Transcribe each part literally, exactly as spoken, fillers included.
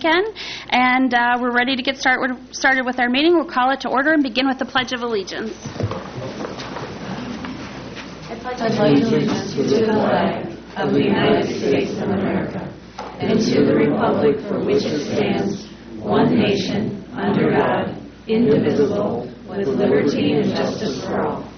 weekend. And uh, we're ready to get start with, started with our meeting. We'll call it to order and begin with the Pledge of Allegiance. I pledge allegiance to the flag of the United States of America and to the republic for which it stands, one nation, under God, indivisible, with liberty and justice for all.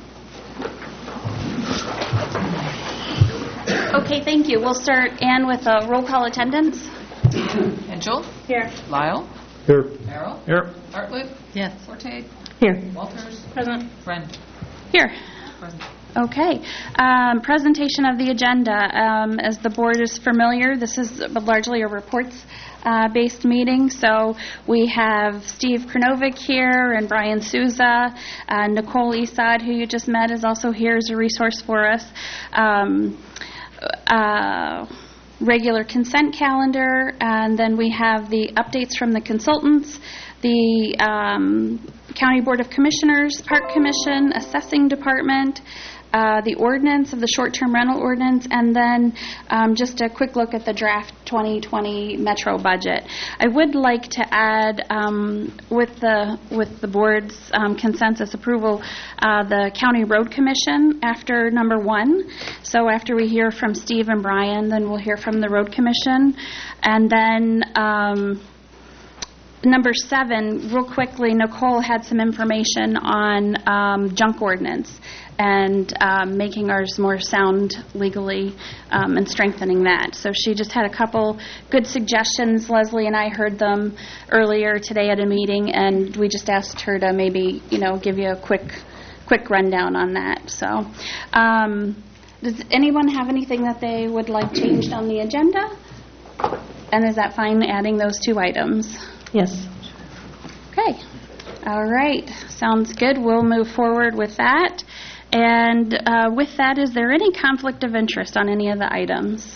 Okay, thank you. We'll start, Ann, with a roll call attendance. Angel? Here. Lyle? Here. Merrill? Here. Bartlett? Yes. Forte? Here. Walters? Present. Friend? Here. Present. Okay. Um, presentation of the agenda. Um, as the board is familiar, this is largely a reports-based uh, meeting. So we have Steve Krnovic here and Brian Souza. Uh, Nicole Esad, who you just met, is also here as a resource for us. Um, uh, regular consent calendar, and then we have the updates from the consultants, the um, County Board of Commissioners, Park Commission, Assessing Department, uh, the ordinance of the short-term rental ordinance, and then um, just a quick look at the draft twenty twenty Metro budget. I would like to add, um, with the with the board's um, consensus approval, uh, the County Road Commission after number one. So after we hear from Steve and Brian, then we'll hear from the Road Commission, and then. Um, Number seven, real quickly, Nicole had some information on um, junk ordinance and um, making ours more sound legally um, and strengthening that. So she just had a couple good suggestions. Leslie and I heard them earlier today at a meeting, and we just asked her to maybe, you know, give you a quick, quick rundown on that. So, um, does anyone have anything that they would like changed on the agenda? And is that fine adding those two items? Yes. Okay. All right. Sounds good. We'll move forward with that. And uh, with that, is there any conflict of interest on any of the items?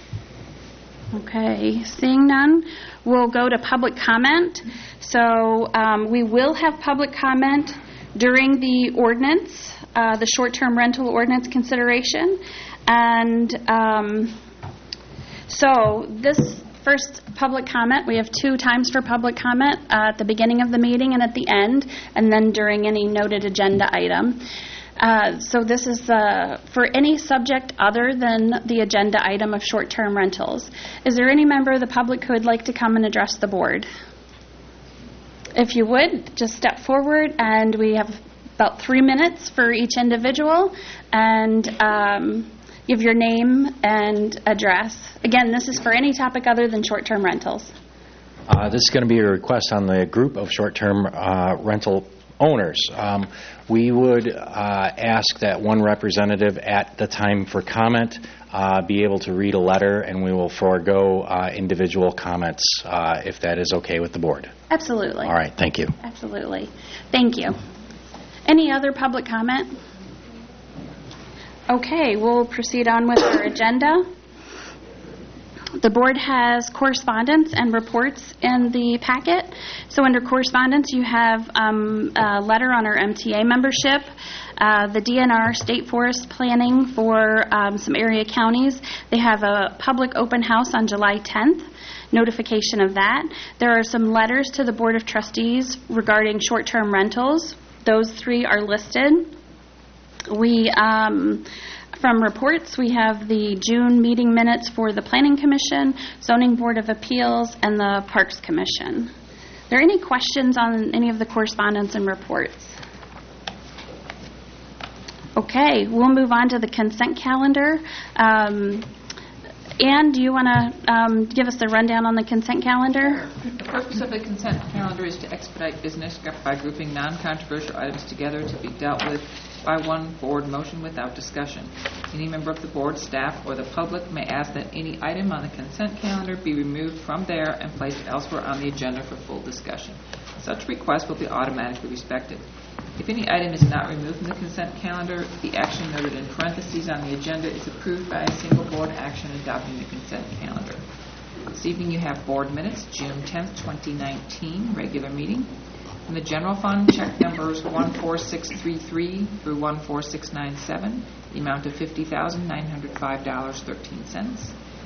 Okay. Seeing none, we'll go to public comment. So um, we will have public comment during the ordinance, uh, the short-term rental ordinance consideration. And um, so this first public comment, we have two times for public comment, uh, at the beginning of the meeting and at the end, and then during any noted agenda item. Uh, so this is uh, for any subject other than the agenda item of short-term rentals. Is there any member of the public who would like to come and address the board? If you would, just step forward, and we have about three minutes for each individual, and um, give your name and address. Again, this is for any topic other than short-term rentals. Uh, this is going to be a request on the group of short-term uh, rental owners. Um, we would uh, ask that one representative at the time for comment uh, be able to read a letter, and we will forego uh, individual comments uh, if that is okay with the board. Absolutely. All right, thank you. Absolutely. Thank you. Any other public comment? Okay, we'll proceed on with our agenda. The board has correspondence and reports in the packet. So under correspondence, you have um, a letter on our M T A membership, uh, the D N R State Forest Planning for um, some area counties. They have a public open house on July tenth. Notification of that. There are some letters to the Board of Trustees regarding short-term rentals. Those three are listed. We, um, from reports, we have the June meeting minutes for the Planning Commission, Zoning Board of Appeals, and the Parks Commission. Are there any questions on any of the correspondence and reports? Okay, we'll move on to the consent calendar. Um, Ann, do you want to um, give us the rundown on the consent calendar? The purpose of the consent calendar is to expedite business by grouping non-controversial items together to be dealt with by one board motion without discussion. Any member of the board, staff, or the public may ask that any item on the consent calendar be removed from there and placed elsewhere on the agenda for full discussion. Such request will be automatically respected. If any item is not removed from the consent calendar, the action noted in parentheses on the agenda is approved by a single board action adopting the consent calendar. This evening you have board minutes, June tenth, twenty nineteen, regular meeting. From the general fund, check numbers one four six three three through one four six nine seven, the amount of fifty thousand nine hundred five dollars and thirteen cents.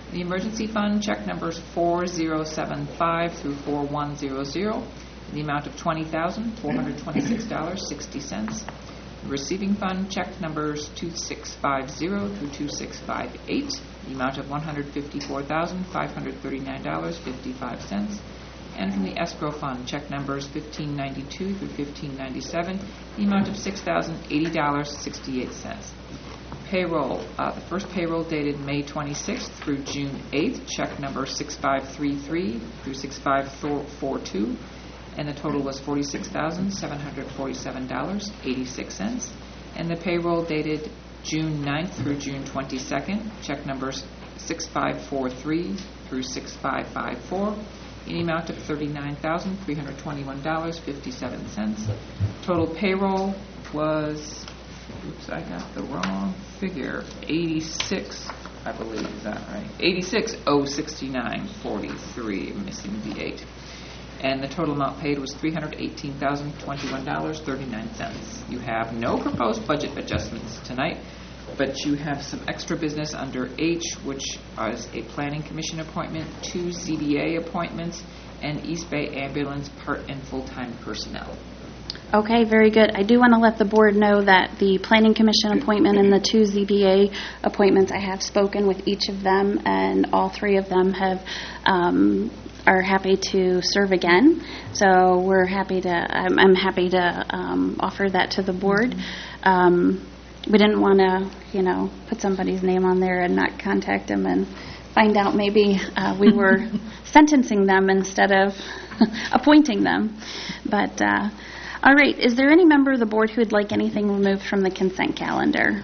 The emergency fund, check numbers four zero seven five through four one zero zero, in the amount of twenty thousand four hundred twenty-six dollars and sixty cents. The receiving fund, check numbers two six five zero through two six five eight, the amount of one hundred fifty-four thousand five hundred thirty-nine dollars and fifty-five cents. And from the escrow fund, check numbers fifteen ninety-two through fifteen ninety-seven, the amount of six thousand eighty dollars and sixty-eight cents. Payroll, uh, the first payroll dated May twenty-sixth through June eighth, check number six five three three through six five four two, and the total was forty-six thousand seven hundred forty-seven dollars and eighty-six cents. And the payroll dated June ninth through June twenty-second, check numbers six five four three through six five five four, in the amount of thirty-nine thousand three hundred twenty-one dollars and fifty-seven cents. Total payroll was, oops, I got the wrong figure, eighty-six, I believe, is that right? eighty-six thousand sixty-nine forty-three, missing the eight. And the total amount paid was three hundred eighteen thousand twenty-one dollars and thirty-nine cents. You have no proposed budget adjustments tonight, but you have some extra business under H, which is a Planning Commission appointment, two Z B A appointments, and East Bay Ambulance part and full-time personnel. Okay, very good. I do want to let the board know that the Planning Commission appointment and the two Z B A appointments, I have spoken with each of them, and all three of them have um, are happy to serve again. So we're happy to. I'm, I'm happy to um, offer that to the board. Um, we didn't want to, you know, put somebody's name on there and not contact them and find out maybe uh, we were sentencing them instead of appointing them, but. Uh, All right. Is there any member of the board who would like anything removed from the consent calendar?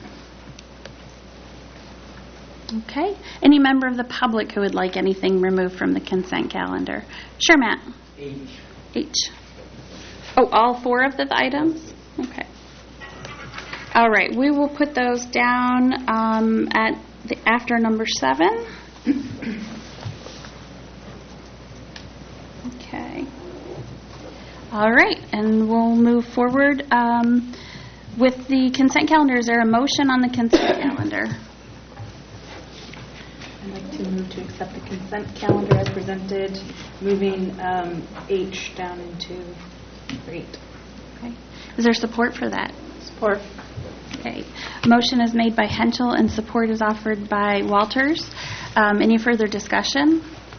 Okay. Any member of the public who would like anything removed from the consent calendar? Sure, Matt. H. H. Oh, all four of the items? Okay. All right. We will put those down um, at the, after number seven. Okay. All right, and we'll move forward um, with the consent calendar. Is there a motion on the consent calendar? I'd like to move to accept the consent calendar as presented, moving um, H down into eight. Okay. Is there support for that? Support. Okay. Motion is made by Henschel and support is offered by Walters. Um, any further discussion?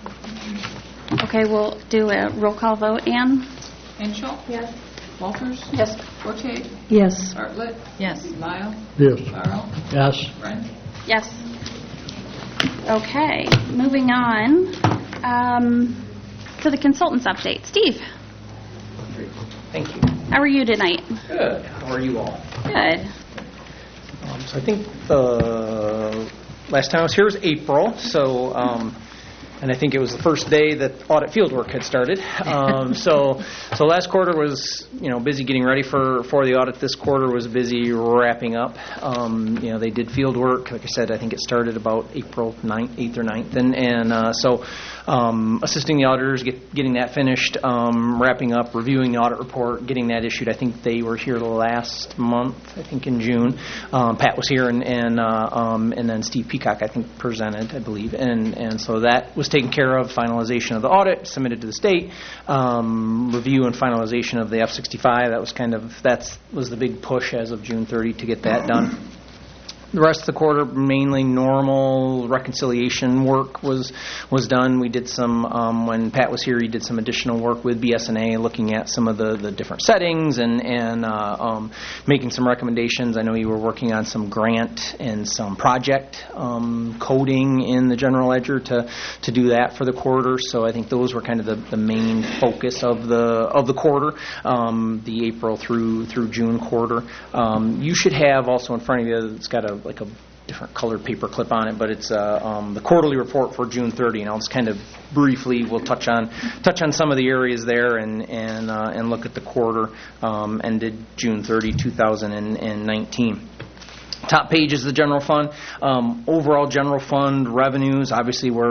Okay, we'll do a roll call vote. Ann? Henschel? Yes. Walters? Yes. Forte? Yes. Bartlett? Yes. Lyle? Yes. Farrell? Yes. Brent? Yes. Okay, moving on um, to the consultants update. Steve, Thank you. how are you tonight? Good. How are you all? Good. Um, so I think the last time I was here was April, so um, and I think it was the first day that audit fieldwork had started. Um, so, so last quarter was, you know, busy getting ready for, for the audit. This quarter was busy wrapping up. Um, you know, they did fieldwork. Like I said, I think it started about April ninth, eighth or ninth. And, and uh, so um, assisting the auditors, get, getting that finished, um, wrapping up, reviewing the audit report, getting that issued. I think they were here last month, I think in June. Um, Pat was here, and and, uh, um, and then Steve Peacock, I think, presented, I believe. And, and so that was taken care of, finalization of the audit, submitted to the state, um, review and finalization of the F sixty-five. That was kind of, that was the big push as of June thirtieth to get that done. The rest of the quarter, mainly normal reconciliation work was was done. We did some, um, when Pat was here, he did some additional work with B S N A, looking at some of the, the different settings and, and uh, um, making some recommendations. I know you were working on some grant and some project um, coding in the general ledger to, to do that for the quarter. So I think those were kind of the, the main focus of the of the quarter, um, the April through through June quarter. Um, you should have also in front of you, it's got a like a different colored paper clip on it, but it's uh, um, the quarterly report for June thirtieth, and I'll just kind of briefly we'll touch on touch on some of the areas there and and uh, and look at the quarter um, ended June thirtieth, two thousand nineteen. Top page is the general fund. Um, overall general fund revenues obviously were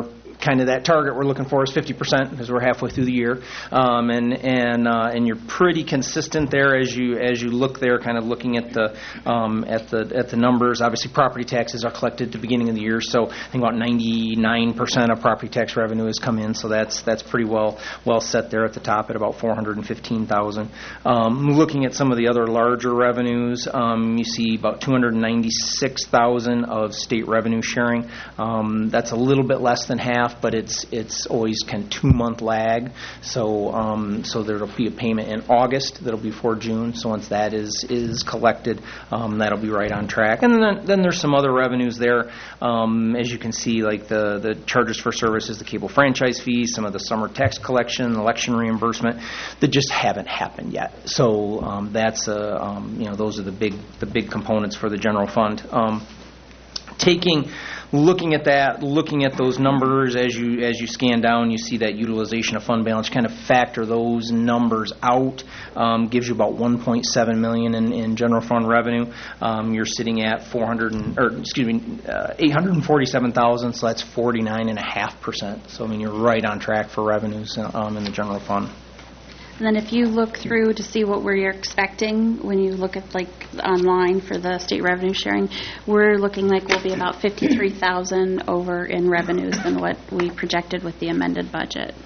kind of that target we're looking for is fifty percent because we're halfway through the year, um, and and uh, and you're pretty consistent there as you as you look there, kind of looking at the um, at the at the numbers. Obviously, property taxes are collected at the beginning of the year, so I think about ninety-nine percent of property tax revenue has come in, so that's that's pretty well well set there at the top at about four hundred fifteen thousand. Um, looking at some of the other larger revenues, um, you see about two hundred ninety-six thousand of state revenue sharing. Um, that's a little bit less than half, but it's it's always kind of two month lag. So um, so there'll be a payment in August that'll be for June. So once that is is collected, um, that'll be right on track. And then then there's some other revenues there, um, as you can see, like the the charges for services, the cable franchise fees, some of the summer tax collection, election reimbursement that just haven't happened yet. So um, that's uh, um, you know those are the big the big components for the general fund. Um, taking looking at that, looking at those numbers as you as you scan down, you see that utilization of fund balance. Kind of factor those numbers out, um, gives you about one point seven million dollars in, in general fund revenue. Um, you're sitting at four hundred and, or excuse me, uh, eight hundred forty-seven thousand. So that's forty-nine and a half percent. So I mean, you're right on track for revenues um, in the general fund. And then if you look through to see what we're expecting, when you look at like online for the state revenue sharing, we're looking like we'll be about fifty-three thousand over in revenues than what we projected with the amended budget.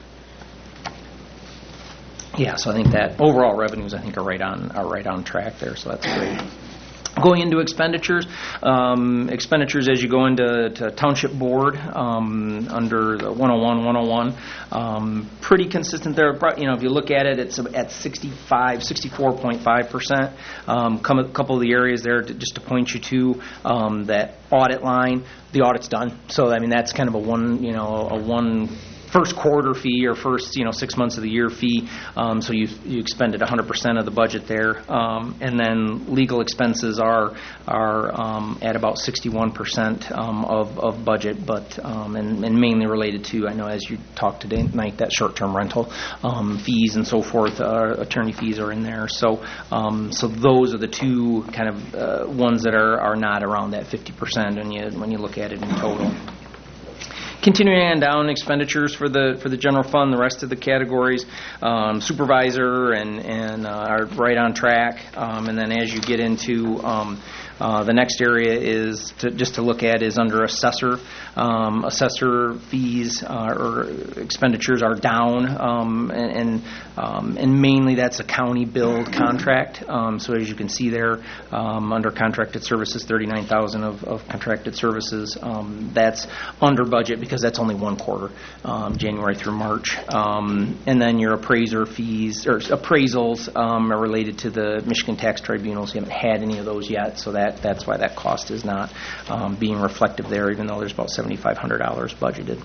Yeah, so I think that overall revenues I think are right on are right on track there. So that's great. Going into expenditures, um, expenditures as you go into to Township Board um, under the one oh one, one oh one, um, pretty consistent there. You know, if you look at it, it's at sixty-five, sixty-four point five percent. Um, come a couple of the areas there to, just to point you to um, that audit line. The audit's done, so I mean that's kind of a one, you know, a one. first quarter fee or first, you know, six months of the year fee. Um, so you you expended one hundred percent of the budget there. Um, and then legal expenses are are um, at about sixty-one percent um, of, of budget, but um, and, and mainly related to, I know as you talked today tonight, that short-term rental um, fees and so forth, uh, attorney fees are in there. So um, so those are the two kind of uh, ones that are, are not around that fifty percent when you when you look at it in total. Continuing on down, expenditures for the for the general fund, the rest of the categories, um, supervisor and and uh, are right on track. Um, and then as you get into um, uh, the next area is to, just to look at is under assessor. Um, assessor fees uh, or expenditures are down, um, and and, um, and mainly that's a county billed contract. Um, so as you can see there, um, under contracted services, thirty-nine thousand of, of contracted services. Um, that's under budget because that's only one quarter, um, January through March. Um, and then your appraiser fees or appraisals um, are related to the Michigan Tax Tribunals. You haven't had any of those yet, so that that's why that cost is not um, being reflective there, even though there's about seventy-five hundred dollars budgeted.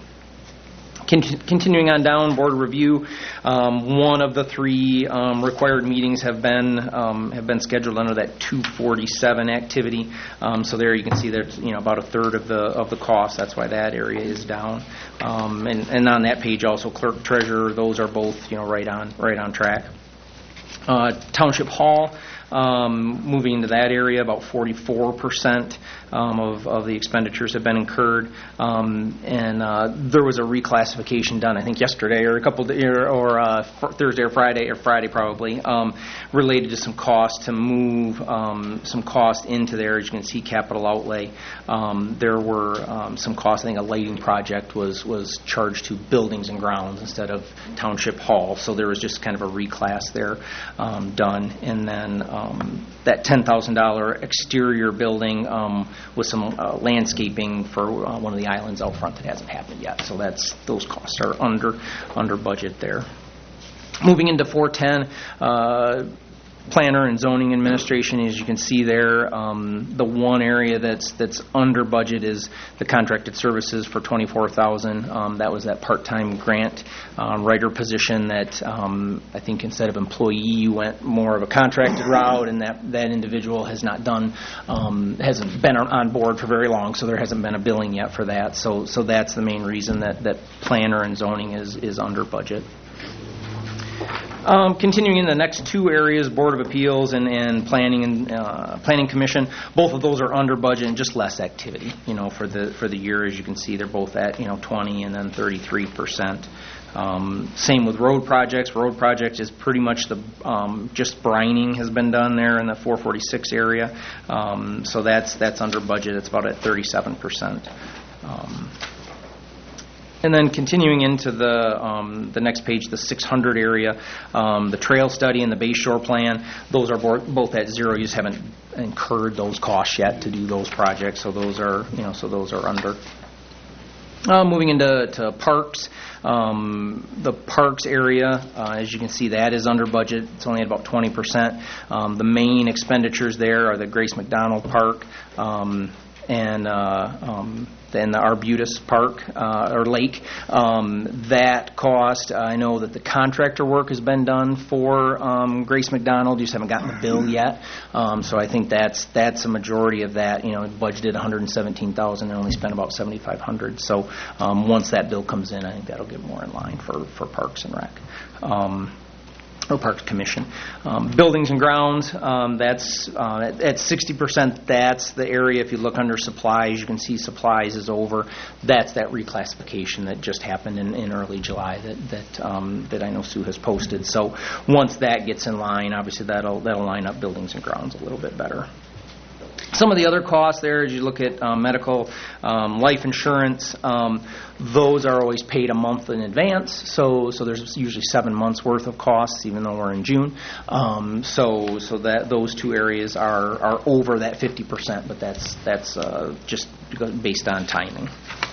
Continuing on down, board review. Um, one of the three um, required meetings have been um, have been scheduled under that two forty-seven activity. Um, so there you can see there's you know about a third of the of the cost. That's why that area is down. Um, and, and on that page also, clerk, treasurer. Those are both you know right on right on track. Uh, Township Hall. Um, moving into that area, about forty-four percent um, of, of the expenditures have been incurred. Um, and uh, there was a reclassification done, I think, yesterday or a couple of, or, or uh, Thursday or Friday, or Friday probably, um, related to some cost to move um, some cost into there. As you can see, capital outlay. Um, there were um, some costs. I think a lighting project was, was charged to buildings and grounds instead of Township Hall. So there was just kind of a reclass there um, done. And then Um, that ten thousand dollars exterior building um, with some uh, landscaping for uh, one of the islands out front that hasn't happened yet. So that's those costs are under under budget there. Moving into four ten, uh, planner and zoning administration. As you can see there, um, the one area that's that's under budget is the contracted services for twenty-four thousand dollars. Um, that was that part-time grant uh, writer position that um, I think instead of employee you went more of a contracted route, and that, that individual has not done, um, hasn't been on board for very long, so there hasn't been a billing yet for that. So so that's the main reason that, that planner and zoning is, is under budget. Um, continuing in the next two areas, Board of Appeals and, and Planning and uh, Planning Commission, both of those are under budget and just less activity. You know, for the for the year, as you can see, they're both at you know twenty and then thirty-three percent. Um, same with road projects. Road project is pretty much the um, just brining has been done there in the four forty-six area, um, so that's that's under budget. It's about at thirty-seven percent. Um, And then continuing into the um, the next page, the six hundred area, um, the trail study and the Bay Shore plan, those are bo- both at zero. You just haven't incurred those costs yet to do those projects, so those are you know so those are under. Uh, moving into to parks, um, the parks area, uh, as you can see, that is under budget. It's only at about twenty percent. Um, the main expenditures there are the Grace McDonald Park um, and uh, um, then the Arbutus Park uh, or Lake. Um, that cost, I know that the contractor work has been done for um, Grace McDonald. You just haven't gotten the bill yet. Um, so I think that's that's a majority of that. You know, budgeted one hundred seventeen thousand dollars and only spent about seventy-five hundred dollars. So um, once that bill comes in, I think that'll get more in line for, for Parks and Rec. Um, or Parks Commission. Um, buildings and grounds, um, that's uh, at, at sixty percent, that's the area. If you look under supplies, you can see supplies is over. That's that reclassification that just happened in, in early July that that, um, that I know Sue has posted. So once that gets in line, obviously that'll, that'll line up buildings and grounds a little bit better. Some of the other costs there, as you look at um, medical, um, life insurance, um, those are always paid a month in advance. So, so there's usually seven months worth of costs, even though we're in June. Um, so, so that those two areas are, are over that fifty percent, but that's that's uh, just based on timing.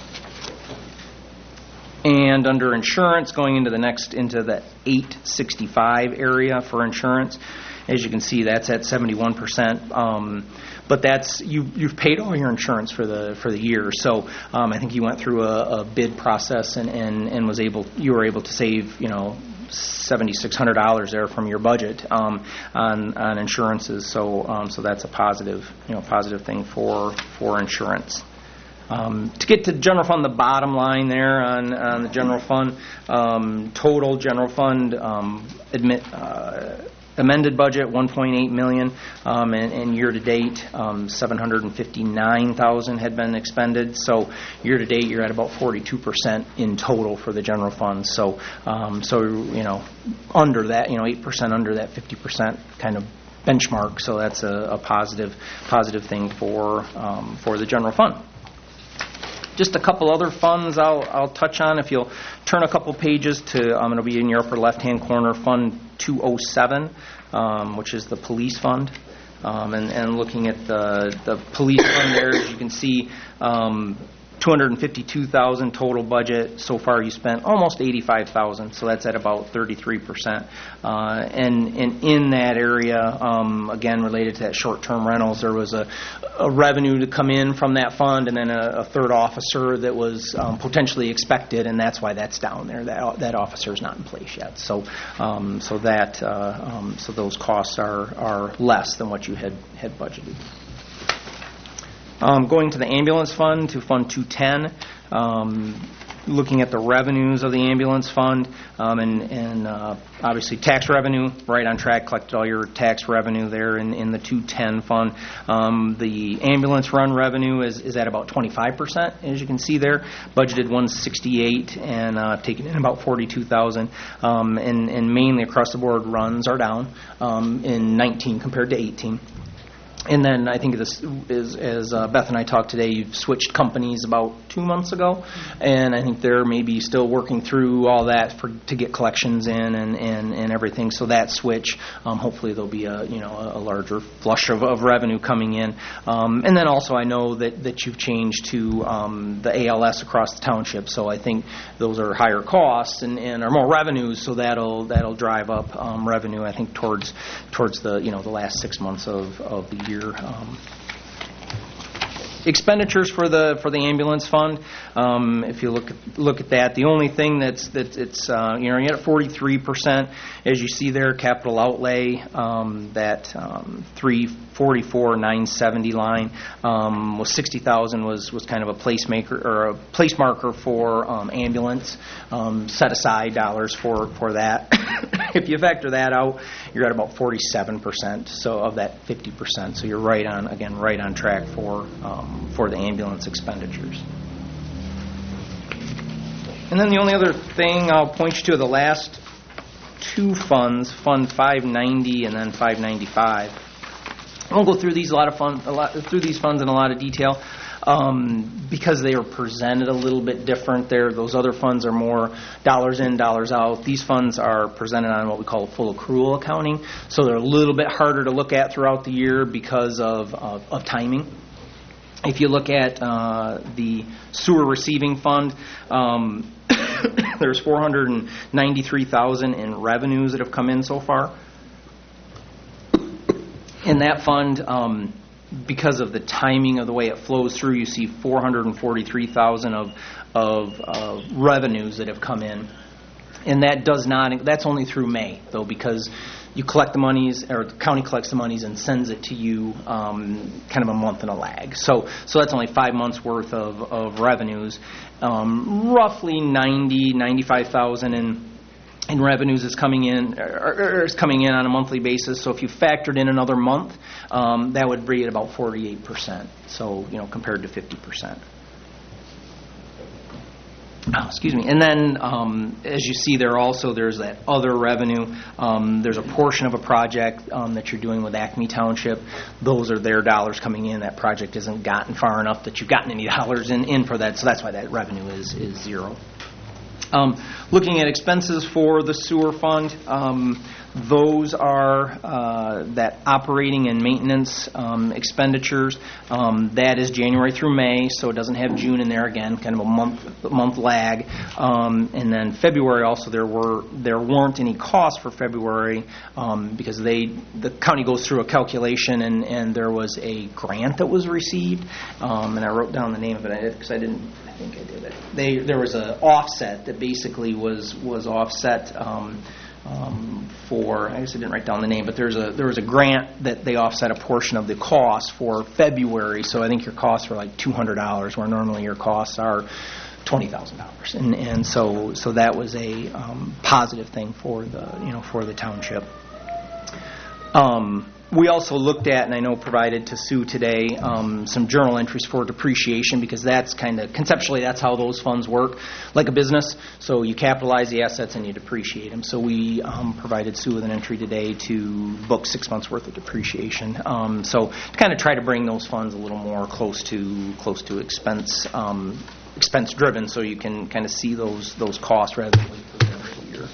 And under insurance, going into the next into the eight sixty-five area for insurance, as you can see, that's at seventy-one percent. Um, But that's you. You've paid all your insurance for the for the year. So um, I think you went through a, a bid process and, and, and was able. You were able to save you know seventy-six hundred dollars there from your budget um, on on insurances. So um, so that's a positive you know positive thing for for insurance. Um, to get to general fund, the bottom line there on, on the general fund, um, total general fund um, admit. Uh, Amended budget one point eight million dollars, um, and, and year to date um, seven hundred fifty-nine thousand dollars had been expended. So year to date you're at about forty-two percent in total for the general fund. So um, so you know under that you know eight percent under that fifty percent kind of benchmark. So that's a, a positive positive thing for um, for the general fund. Just a couple other funds I'll, I'll touch on. If you'll turn a couple pages to, um, it'll be in your upper left-hand corner, Fund two oh seven, um, which is the police fund. Um, and, and looking at the, the police fund there, as you can see, um, two hundred fifty-two thousand dollars total budget. So far you spent almost eighty-five thousand dollars, so that's at about thirty-three percent. Uh, and, and in that area, um, again, related to that short-term rentals, there was a, a revenue to come in from that fund and then a, a third officer that was um, potentially expected, and that's why that's down there. That, that officer is not in place yet. So um, so that uh, um, so those costs are, are less than what you had, had budgeted. Um, going to the ambulance fund, to Fund two ten, um, looking at the revenues of the ambulance fund, um, and, and uh, obviously tax revenue, right on track, collected all your tax revenue there in, in the two ten fund. Um, the ambulance run revenue is, is at about twenty-five percent, as you can see there, budgeted one sixty-eight and uh, taken in about forty-two thousand, um, and, and mainly across the board runs are down um, in nineteen compared to eighteen. And then I think this is, as uh, Beth and I talked today, you've switched companies about two months ago, and I think they're maybe still working through all that for, to get collections in and, and, and everything. So that switch, um, hopefully there'll be a you know a larger flush of, of revenue coming in. Um, and then also I know that, that you've changed to um, the A L S across the township, so I think those are higher costs and, and are more revenues, so that'll that'll drive up um, revenue. I think towards towards the you know the last six months of, of the year. Um, expenditures for the for the ambulance fund. Um, if you look at, look at that, the only thing that's that it's uh, you know you're at forty-three percent, as you see there, capital outlay, um, that um, three forty-four nine seventy line um, was sixty thousand was was kind of a placemaker or a place marker for um, ambulance, um, set aside dollars for for that. if you factor that out, you're at about forty-seven percent, so of that fifty percent. So you're right on, again, right on track for um, for the ambulance expenditures. And then the only other thing I'll point you to are the last two funds, Fund five ninety and then five ninety-five. I won't go through these a lot of fun, a lot through these funds in a lot of detail um, because they are presented a little bit different. There, those other funds are more dollars in, dollars out. These funds are presented on what we call full accrual accounting, so they're a little bit harder to look at throughout the year because of of, of timing. If you look at uh, the sewer receiving fund, um, there's four hundred ninety-three thousand dollars in revenues that have come in so far. In that fund, um, because of the timing of the way it flows through, you see four hundred forty-three thousand dollars of, of uh, revenues that have come in. And that does not, that's only through May, though, because you collect the monies, or the county collects the monies and sends it to you um, kind of a month in a lag. So so that's only five months worth of, of revenues. Um, roughly ninety, ninety-five thousand in in revenues is coming in or, or is coming in on a monthly basis. So if you factored in another month, um, that would be at about forty-eight percent. So, you know, compared to fifty percent. Oh, excuse me. And then, um, as you see there also, there's that other revenue. Um, there's a portion of a project um, that you're doing with Acme Township. Those are their dollars coming in. That project hasn't gotten far enough that you've gotten any dollars in, in for that, so that's why that revenue is, is zero. Um, looking at expenses for the sewer fund, um, those are uh, that operating and maintenance um, expenditures. Um, that is January through May, so it doesn't have June in there. Again, kind of a month month lag. Um, and then February also, there were there weren't any costs for February um, because they the county goes through a calculation, and, and there was a grant that was received. Um, and I wrote down the name of it because I didn't. I think I did it. They there was an offset that basically was was offset. Um, Um, for, I guess I didn't write down the name, but there's a there was a grant that they offset a portion of the cost for February. So I think your costs were like two hundred dollars, where normally your costs are twenty thousand dollars, and and so so that was a um, positive thing for the you know for the township. Um, We also looked at, and I know provided to Sue today, um, some journal entries for depreciation, because that's kind of, conceptually, that's how those funds work, like a business. So you capitalize the assets and you depreciate them. So we um, provided Sue with an entry today to book six months' worth of depreciation. Um, so to kind of try to bring those funds a little more close to close to expense um, expense driven, so you can kind of see those those costs rather than wait for the end of the year.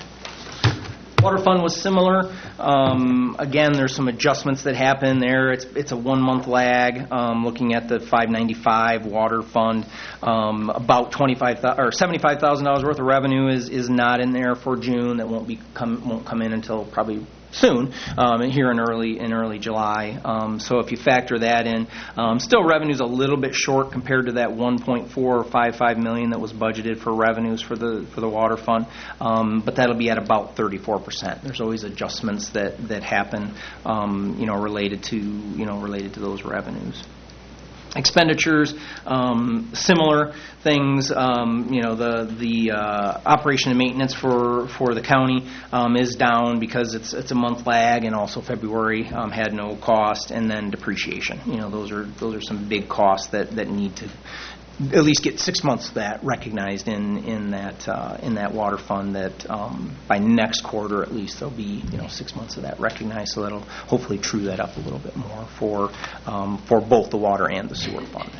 Water fund was similar. Um, again, there's some adjustments that happen there. It's it's a one month lag. Um, looking at the five ninety-five water fund, um, about twenty-five or seventy-five thousand dollars worth of revenue is, is not in there for June. That won't be come won't come in until probably soon, um, here in early in early July. Um, so if you factor that in, um, still revenue's a little bit short compared to that one point four five five million that was budgeted for revenues for the for the water fund. Um, but that'll be at about thirty-four percent. There's always adjustments that that happen, um, you know, related to you know related to those revenues. Expenditures, um, similar things. Um, you know, the the uh, operation and maintenance for, for the county um, is down because it's it's a month lag, and also February um, had no cost, and then depreciation. You know, those are those are some big costs that, that need to at least get six months of that recognized in in that uh, in that water fund. That um, by next quarter at least there'll be you know six months of that recognized, so that'll hopefully true that up a little bit more for um, for both the water and the sewer fund.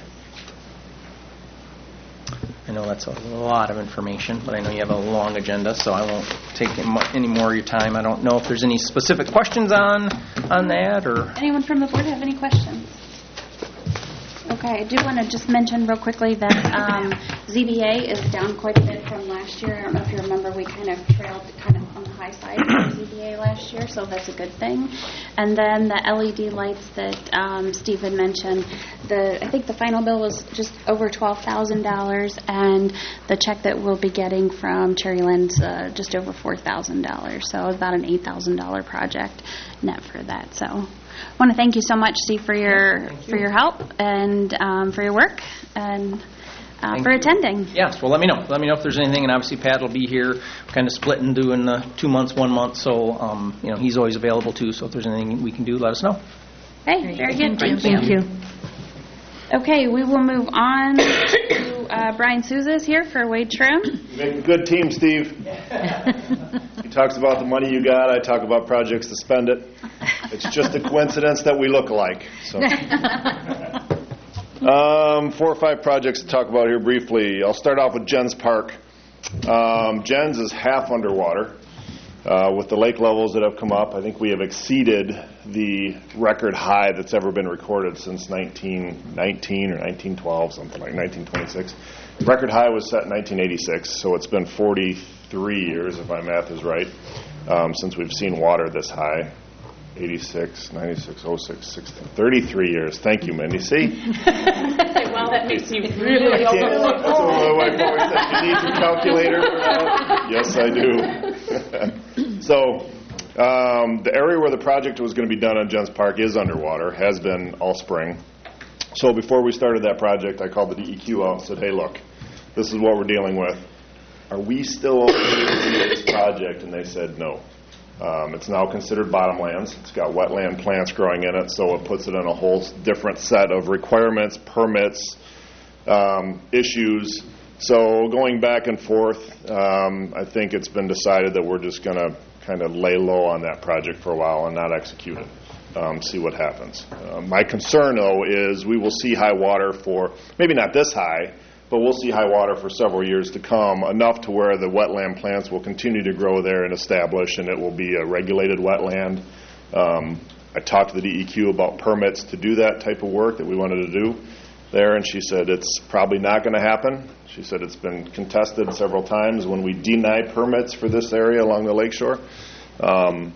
I know that's a lot of information, but I know you have a long agenda, so I won't take any more of your time. I don't know if there's any specific questions on on that, or anyone from the board have any questions? Okay, I do want to just mention real quickly that um, Z B A is down quite a bit from last year. I don't know if you remember, we kind of trailed kind of on the high side for Z B A last year, so that's a good thing. And then the L E D lights that um, Steve had mentioned, the I think the final bill was just over twelve thousand dollars, and the check that we'll be getting from Cherryland's uh, just over four thousand dollars, so about an eight thousand dollars project net for that. So I want to thank you so much, Steve, for your you. for your help and um, for your work, and uh, Thank for you. attending. Yes, well, let me know. Let me know if there's anything, and obviously Pat will be here, kind of split and doing the two months, one month, so, um, you know, he's always available too, so if there's anything we can do, let us know. Okay, very good. Thank Thank you. you. Okay, we will move on to uh, Brian Souza is here for Wade Trim. You make a good team, Steve. He talks about the money you got. I talk about projects to spend it. It's just a coincidence that we look alike. So, um, four or five projects to talk about here briefly. I'll start off with Jens Park. Um, Jens is half underwater. Uh, with the lake levels that have come up, I think we have exceeded the record high that's ever been recorded since nineteen nineteen or nineteen twelve, something like nineteen twenty-six. The record high was set in nineteen eighty-six, so it's been forty-three years, if my math is right, um, since we've seen water this high. eighty-six, ninety-six, oh six, sixteen, thirty-three years. Thank you, Mindy. See? Well, that makes you really Yeah, that's what my wife always said. You need your calculator for that? Yes, I do. So, um, the area where the project was going to be done on Jens Park is underwater, has been all spring. So before we started that project, I called the D E Q out and said, hey, look, this is what we're dealing with. Are we still okay with this project? And they said no. Um, it's now considered bottomlands. It's got wetland plants growing in it, so it puts it in a whole different set of requirements, permits, um, issues. So going back and forth, um, I think it's been decided that we're just going to kind of lay low on that project for a while and not execute it, um, see what happens. Uh, my concern, though, is we will see high water for, maybe not this high, but we'll see high water for several years to come, enough to where the wetland plants will continue to grow there and establish, and it will be a regulated wetland. Um, I talked to the D E Q about permits to do that type of work that we wanted to do there, and she said it's probably not going to happen. She said it's been contested several times when we deny permits for this area along the lakeshore. Um,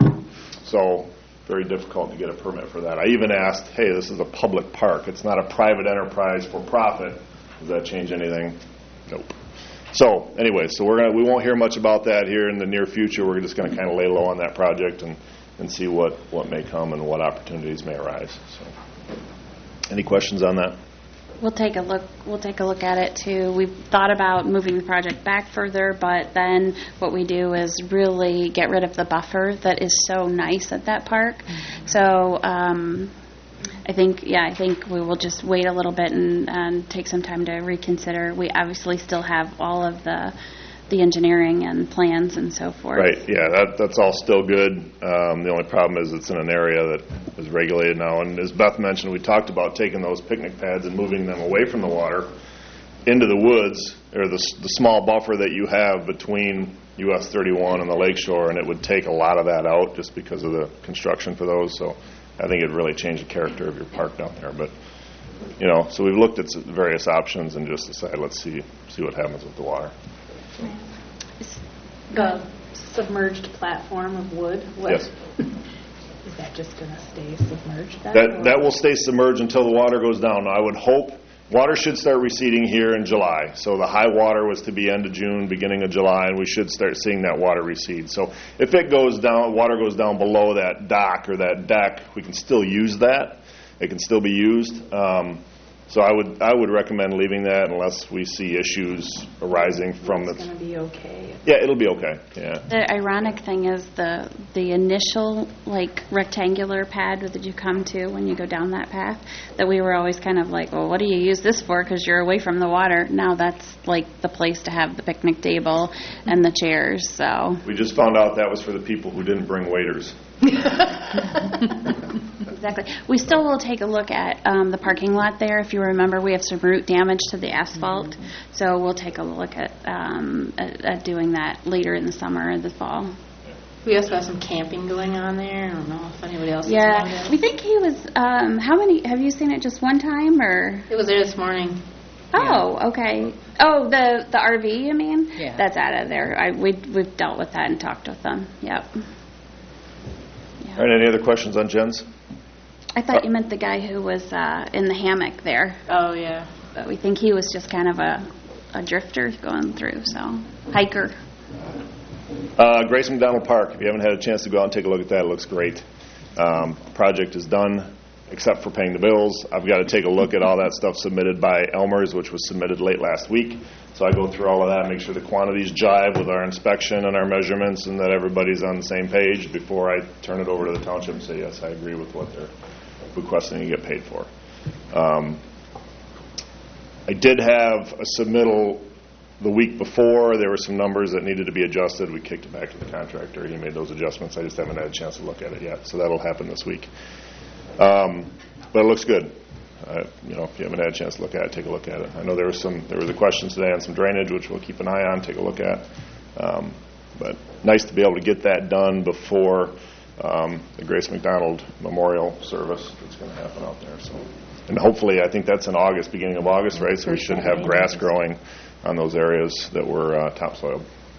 so very difficult to get a permit for that. I even asked, hey, this is a public park. It's not a private enterprise for profit. Does that change anything? Nope. So, anyway, so we're gonna we won't hear much about that here in the near future. We're just going to kind of lay low on that project and, and see what, what may come and what opportunities may arise. So, any questions on that? We'll take a look. We'll take a look at it too. We've thought about moving the project back further, but then what we do is really get rid of the buffer that is so nice at that park. Mm-hmm. So. Um, I think, yeah, I think we will just wait a little bit and, and take some time to reconsider. We obviously still have all of the the engineering and plans and so forth. Right, yeah, that, that's all still good. Um, the only problem is it's in an area that is regulated now. And as Beth mentioned, we talked about taking those picnic pads and moving them away from the water into the woods, or the, the small buffer that you have between U S thirty-one and the lakeshore, and it would take a lot of that out just because of the construction for those. So I think it'd really change the character of your park down there. But, you know, so we've looked at various options and just decided, let's see see what happens with the water. So. The submerged platform of wood, what, Yes. is that just going to stay submerged then? That, or- that will stay submerged until the water goes down. I would hope water should start receding here in July. So the high water was to be end of June, beginning of July, and we should start seeing that water recede. So if it goes down, water goes down below that dock or that deck, we can still use that. It can still be used. Um, so I would I would recommend leaving that unless we see issues arising from It's the. going to be okay. Yeah, it'll be okay. Yeah. The ironic thing is the the initial like rectangular pad that you come to when you go down that path, that we were always kind of like, well, what do you use this for? Because you're away from the water. Now that's like the place to have the picnic table and the chairs. So We just found out that was for the people who didn't bring waiters. exactly. We still will take a look at um, the parking lot there. If you remember, we have some root damage to the asphalt, mm-hmm. so we'll take a look at, um, at at doing that later in the summer or the fall. We also have some camping going on there. I don't know if anybody else Yeah, has we think he was. Um, how many? Have you seen it just one time or? It was there this morning. Oh, okay. Oh, the the R V, you mean? Yeah. That's out of there. I we we've dealt with that and talked with them. Yep. All right, any other questions on Jens? I thought you meant the guy who was uh, in the hammock there, Oh, yeah. but we think he was just kind of a a drifter going through. So hiker. Uh, Grace McDonald Park. If you haven't had a chance to go out and take a look at that, it looks great. Um, project is done. except for paying the bills. I've got to take a look at all that stuff submitted by Elmer's, which was submitted late last week. So I go through all of that, make sure the quantities jive with our inspection and our measurements, and that everybody's on the same page before I turn it over to the township and say, yes, I agree with what they're requesting to get paid for. Um, I did have a submittal the week before. There were some numbers that needed to be adjusted. We kicked it back to the contractor. He made those adjustments. I just haven't had a chance to look at it yet, so that'll happen this week. Um, but it looks good. Uh, you know, if you haven't had a chance to look at it, take a look at it. I know there was some there was a question today on some drainage, which we'll keep an eye on, take a look at. Um, but nice to be able to get that done before um, the Grace McDonald Memorial Service that's going to happen out there. So, and hopefully, I think that's in August, beginning of August, right? So we should have grass growing on those areas that were uh, topsoil.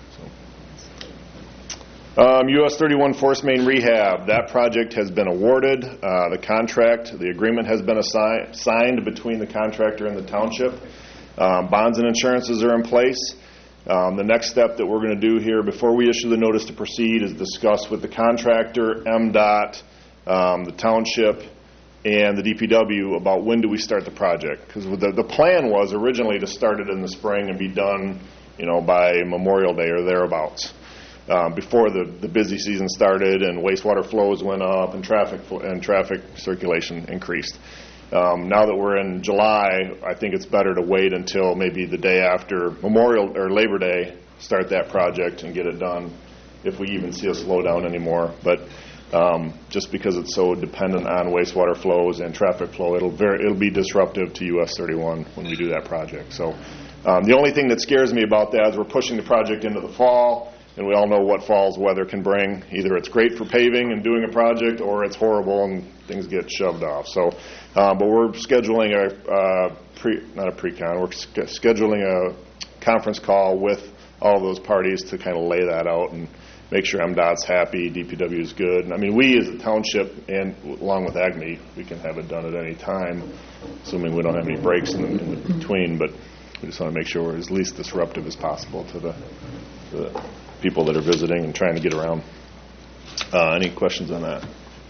Um, U S thirty-one Force Main Rehab, that project has been awarded. Uh, the contract, the agreement has been assi- signed between the contractor and the township. Um, bonds and insurances are in place. Um, the next step that we're going to do here before we issue the notice to proceed is discuss with the contractor, M DOT, um, the township, and the D P W about when do we start the project. Because the, the plan was originally to start it in the spring and be done, you know, by Memorial Day or thereabouts. Um, before the, the busy season started and wastewater flows went up and traffic fl- and traffic circulation increased. Um, now that we're in July, I think it's better to wait until maybe the day after Memorial or Labor Day, start that project and get it done, if we even see a slowdown anymore. But um, just because it's so dependent on wastewater flows and traffic flow, it'll very it'll be disruptive to U S thirty-one when we do that project. So um, the only thing that scares me about that is we're pushing the project into the fall. And we all know what fall's weather can bring. Either it's great for paving and doing a project, or it's horrible and things get shoved off. So, uh, but we're scheduling a uh, pre, not a pre-con, we're sch- scheduling a conference call with all of those parties to kind of lay that out and make sure M DOT's happy, D P W is good. And I mean, we as a township and along with A G M E, we can have it done at any time, assuming we don't have any breaks in, the, in between. But we just want to make sure we're as least disruptive as possible to the, to the people that are visiting and trying to get around. Uh, any questions on that?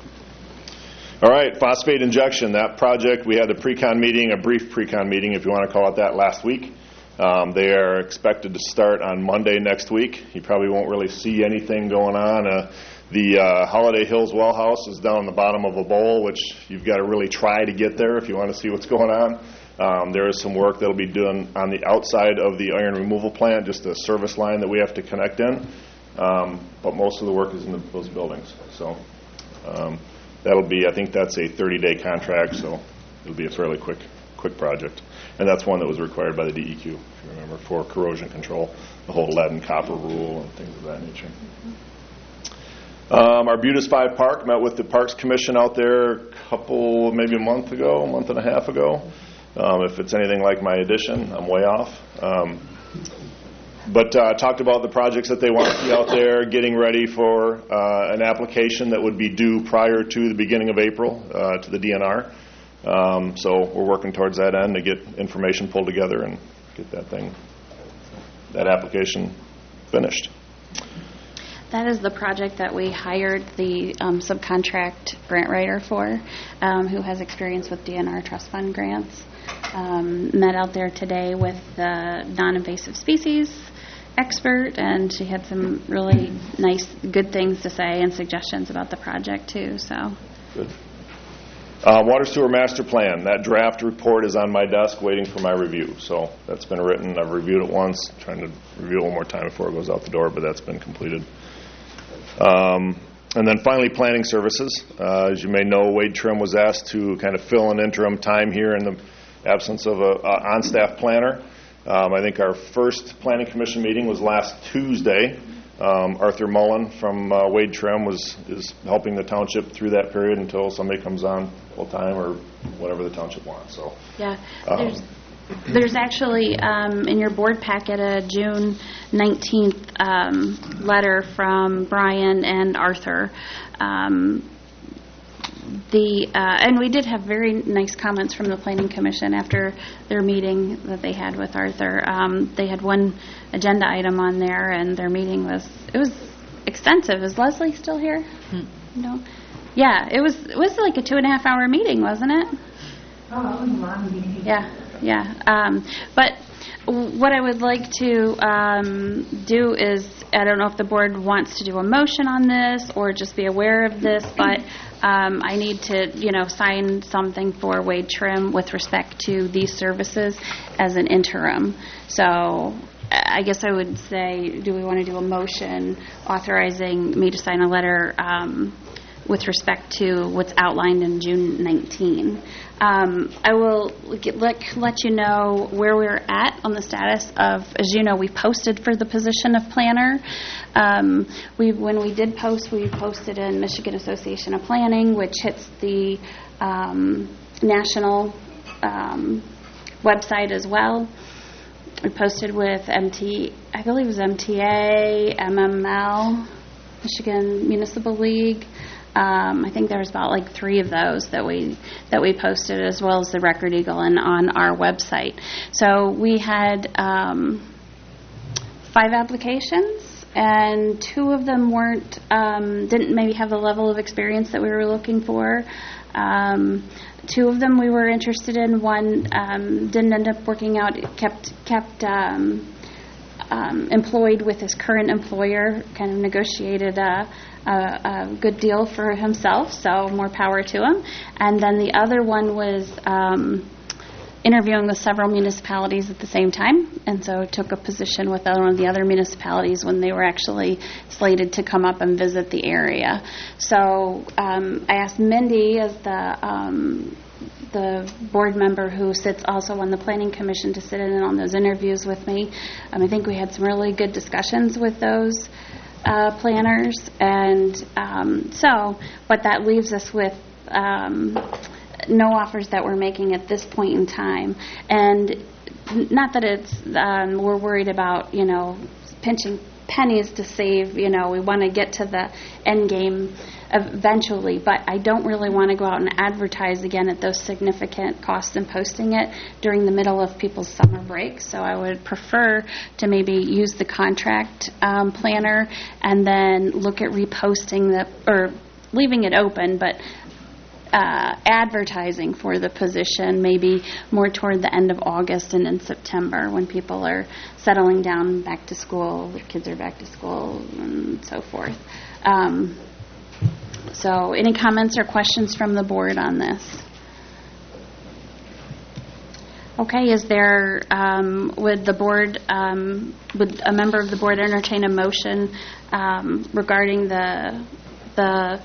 All right, phosphate injection. That project, we had a pre-con meeting, a brief pre-con meeting, if you want to call it that, last week. Um, they are expected to start on Monday next week. You probably won't really see anything going on. Uh, the uh, Holiday Hills well house is down in the bottom of a bowl, which you've got to really try to get there if you want to see what's going on. Um, there is some work that will be done on the outside of the iron removal plant, just a service line that we have to connect in. Um, but most of the work is in the, those buildings. So um, that'll be, I think that's a thirty-day contract, so it'll be a fairly quick quick project. And that's one that was required by the D E Q, if you remember, for corrosion control, the whole lead and copper rule and things of that nature. Um, Arbutus Five Park, met with the Parks Commission out there a couple, maybe a month ago, a month and a half ago. Um, if it's anything like my edition, I'm way off. Um, but uh, talked about the projects that they want to see out there, getting ready for uh, an application that would be due prior to the beginning of April uh, to the D N R. Um, so we're working towards that end to get information pulled together and get that thing, that application finished. That is the project that we hired the um, subcontract grant writer for, um, who has experience with D N R trust fund grants. Um, met out there today with the non-invasive species expert, and she had some really nice, good things to say and suggestions about the project too. So, good. Uh, water sewer master plan. That draft report is on my desk, waiting for my review. So that's been written. I've reviewed it once. Trying to review it one more time before it goes out the door, but that's been completed. Um, and then finally, planning services. Uh, as you may know, Wade Trim was asked to kind of fill an interim time here in the absence of a, a on-staff planner. Um, I think our first planning commission meeting was last Tuesday. Um, Arthur Mullen from uh, Wade Trim was is helping the township through that period until somebody comes on full time or whatever the township wants. So yeah, um, there's there's actually um, in your board packet a June nineteenth um, letter from Brian and Arthur. Um, The uh, and we did have very nice comments from the Planning Commission after their meeting that they had with Arthur. Um, they had one agenda item on there, and their meeting was it was extensive. Is Leslie still here? Hmm. No. Yeah, it was, it was like a two and a half hour meeting, wasn't it? Oh, that was a long meeting. Yeah, yeah. Um, But w- what I would like to um, do is, I don't know if the board wants to do a motion on this or just be aware of this, but um, I need to, you know, sign something for Wade Trim with respect to these services as an interim. So I guess I would say, do we want to do a motion authorizing me to sign a letter um, with respect to what's outlined in June nineteenth? Um, I will get, let, let you know where we're at on the status of, as you know, we posted for the position of planner. Um, we, when we did post, we posted in Michigan Association of Planning, which hits the um, national um, website as well. We posted with M T, I believe it was M T A, M M L, Michigan Municipal League. Um, I think there was about like three of those that we that we posted, as well as the Record Eagle and on our website. So we had um, five applications, and two of them weren't um, didn't maybe have the level of experience that we were looking for. Um, two of them we were interested in. One um, didn't end up working out. It kept kept. Um, Um, employed with his current employer, kind of negotiated a, a, a good deal for himself, so more power to him. And then the other one was um, interviewing with several municipalities at the same time, and so took a position with one of the other municipalities when they were actually slated to come up and visit the area. So um, I asked Mindy, as the um, the board member who sits also on the Planning Commission, to sit in on those interviews with me. Um, I think we had some really good discussions with those uh, planners. And um, so what that leaves us with um, no offers that we're making at this point in time. And not that it's um, we're worried about, you know, pinching pennies to save, you know, we want to get to the end game eventually, but I don't really want to go out and advertise again at those significant costs and posting it during the middle of people's summer break. So I would prefer to maybe use the contract um, planner and then look at reposting the, or leaving it open, but uh, advertising for the position maybe more toward the end of August and in September, when people are settling down back to school, the kids are back to school, and so forth. Um, So any comments or questions from the board on this? Okay, is there, um, would the board, um, would a member of the board entertain a motion um, regarding the the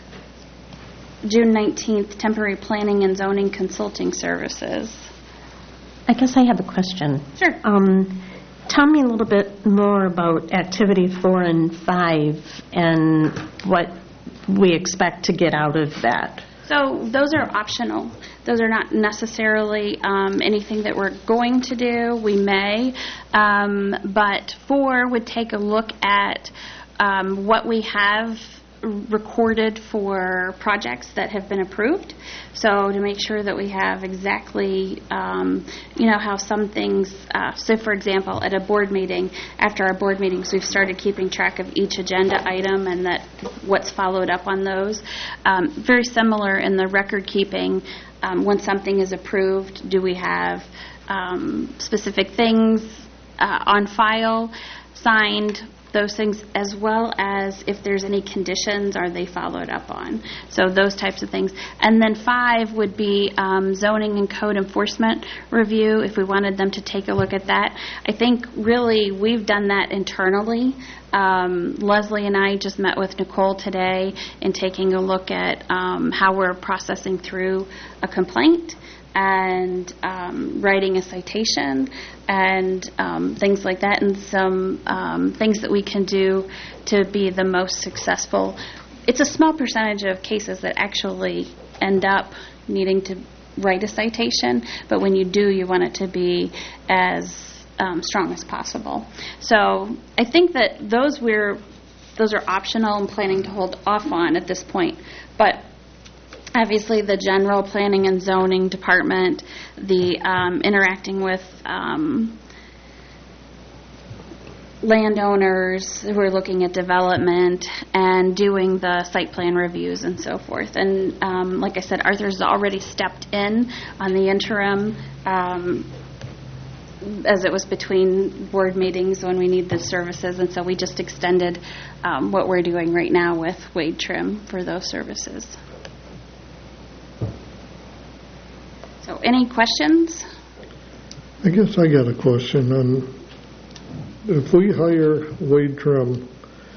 June nineteenth temporary planning and zoning consulting services? I guess I have a question. Sure. Um, tell me a little bit more about activity four and five and what we expect to get out of that. So those are optional. Those are not necessarily um, anything that we're going to do. We may, um, but four would take a look at um, what we have recorded for projects that have been approved. So to make sure that we have exactly, um, you know, how some things, uh, so for example, at a board meeting, after our board meetings, we've started keeping track of each agenda item and that what's followed up on those. Um, very similar in the record keeping, um, when something is approved, do we have um, specific things uh, on file, signed, those things, as well as if there's any conditions, are they followed up on? So those types of things. And then five would be um, zoning and code enforcement review, if we wanted them to take a look at that. I think really we've done that internally. Um, Leslie and I just met with Nicole today in taking a look at um, how we're processing through a complaint and um, writing a citation and um, things like that, and some um, things that we can do to be the most successful. It's a small percentage of cases that actually end up needing to write a citation, but when you do, you want it to be as um, strong as possible. So I think that those we're those are optional and planning to hold off on at this point, but obviously, the general planning and zoning department, the um, interacting with um, landowners who are looking at development and doing the site plan reviews and so forth. And um, like I said, Arthur's already stepped in on the interim um, as it was between board meetings when we need the services, and so we just extended um, what we're doing right now with Wade Trim for those services. So any questions? I guess I got a question on if we hire Wade Trim.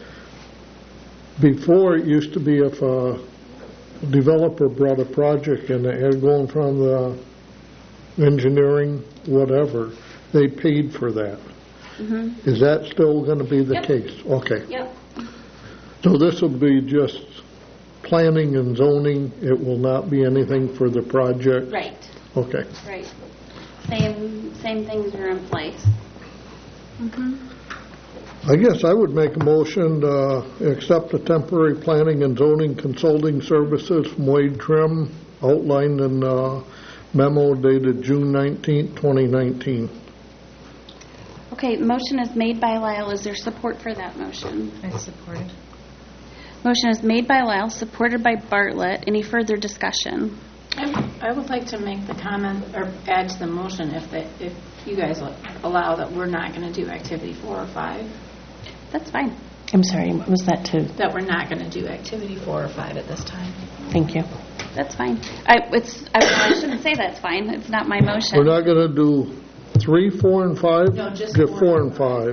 Before it used to be if a developer brought a project in, they had going from the engineering, whatever, they paid for that. Mm-hmm. Is that still going to be the Yep. case? Okay. Yep. So this will be just planning and zoning. It will not be anything for the project? Right. Okay. Right. Same same things are in place. Mm-hmm. I guess I would make a motion to accept the temporary planning and zoning consulting services from Wade Trim outlined in uh memo dated June nineteenth, twenty nineteen. Okay, motion is made by Lyle. Is there support for that motion? I support it. Motion is made by Lyle, supported by Bartlett. Any further discussion? I would like to make the comment or add to the motion if they, if you guys allow that we're not going to do activity four or five. That's fine. I'm sorry, what was that too? That we're not going to do activity four or five at this time. Thank you. That's fine. I, it's, I, I shouldn't say that's fine. It's not my motion. We're not going to do three, four, and five? No, just Get four four and and five.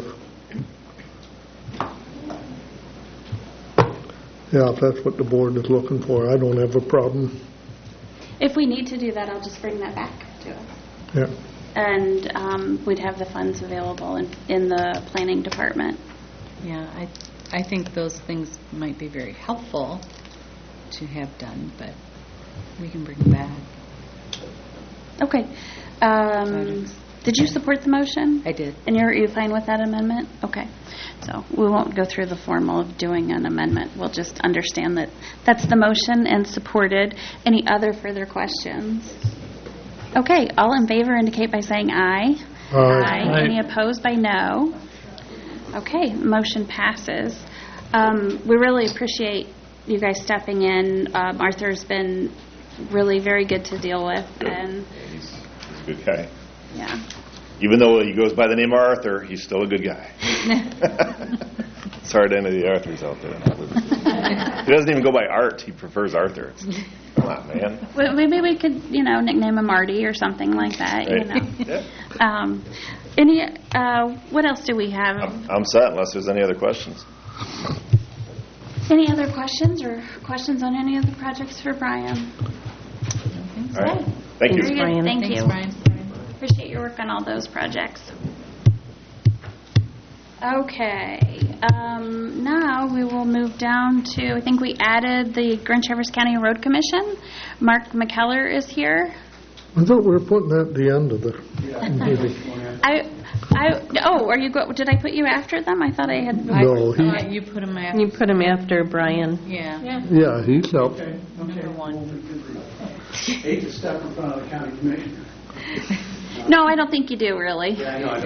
Yeah, if that's what the board is looking for, I don't have a problem. If we need to do that, I'll just bring that back to us. Yeah. And um, we'd have the funds available in, in the planning department. Yeah, I, I think those things might be very helpful to have done, but we can bring them back. Okay. Um, Projects. did you support the motion? I did. And you're, you fine with that amendment? Okay. So we won't go through the formal of doing an amendment. We'll just understand that that's the motion and supported. Any other further questions? Okay. All in favor indicate by saying aye. Aye. Aye. Any opposed by no? Okay. Motion passes. Um, we really appreciate you guys stepping in. Um, Arthur's been really very good to deal with. And He's, he's a good guy. yeah. Even though he goes by the name of Arthur, he's still a good guy. Sorry to any of the Arthurs out there. He doesn't even go by Art. He prefers Arthur. It's, come on, man. Well, maybe we could, you know, nickname him Marty or something like that, you Right. know. Yeah. Um, any, uh, what else do we have? I'm, I'm set unless there's any other questions. Any other questions or questions on any of the projects for Brian? All right. Thank Thanks, you. Very good. Brian. Thank Thanks, you. Brian. Appreciate your work on all those projects. Okay. Um, now we will move down to, I think we added the Grand Traverse County Road Commission. Mark McKellar is here. I thought we were putting that at the end of the meeting. I, I, oh, are you, go, did I put you after them? I thought I had. No, he, Uh, you put them after. You put him after Brian. Yeah. yeah, he's up. Number one. Hate to step in front of the county commissioner. No, I don't think you do, really. Yeah, I know,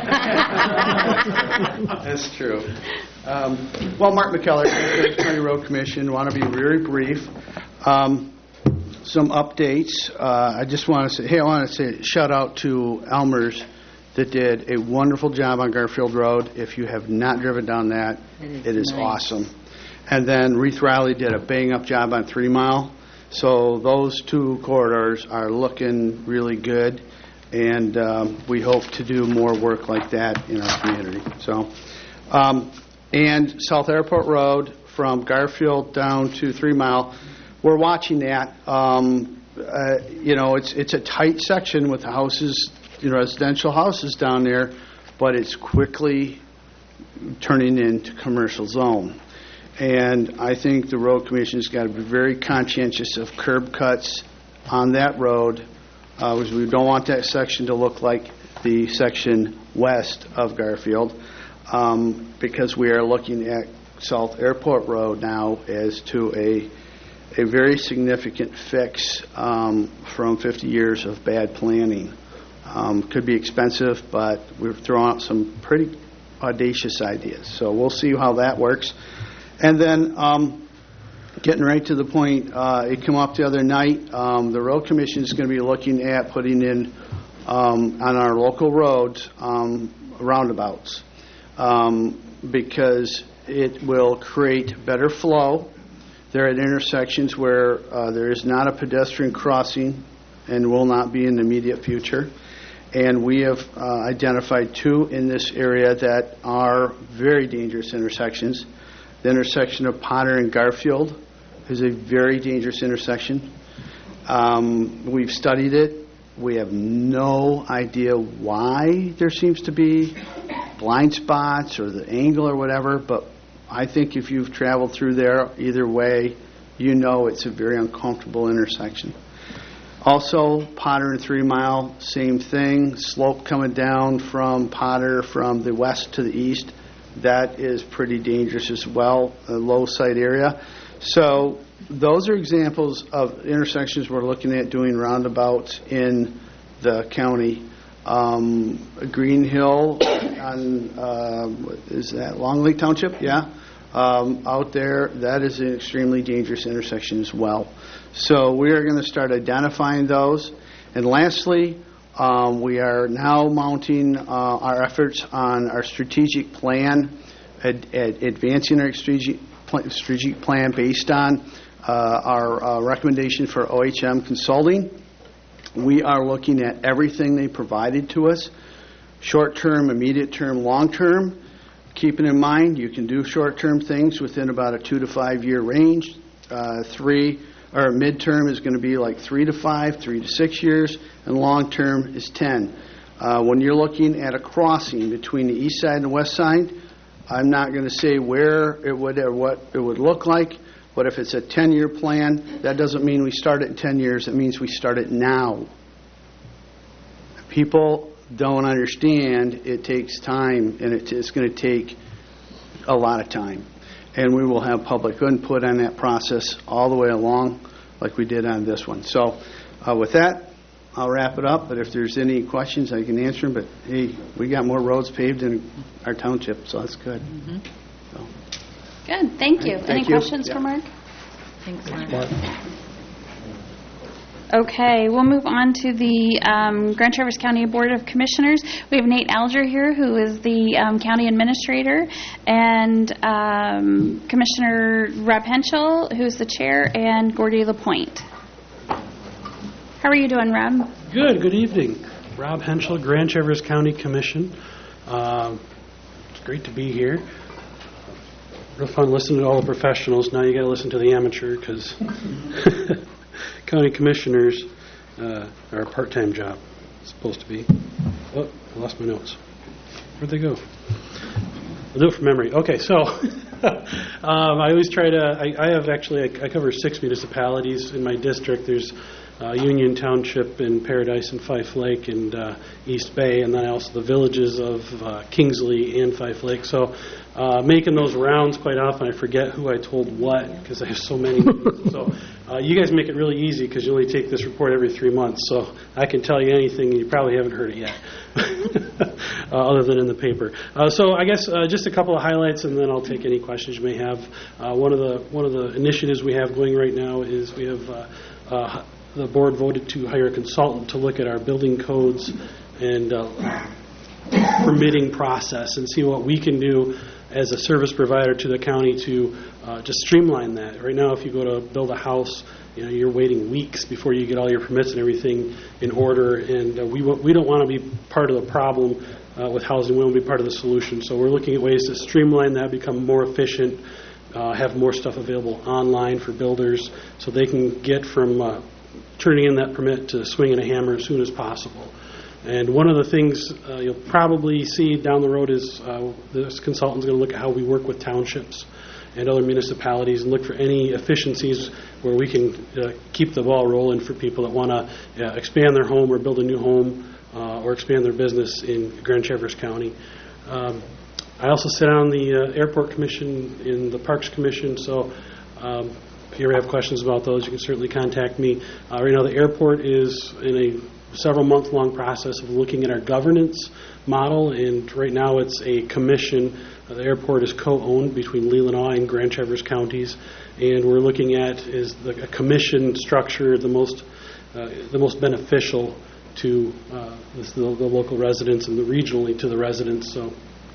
I don't. That's true. Um, Well, Mark McKellar, Traverse County Road Commission, want to be very brief. Um, Some updates. Uh, I just want to say, hey, I want to say shout out to Elmer's that did a wonderful job on Garfield Road. If you have not driven down that, It is it is nice. awesome. And then Reith Riley did a bang-up job on Three Mile. So those two corridors are looking really good, and um, we hope to do more work like that in our community. So, um, and South Airport Road from Garfield down to Three Mile, we're watching that. Um, uh, you know, it's it's a tight section with houses, you know, residential houses down there, but it's quickly turning into commercial zone. And I think the road commission's got to be very conscientious of curb cuts on that road, uh, because we don't want that section to look like the section west of Garfield, um, because we are looking at South Airport Road now as to a a very significant fix um, from fifty years of bad planning. Um, could be expensive, but we're throwing out some pretty audacious ideas. So we'll see how that works. And then um, getting right to the point, uh, it came up the other night. Um, the road commission is going to be looking at putting in um, on our local roads um, roundabouts um, because it will create better flow. They're at intersections where uh, there is not a pedestrian crossing and will not be in the immediate future. And we have uh, identified two in this area that are very dangerous intersections. The intersection of Potter and Garfield is a very dangerous intersection. Um, we've studied it. We have no idea why there seems to be blind spots or the angle or whatever, but I think if you've traveled through there either way, you know it's a very uncomfortable intersection. Also, Potter and Three Mile, same thing. Slope coming down from Potter from the west to the east. That is pretty dangerous as well, a low side area. So those are examples of intersections we're looking at doing roundabouts in the county. Um, Green Hill on, uh, what is that, Long Lake Township? Yeah. Um, out there, that is an extremely dangerous intersection as well. So we are going to start identifying those. And lastly, um, we are now mounting uh, our efforts on our strategic plan, ad- ad- advancing our strategic, pl- strategic plan based on uh, our uh, recommendation for O H M Consulting. We are looking at everything they provided to us, short-term, immediate-term, long-term. Keeping in mind, you can do short-term things within about a two to five-year range. Uh, three or mid-term is going to be like three to five, three to six years, and long-term is ten. Uh, when you're looking at a crossing between the east side and the west side, I'm not going to say where it would or what it would look like, but if it's a ten-year plan, that doesn't mean we start it in ten years. It means we start it now. People don't understand it takes time, and it, it's going to take a lot of time. And we will have public input on that process all the way along like we did on this one. So uh, with that, I'll wrap it up. But if there's any questions, I can answer them. But, hey, we got more roads paved in our township, so that's good. Mm-hmm. So. Good. Thank you. Right, thank Any you. questions Yeah. for Mark? Thanks, Mark. Okay, we'll move on to the um, Grand Traverse County Board of Commissioners. We have Nate Alger here, who is the um, county administrator, and um, Commissioner Rob Henschel, who's the chair, and Gordy LaPointe. How are you doing, Rob? Good. Good evening. Rob Henschel, Grand Traverse County Commission. Um, it's great to be here. Real fun listening to all the professionals. Now you got to listen to the amateur because county commissioners uh, are a part-time job. It's supposed to be. Oh, I lost my notes. Where'd they go? I'll do it from memory. Okay, so um, I always try to. I, I have actually. I, I cover six municipalities in my district. There's uh, Union Township and Paradise and Fife Lake and uh, East Bay, and then also the villages of uh, Kingsley and Fife Lake. So. Uh, making those rounds quite often, I forget who I told what because I have so many. So uh, you guys make it really easy because you only take this report every three months. So I can tell you anything, and you probably haven't heard it yet, uh, other than in the paper. Uh, so I guess uh, just a couple of highlights, and then I'll take any questions you may have. Uh, one of the one of the initiatives we have going right now is we have uh, uh, the board voted to hire a consultant to look at our building codes and uh, permitting process and see what we can do as a service provider to the county to uh, just streamline that. Right now, if you go to build a house, you know, you're waiting weeks before you get all your permits and everything in order, and uh, we w- we don't want to be part of the problem uh, with housing. We want to be part of the solution. So we're looking at ways to streamline that, become more efficient, uh, have more stuff available online for builders so they can get from uh, turning in that permit to swinging a hammer as soon as possible. And one of the things uh, you'll probably see down the road is uh, this consultant's going to look at how we work with townships and other municipalities and look for any efficiencies where we can uh, keep the ball rolling for people that want to uh, expand their home or build a new home uh, or expand their business in Grand Traverse County. Um, I also sit on the uh, Airport Commission and the Parks Commission, so um, if you ever have questions about those, you can certainly contact me. Uh, right now the airport is in a several month-long process of looking at our governance model, and right now it's a commission. Uh, the airport is co-owned between Leelanau and Grand Traverse counties, and we're looking at is the a commission structure the most uh, the most beneficial to uh, the, the local residents and the regionally to the residents. So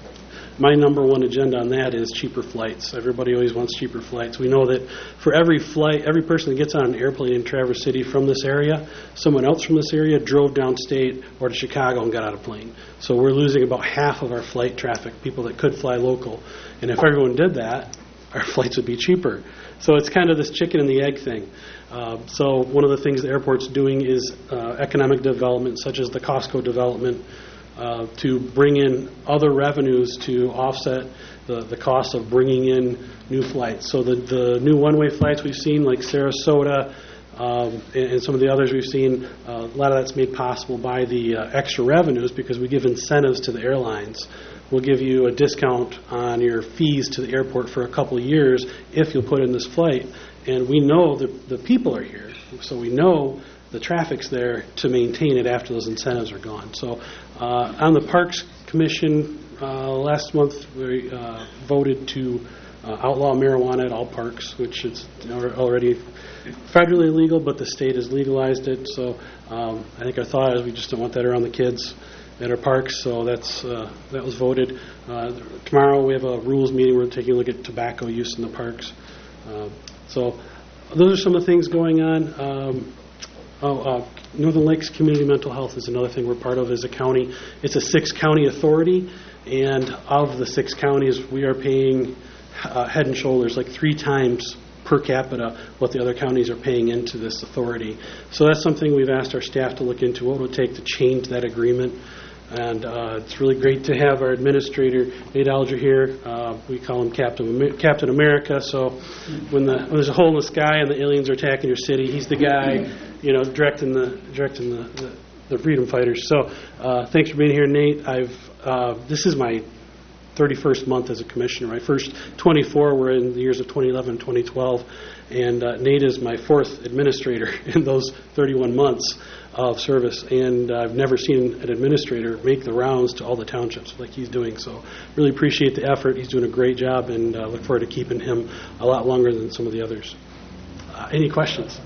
my number one agenda on that is cheaper flights. Everybody always wants cheaper flights. We know that for every flight, every person that gets on an airplane in Traverse City from this area, someone else from this area drove downstate or to Chicago and got out of plane. So we're losing about half of our flight traffic, people that could fly local. And if everyone did that, our flights would be cheaper. So it's kind of this chicken and the egg thing. Uh, so one of the things the airport's doing is uh, economic development, such as the Costco development, Uh, to bring in other revenues to offset the, the cost of bringing in new flights. So the, the new one-way flights we've seen, like Sarasota um, and, and some of the others we've seen, uh, a lot of that's made possible by the uh, extra revenues because we give incentives to the airlines. We'll give you a discount on your fees to the airport for a couple of years if you'll put in this flight. And we know the, the people are here, so we know the traffic's there to maintain it after those incentives are gone. So uh, on the Parks Commission, uh, last month we uh, voted to uh, outlaw marijuana at all parks, which is already federally legal, but the state has legalized it. So um, I think our thought is we just don't want that around the kids at our parks, so that's uh, that was voted. Uh, tomorrow we have a rules meeting. We're taking a look at tobacco use in the parks. Uh, so those are some of the things going on. Um, Oh, uh, Northern Lakes Community Mental Health is another thing we're part of as a county. It's a six-county authority, and of the six counties, we are paying uh, head and shoulders, like three times per capita, what the other counties are paying into this authority. So that's something we've asked our staff to look into, what it would take to change that agreement. And uh, it's really great to have our administrator, Nate Alger, here. Uh, we call him Captain Amer- Captain America. So when, the, when there's a hole in the sky and the aliens are attacking your city, he's the guy, you know, directing the directing the, the, the freedom fighters. So uh, thanks for being here, Nate. I've uh, this is my thirty-first month as a commissioner. My first twenty-four were in the years of twenty eleven and twenty twelve, and uh, Nate is my fourth administrator in those thirty-one months of service, and uh, I've never seen an administrator make the rounds to all the townships like he's doing. So really appreciate the effort. He's doing a great job, and uh, look forward to keeping him a lot longer than some of the others. Uh, any questions?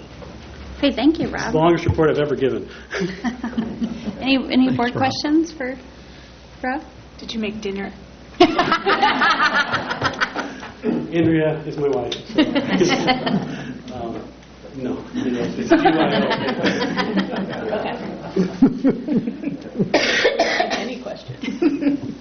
Okay, thank you, Rob. It's the longest report I've ever given. any any Thanks, board Rob. questions for Rob? Did you make dinner? Andrea is my wife. So, um, no. It's a G Y O. Any question?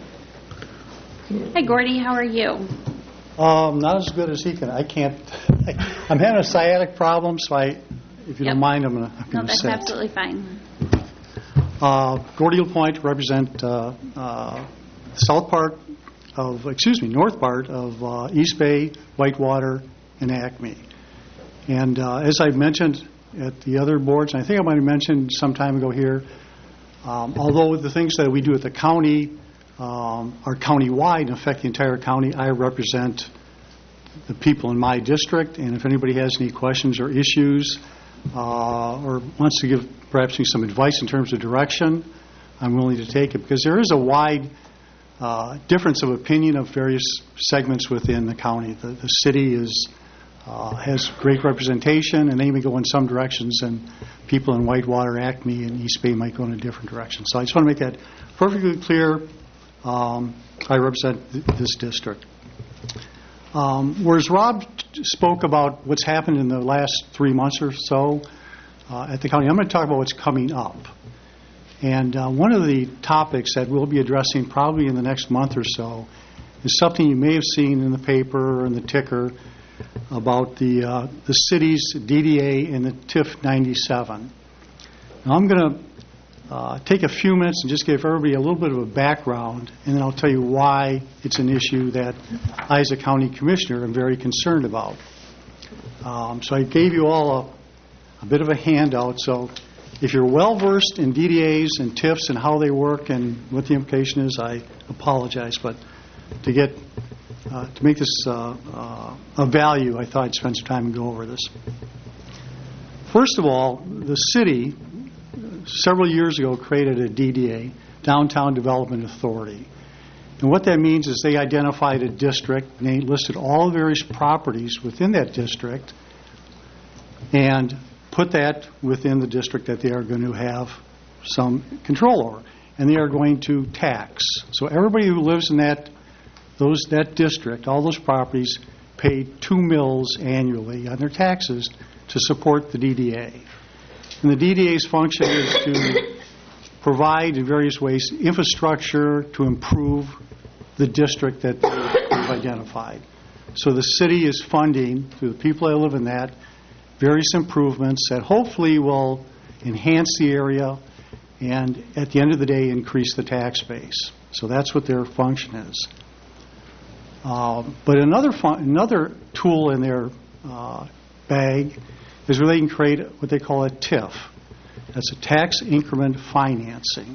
Hi, Gordy. How are you? Um, not as good as he can. I can't. I, I'm having a sciatic problem, so I, if you Yep. don't mind, I'm going No, to that's sit. absolutely fine. Uh, Gordy LaPointe, represent uh, uh, south part of, excuse me, north part of uh, East Bay, Whitewater, and Acme. And uh, as I mentioned at the other boards, and I think I might have mentioned some time ago here, um, although the things that we do at the county um, are county-wide and affect the entire county, I represent the people in my district, and if anybody has any questions or issues uh, or wants to give perhaps me some advice in terms of direction, I'm willing to take it, because there is a wide uh, difference of opinion of various segments within the county. The, the city is uh, has great representation, and they may go in some directions, and people in Whitewater, Acme, and East Bay might go in a different direction. So I just want to make that perfectly clear. Um, I represent th- this district. Um, whereas Rob t- spoke about what's happened in the last three months or so uh, at the county, I'm going to talk about what's coming up. And uh, one of the topics that we'll be addressing probably in the next month or so is something you may have seen in the paper or in the ticker about the uh, the city's D D A and the T I F ninety-seven. Now I'm going to uh, take a few minutes and just give everybody a little bit of a background, and then I'll tell you why it's an issue that I, as a county commissioner, am very concerned about. Um, so I gave you all a, a bit of a handout. So if you're well-versed in D D As and T I Fs and how they work and what the implication is, I apologize. But to get uh, to make this uh, uh, a value, I thought I'd spend some time and go over this. First of all, the city several years ago, created a D D A, Downtown Development Authority. And what that means is they identified a district, and they listed all the various properties within that district, and put that within the district that they are going to have some control over. And they are going to tax. So everybody who lives in that those that district, all those properties, pay two mills annually on their taxes to support the D D A. And the D D A's function is to provide in various ways infrastructure to improve the district that they've identified. So the city is funding, through the people that live in that, various improvements that hopefully will enhance the area and, at the end of the day, increase the tax base. So that's what their function is. Um, but another fun, another tool in their uh, bag is where they can create what they call a T I F. That's a tax increment financing.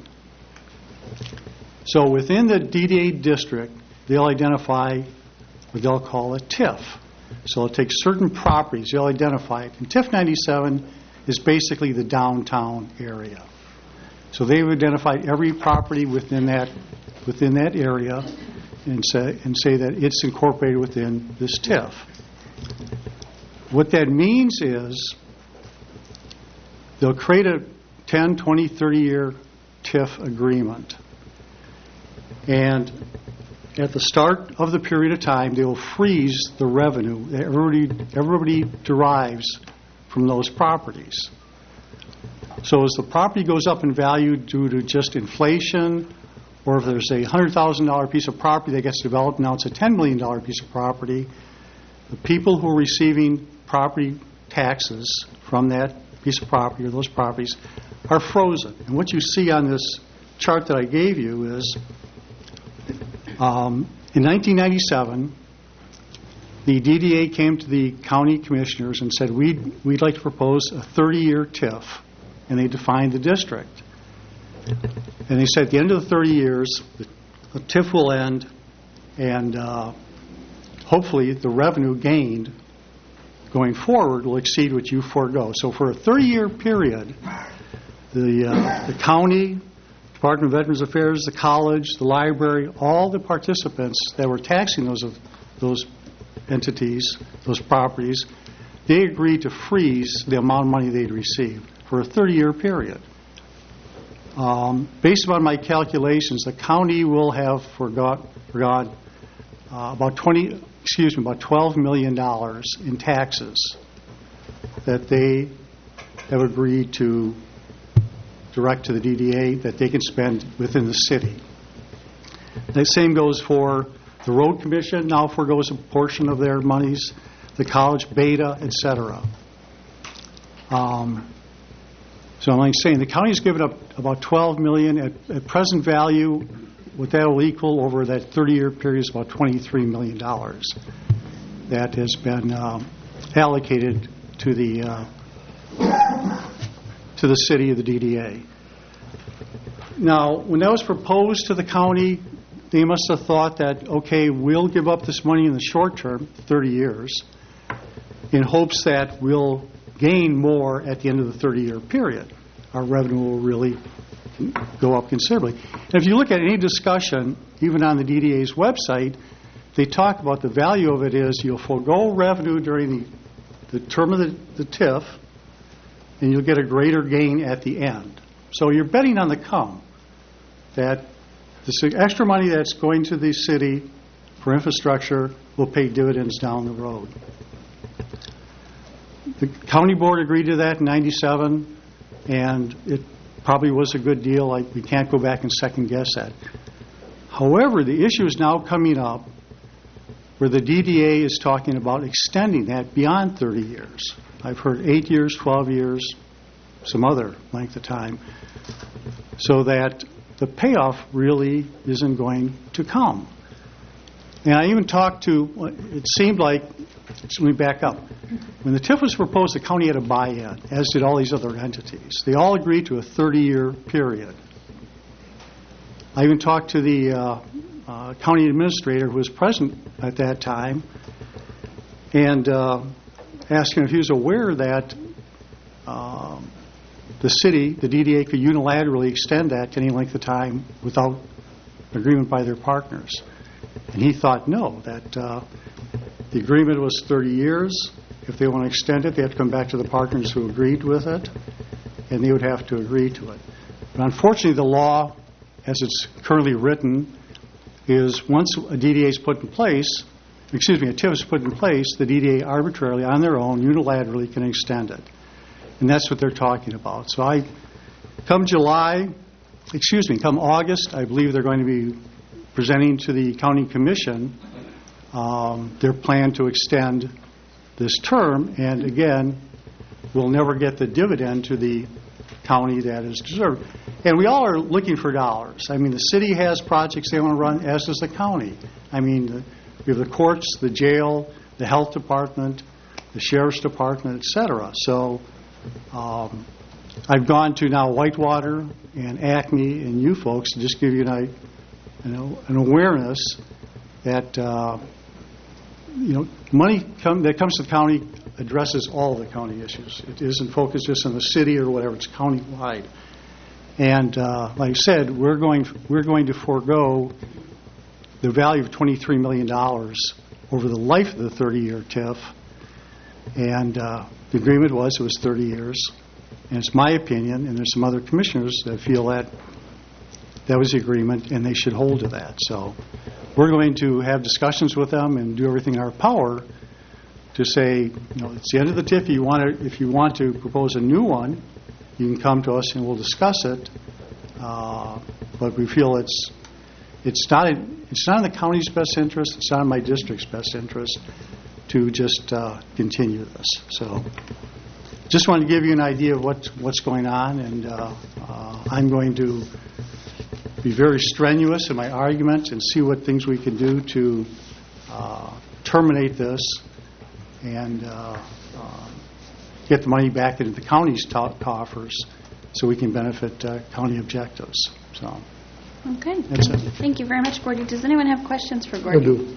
So within the D D A district, they'll identify what they'll call a T I F. So they'll take certain properties, they'll identify it. And T I F ninety-seven is basically the downtown area. So they've identified every property within that within that area and say, and say that it's incorporated within this T I F. What that means is they'll create a ten, twenty, thirty-year T I F agreement. And at the start of the period of time, they will freeze the revenue that everybody, everybody derives from those properties. So as the property goes up in value due to just inflation, or if there's a one hundred thousand dollars piece of property that gets developed, now it's a ten million dollars piece of property, the people who are receiving property taxes from that piece of property or those properties are frozen. And what you see on this chart that I gave you is um, in nineteen ninety-seven, the D D A came to the county commissioners and said, we'd, we'd like to propose a thirty-year T I F, and they defined the district. And they said at the end of the thirty years, the, the T I F will end, and uh, hopefully the revenue gained going forward will exceed what you forego. So for a thirty-year period, the, uh, the county, Department of Veterans Affairs, the college, the library, all the participants that were taxing those those entities, those properties, they agreed to freeze the amount of money they'd receive for a thirty-year period. Um, based upon my calculations, the county will have forgot, forgot uh, about twenty, excuse me, about twelve million dollars in taxes that they have agreed to direct to the D D A that they can spend within the city. The same goes for the road commission, now forgoes a portion of their monies, the college, Beta, et cetera. Um, so I'm like saying the county's given up about twelve million dollars. At, at present value, what that will equal over that thirty-year period is about twenty-three million dollars that has been um, allocated to the uh, to the city of the D D A. Now, when that was proposed to the county, they must have thought that, okay, we'll give up this money in the short term, thirty years, in hopes that we'll gain more at the end of the thirty-year period. Our revenue will really go up considerably. And if you look at any discussion, even on the D D A's website, they talk about the value of it is you'll forego revenue during the, the term of the, the T I F, and you'll get a greater gain at the end. So you're betting on the come that this extra money that's going to the city for infrastructure will pay dividends down the road. The county board agreed to that in ninety-seven, and it probably was a good deal. Like, we can't go back and second guess that. However, the issue is now coming up where the D D A is talking about extending that beyond thirty years. I've heard eight years, twelve years, some other length of time, so that the payoff really isn't going to come. And I even talked to, it seemed like, let me back up. When the T I F was proposed, the county had a buy-in, as did all these other entities. They all agreed to a thirty-year period. I even talked to the uh, uh, county administrator who was present at that time, and uh, asked him if he was aware that um, the city, the D D A, could unilaterally extend that to any length of time without agreement by their partners. And he thought, no, that uh, the agreement was thirty years. If they want to extend it, they have to come back to the partners who agreed with it, and they would have to agree to it. But unfortunately, the law, as it's currently written, is once a D D A is put in place, excuse me, a T I F is put in place, the D D A arbitrarily, on their own, unilaterally can extend it. And that's what they're talking about. So I, come July, excuse me, come August, I believe they're going to be presenting to the county commission um, their plan to extend this term, and again, we'll never get the dividend to the county that is deserved. And we all are looking for dollars. I mean, the city has projects they want to run, as does the county. I mean, the, we have the courts, the jail, the health department, the sheriff's department, et cetera. So um, I've gone to now Whitewater and Acme and you folks to just give you an, you know, an awareness that uh, you know, money come, that comes to the county addresses all the county issues. It isn't focused just on the city or whatever. It's county-wide. And uh, like I said, we're going we're going to forego the value of twenty-three million dollars over the life of the thirty-year T I F. And uh, the agreement was it was thirty years. And it's my opinion, and there's some other commissioners that feel that that was the agreement, and they should hold to that. So we're going to have discussions with them and do everything in our power to say, you know, it's the end of the T I F. If you want to, if you want to propose a new one, you can come to us and we'll discuss it. Uh, but we feel it's it's not in, it's not in the county's best interest. It's not in my district's best interest to just uh, continue this. So, just wanted to give you an idea of what what's going on, and uh, uh, I'm going to be very strenuous in my argument and see what things we can do to uh, terminate this and uh, uh, get the money back into the county's to- coffers so we can benefit uh, county objectives. So, okay. That's it. Thank you very much, Gordy. Does anyone have questions for I Gordy? do.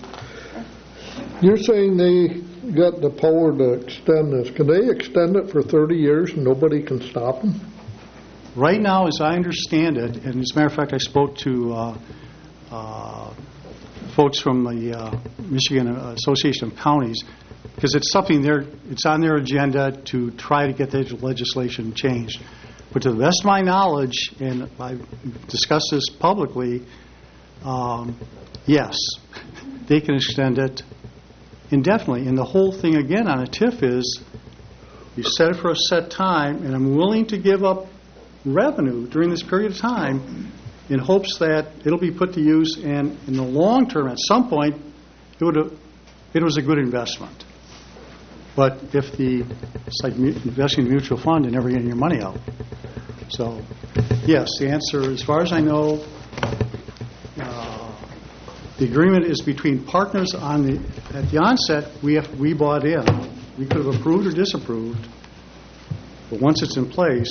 You're saying they got the power to extend this. Can they extend it for thirty years and nobody can stop them? Right now, as I understand it, and as a matter of fact, I spoke to uh, uh, folks from the uh, Michigan Association of Counties, because it's something there, it's on their agenda to try to get the legislation changed. But to the best of my knowledge, and I've discussed this publicly, um, yes, they can extend it indefinitely. And the whole thing, again, on a T I F is you set it for a set time, and I'm willing to give up revenue during this period of time in hopes that it'll be put to use, and in the long term, at some point, it would have, it was a good investment. But if the, it's like investing in a mutual fund and never getting your money out. So, yes, the answer, as far as I know, uh, the agreement is between partners on the, at the onset, we have, we bought in. We could have approved or disapproved, but once it's in place,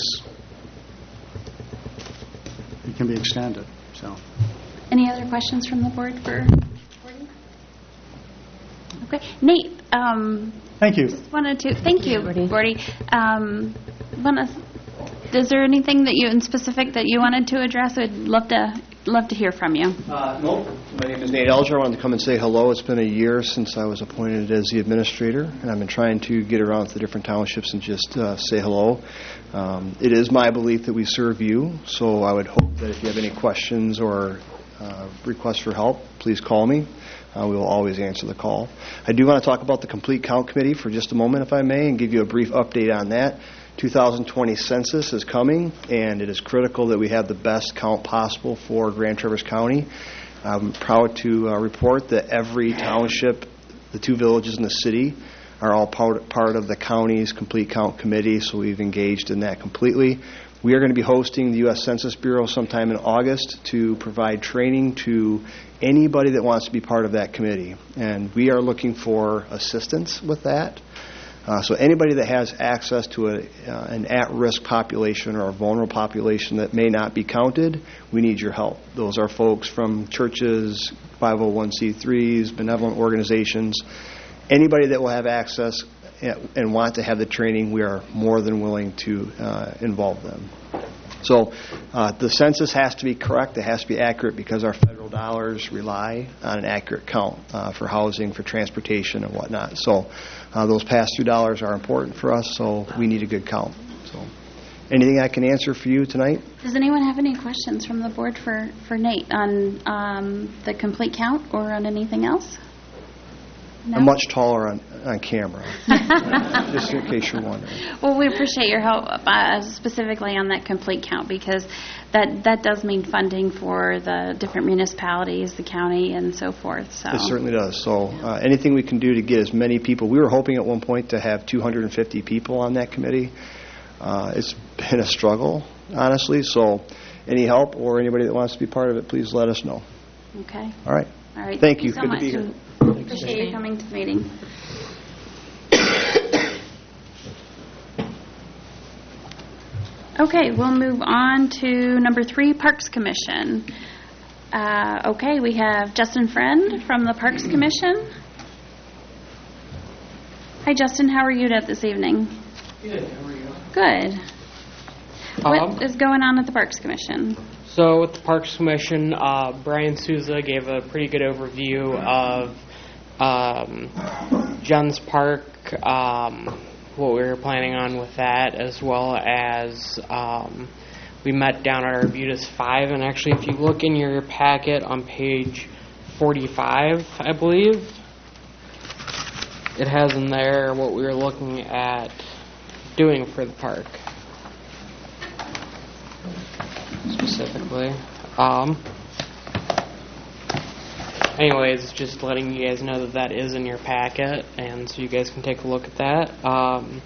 it can be extended. So, Any other questions from the board for Gordy? Okay. Nate, um, thank you. Just wanted to, thank you, Gordy. Um, wanna, is there anything that you, in specific, that you wanted to address? I'd love to, love to hear from you. Uh, no. My name is Nate Elger. I wanted to come and say hello. It's been a year since I was appointed as the administrator, and I've been trying to get around to the different townships and just uh, say hello. Um, it is my belief that we serve you, so I would hope that if you have any questions or uh, requests for help, please call me. Uh, we will always answer the call. I do want to talk about the Complete Count Committee for just a moment, if I may, and give you a brief update on that. two thousand twenty census is coming, and it is critical that we have the best count possible for Grand Traverse County. I'm proud to uh, report that every township, the two villages in the city, are all part, part of the county's Complete Count Committee, so we've engaged in that completely. We are going to be hosting the U S Census Bureau sometime in August to provide training to anybody that wants to be part of that committee, and we are looking for assistance with that. Uh, so anybody that has access to a, uh, an at-risk population or a vulnerable population that may not be counted, we need your help. Those are folks from churches, five oh one c threes, benevolent organizations. Anybody that will have access and want to have the training, we are more than willing to uh, involve them. So uh, the census has to be correct. It has to be accurate because our federal dollars rely on an accurate count uh, for housing, for transportation, and whatnot. So uh, those pass-through dollars are important for us, so we need a good count. So anything I can answer for you tonight? Does anyone have any questions from the board for, for Nate on um, the complete count or on anything else? No? I'm much taller on, on camera, just in case you're wondering. Well, we appreciate your help uh, specifically on that complete count because that, that does mean funding for the different municipalities, the county, and so forth. So it certainly does. So uh, anything we can do to get as many people. We were hoping at one point to have two hundred fifty people on that committee. Uh, it's been a struggle, honestly. So any help or anybody that wants to be part of it, please let us know. Okay. All right. All right. Thank, Thank you. you so Good much. to be here. Appreciate you coming to the meeting. Okay, we'll move on to number three, Parks Commission. Uh, okay, we have Justin Friend from the Parks Commission. Hi, Justin. How are you this evening? Good. How are you? Good. What Um, is going on at the Parks Commission? So with the Parks Commission, uh, Brian Souza gave a pretty good overview of um, Johns Park, um, what we were planning on with that, as well as um, we met down at Arbutus five. And actually, if you look in your packet on page forty-five, I believe, it has in there what we were looking at doing for the park. Specifically. Um, anyways, just letting you guys know that that is in your packet, and so you guys can take a look at that. Um,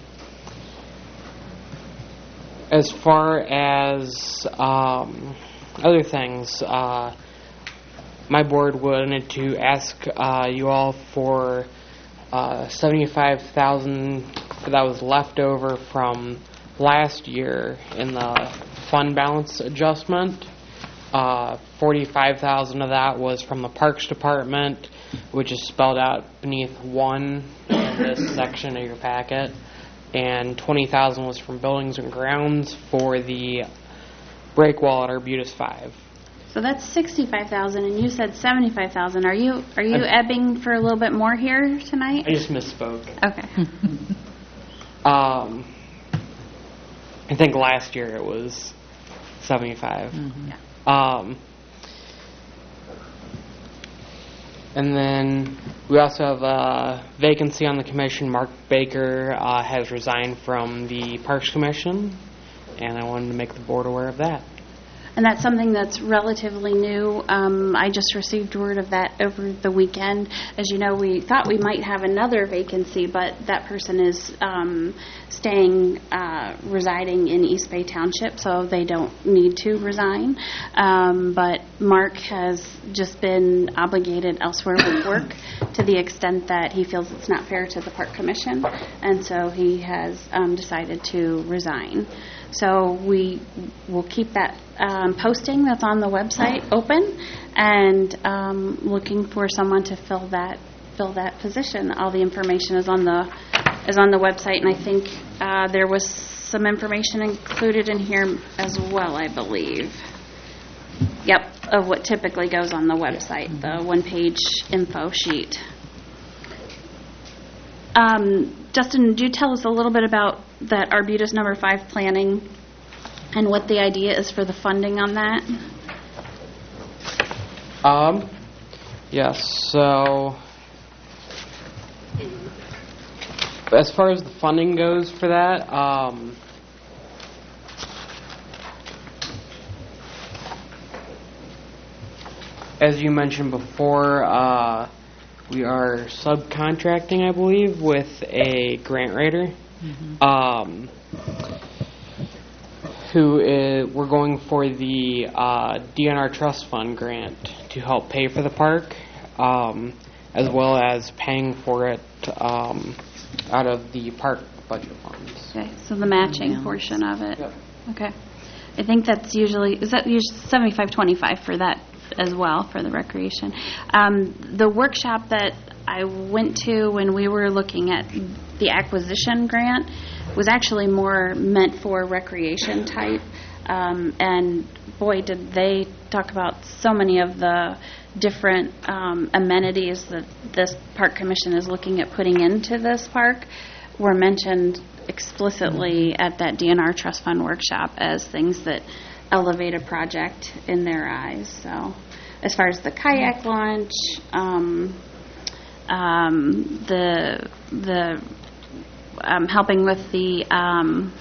as far as um, other things, uh, my board wanted to ask uh, you all for uh, seventy-five thousand dollars that was left over from last year in the fund balance adjustment. Uh, forty-five thousand dollars of that was from the Parks Department, which is spelled out beneath one in this section of your packet, and twenty thousand dollars was from Buildings and Grounds for the break wall at Arbutus five. So that's sixty-five thousand dollars, and you said seventy-five thousand dollars. Are you are you I, ebbing for a little bit more here tonight? I just misspoke. Okay. um, I think last year it was seventy-five. Mm-hmm. Yeah. Um, and then we also have a vacancy on the commission. Mark Baker uh, has resigned from the Parks Commission, and I wanted to make the board aware of that. And that's something that's relatively new. Um, I just received word of that over the weekend. As you know, we thought we might have another vacancy, but that person is um, staying, uh, residing in East Bay Township, so they don't need to resign. Um, but Mark has just been obligated elsewhere with work to the extent that he feels it's not fair to the Park Commission, and so he has um, decided to resign. So we will keep that um, posting that's on the website open, and um, looking for someone to fill that fill that position. All the information is on the is on the website, and I think uh, there was some information included in here as well, I believe. Yep, of what typically goes on the website, the one-page info sheet. Um, Justin, do you tell us a little bit about that Arbutus number five planning and what the idea is for the funding on that? Um, yes, so as far as the funding goes for that, um, as you mentioned before, uh, we are subcontracting, I believe, with a grant writer, mm-hmm. um, who is, we're going for the uh, D N R Trust Fund grant to help pay for the park, um, as well as paying for it um, out of the park budget funds. Okay, so the matching mm-hmm. portion of it. Yep. Okay. I think that's usually, is that usually seventy-five twenty-five for that as well, for the recreation. Um, the workshop that I went to when we were looking at the acquisition grant was actually more meant for recreation type. Um, and boy, did they talk about so many of the different um, amenities that this park commission is looking at putting into this park were mentioned explicitly at that D N R Trust Fund workshop as things that elevate a project in their eyes. So as far as the kayak launch, um, um, the the um, helping with the um,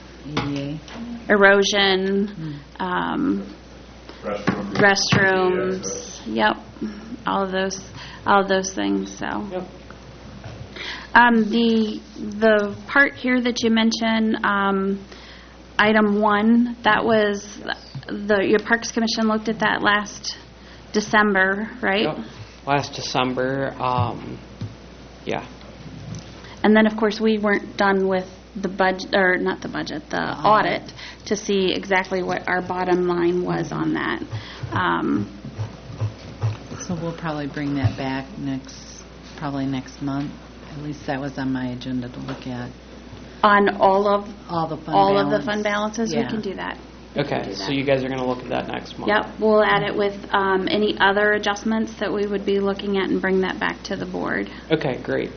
erosion, um, Restrooms. restrooms, yep, all of those, all of those things. So, um, the the part here that you mentioned, um, item one, that was the your Parks Commission looked at that last December, right? Yep. Last December, um, yeah. And then, of course, we weren't done with the budget, or not the budget, the audit, to see exactly what our bottom line was on that. Um, So we'll probably bring that back next, probably next month. At least that was on my agenda to look at. on all of All the fund all of the balance. fund balances, we Yeah. can do that. Okay, so you guys are going to look at that next month? Yep, we'll add it with um, any other adjustments that we would be looking at and bring that back to the board. Okay, great.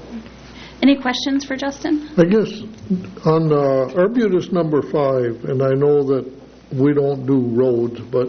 Any questions for Justin? I guess on uh, Arbutus number five, and I know that we don't do roads, but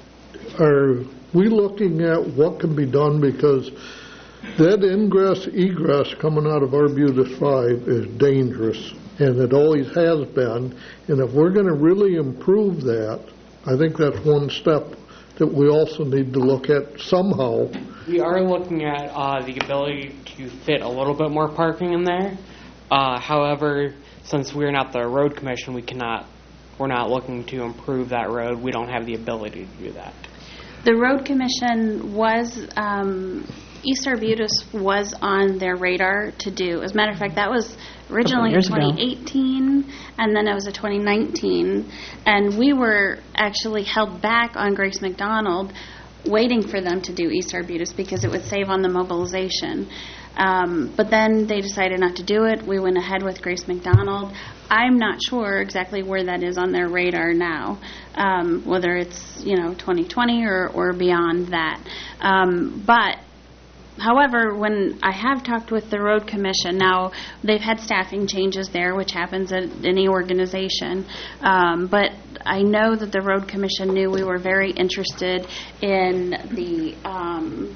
are we looking at what can be done? Because that ingress egress coming out of Arbutus five is dangerous, and it always has been. And if we're going to really improve that, I think that's one step that we also need to look at somehow. We are looking at uh, the ability to fit a little bit more parking in there. Uh, however, since we're not the road commission, we cannot, we're not looking to improve that road. We don't have the ability to do that. The road commission was, um, East Arbutus was on their radar to do. As a matter of fact, that was originally in years ago. twenty eighteen, and then it was a twenty nineteen. And we were actually held back on Grace McDonald, waiting for them to do East Arbutus because it would save on the mobilization. Um, but then they decided not to do it. We went ahead with Grace McDonald. I'm not sure exactly where that is on their radar now, um, whether it's, you know, twenty twenty or, or beyond that. Um, but However, when I have talked with the road commission, now they've had staffing changes there, which happens at any organization. Um, but I know that the road commission knew we were very interested in the um,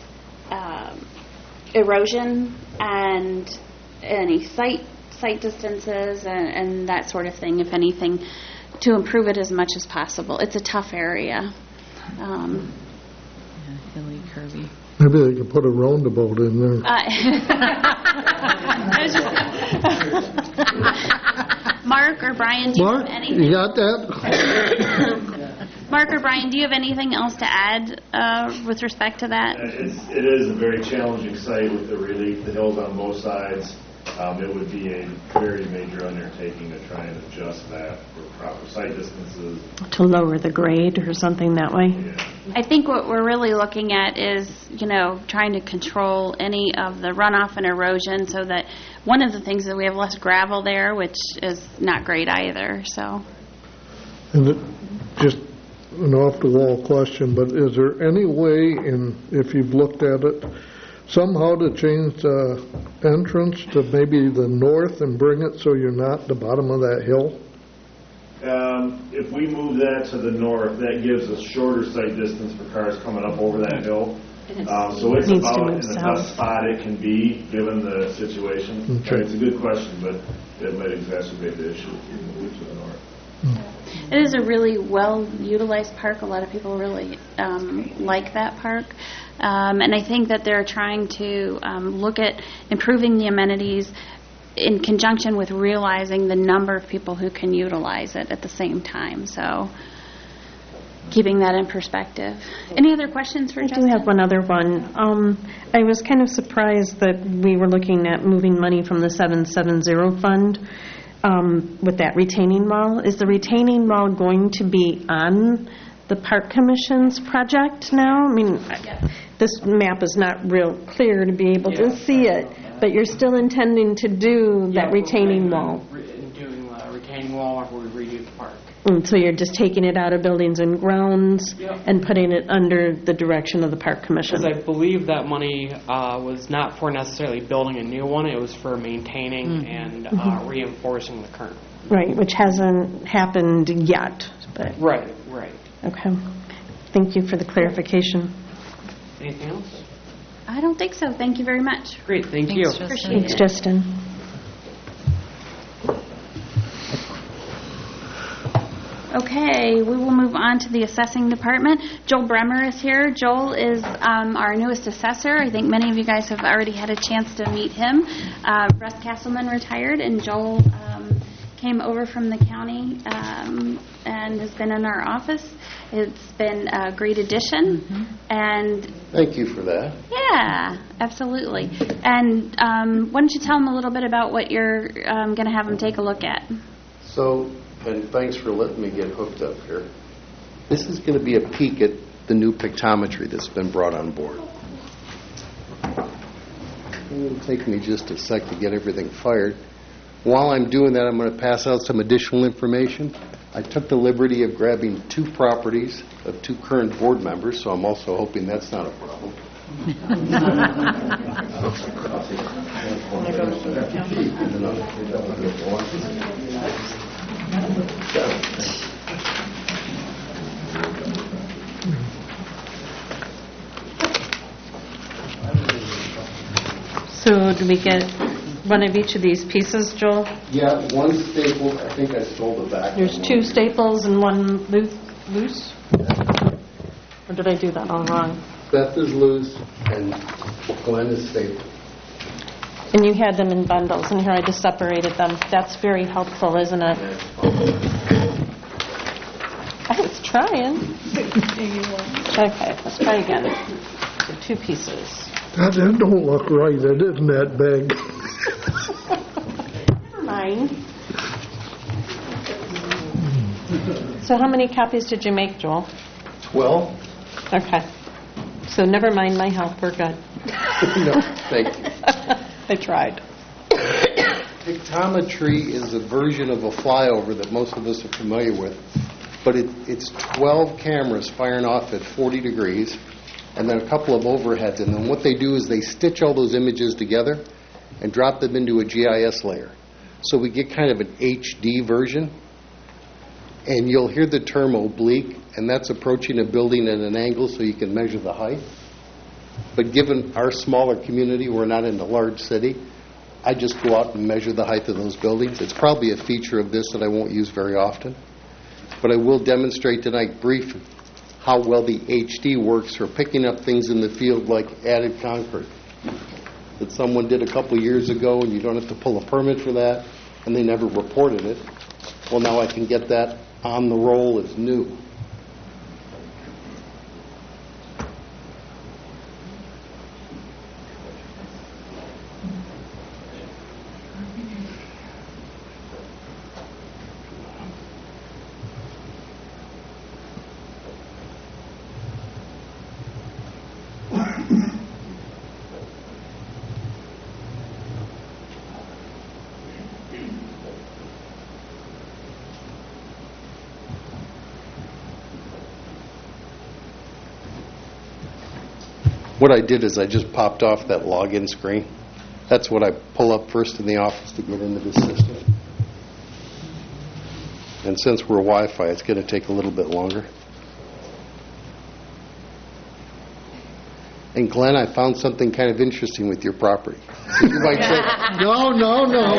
uh, erosion and any site site distances and, and that sort of thing, if anything, to improve it as much as possible. It's a tough area. Um, Yeah, hilly, curvy. Maybe they could put a roundabout in there. Uh, I was just Mark or Brian, do you Mark, have anything? you got that? Mark or Brian, do you have anything else to add uh, with respect to that? It's, it is a very challenging site with the relief, the hills on both sides. Um, it would be a very major undertaking to try and adjust that for proper site distances. To lower the grade or something that way? I think what we're really looking at is, you know, trying to control any of the runoff and erosion so that one of the things is we have less gravel there, which is not great either, so. And it, just an off-the-wall question, but is there any way, in if you've looked at it, somehow to change the entrance to maybe the north and bring it so you're not at the bottom of that hill? Um, if we move that to the north, that gives us shorter sight distance for cars coming up over that hill. Um, so it's Needs to about in move the south. best spot it can be, given the situation. Okay. It's a good question, but it might exacerbate the issue if we move to the north. It is a really well-utilized park. A lot of people really um, like that park. Um, and I think that they're trying to um, look at improving the amenities in conjunction with realizing the number of people who can utilize it at the same time. So keeping that in perspective. Any other questions for I Justin? do have one other one. Um, I was kind of surprised that we were looking at moving money from the seven seven zero fund um, with that retaining wall. Is the retaining wall going to be on the Park Commission's project now? I mean, this map is not real clear to be able to see it. But you're still intending to do Yeah, that we're retaining planning wall? on re- Doing the retaining wall after we redo the park. And so you're just taking it out of buildings and grounds Yep. and putting it under the direction of the Park Commission? Because I believe that money uh, was not for necessarily building a new one, it was for maintaining and uh, Mhm. reinforcing the current. Right, which hasn't happened yet, but, Right, right. okay. Thank you for the clarification. Anything else? I don't think so. Thank you very much. Great, thank Thanks, you. Justin. Appreciate Thanks, it. Justin. Okay, we will move on to the assessing department. Joel Bremer is here. Joel is um, our newest assessor. I think many of you guys have already had a chance to meet him. Uh, Russ Castleman retired, and Joel um, came over from the county um, and has been in our office. It's been a great addition, and Thank you for that. yeah, absolutely. And um, why don't you tell him a little bit about what you're um, going to have him take a look at? So, and thanks for letting me get hooked up here. This is going to be a peek at the new pictometry that's been brought on board. It'll take me just a sec to get everything fired. While I'm doing that, I'm going to pass out some additional information. I took the liberty of grabbing two properties of two current board members, so I'm also hoping that's not a problem. So do we get one of each of these pieces, Joel? Yeah, one staple, I think I stole the back. There's one. two staples and one loose, loose? Or did I do that all wrong? Beth is loose and Glenn is staple. And you had them in bundles, and here I just separated them. That's very helpful, isn't it? I was trying. Okay, let's try again. So two pieces. That, that don't look right. It isn't that big. Never mind. So how many copies did you make, Joel? Twelve? Okay. So never mind my help. We're good. No, thank you. I tried. Pictometry is a version of a flyover that most of us are familiar with, but it, it's twelve cameras firing off at forty degrees, and then a couple of overheads, and then what they do is they stitch all those images together and drop them into a G I S layer. So we get kind of an H D version, and you'll hear the term oblique, and that's approaching a building at an angle so you can measure the height. But given our smaller community, we're not in a large city, I just go out and measure the height of those buildings. It's probably a feature of this that I won't use very often. But I will demonstrate tonight brief how well the H D works for picking up things in the field like added concrete that someone did a couple years ago, and you don't have to pull a permit for that, and they never reported it. Well, now I can get that on the roll as new. What I did is I just popped off that login screen. That's what I pull up first in the office to get into the system. And since we're Wi-Fi, it's going to take a little bit longer. And Glenn, I found something kind of interesting with your property. So you might say, No, no, no.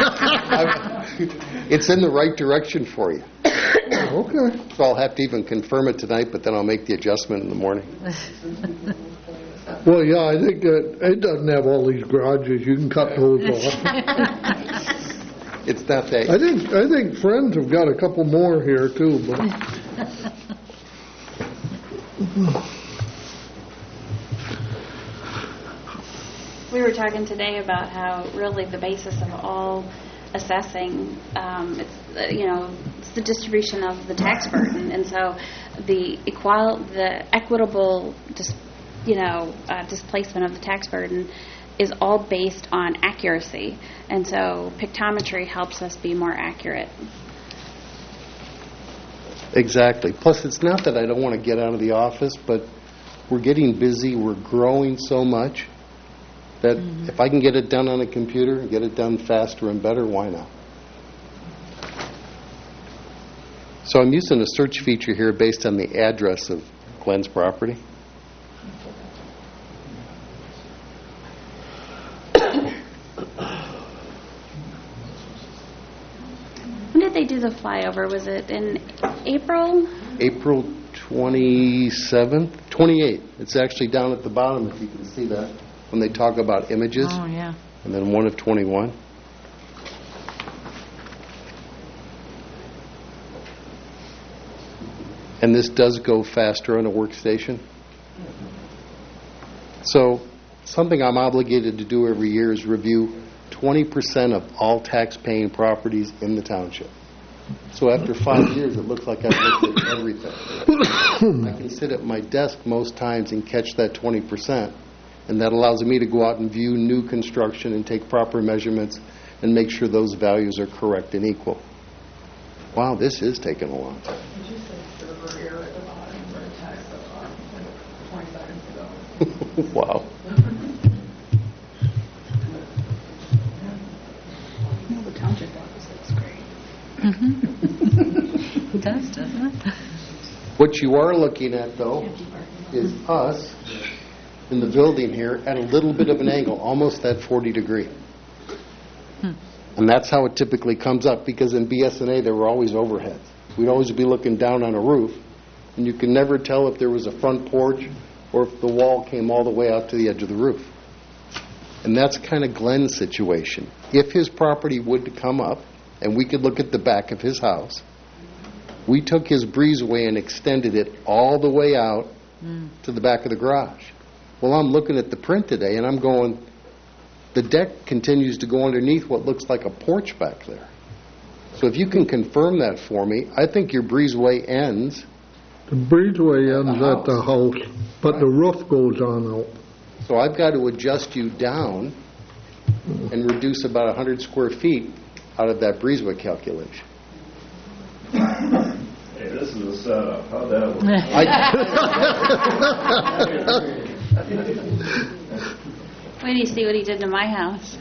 it's in the right direction for you. Okay. So I'll have to even confirm it tonight, but then I'll make the adjustment in the morning. Well, yeah, I think that it doesn't have all these garages. You can cut those off. It's not that. I think I think Friends have got a couple more here too, but We were talking today about how really the basis of all assessing, um, it's, uh, you know, it's the distribution of the tax burden. And so the equal, the equitable, dis, you know, uh, displacement of the tax burden is all based on accuracy. And so pictometry helps us be more accurate. Exactly. Plus, it's not that I don't want to get out of the office, but we're getting busy, we're growing so much that mm-hmm. if I can get it done on a computer and get it done faster and better, why not? So I'm using a search feature here based on the address of Glenn's property. When did they do the flyover? Was it in April? April twenty-seventh, twenty-eighth. It's actually down at the bottom, if you can see that, when they talk about images. Oh, yeah. And then one of twenty-one. And this does go faster on a workstation. So something I'm obligated to do every year is review twenty percent of all tax-paying properties in the township. So after five years, it looks like I've looked at everything. I can sit at my desk most times and catch that twenty percent, and that allows me to go out and view new construction and take proper measurements and make sure those values are correct and equal. Wow, this is taking a long time. Did you say server error at the bottom for a text that was like twenty seconds ago? Wow. No, the township office looks great. Mm-hmm. It does, doesn't it? What you are looking at, though, is us in the building here at a little bit of an angle, almost at forty degree. Hmm. And that's how it typically comes up, because in B S N A there were always overheads. We'd always be looking down on a roof, and you could never tell if there was a front porch or if the wall came all the way out to the edge of the roof. And that's kind of Glenn's situation. If his property would to come up, and we could look at the back of his house, we took his breezeway and extended it all the way out mm. to the back of the garage. Well, I'm looking at the print today, and I'm going, the deck continues to go underneath what looks like a porch back there. So if you can confirm that for me, I think your breezeway ends. The breezeway ends at the house, but right. the roof goes on out. So I've got to adjust you down and reduce about one hundred square feet out of that breezeway calculation. Hey, this is a setup. How'd that work? Wait till you see what he did to my house.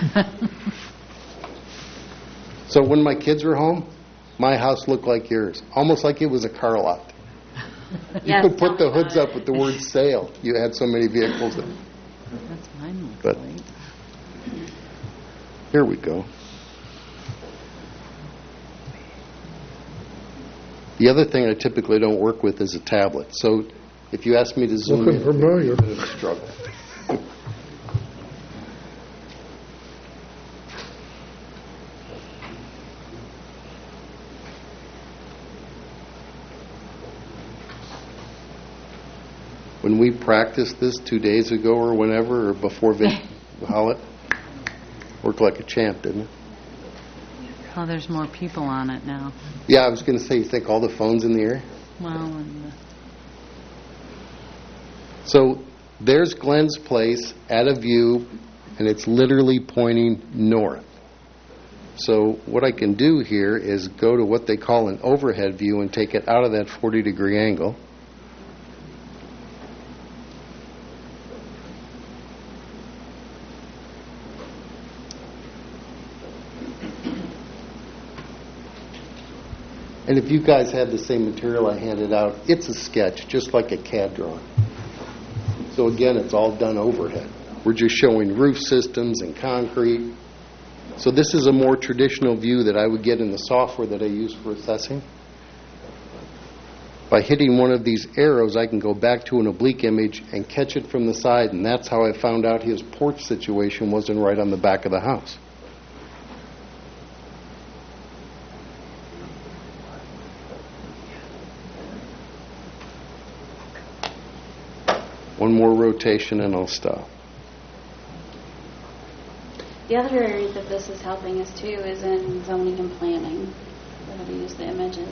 So when my kids were home, my house looked like yours, almost like it was a car lot. You yes, could put the hoods up with the word sale. You had so many vehicles. That, That's mine looks but like. Here we go. The other thing I typically don't work with is a tablet. So if you ask me to zoom Looking in, familiar. it's a bit of a struggle. When we practiced this two days ago or whenever, or before Vic Howlett, worked like a champ, didn't it? Oh, there's more people on it now. Yeah, I was going to say, you think all the phones in the air? Well, and the So there's Glenn's place at a view, and it's literally pointing north. So what I can do here is go to what they call an overhead view and take it out of that forty degree angle. And if you guys had the same material I handed out, it's a sketch, just like a C A D drawing. So again, it's all done overhead. We're just showing roof systems and concrete. So this is a more traditional view that I would get in the software that I use for assessing. By hitting one of these arrows, I can go back to an oblique image and catch it from the side, and that's how I found out his porch situation wasn't right on the back of the house. One more rotation and I'll stop. The other area that this is helping us too is in zoning and planning, where we use the images.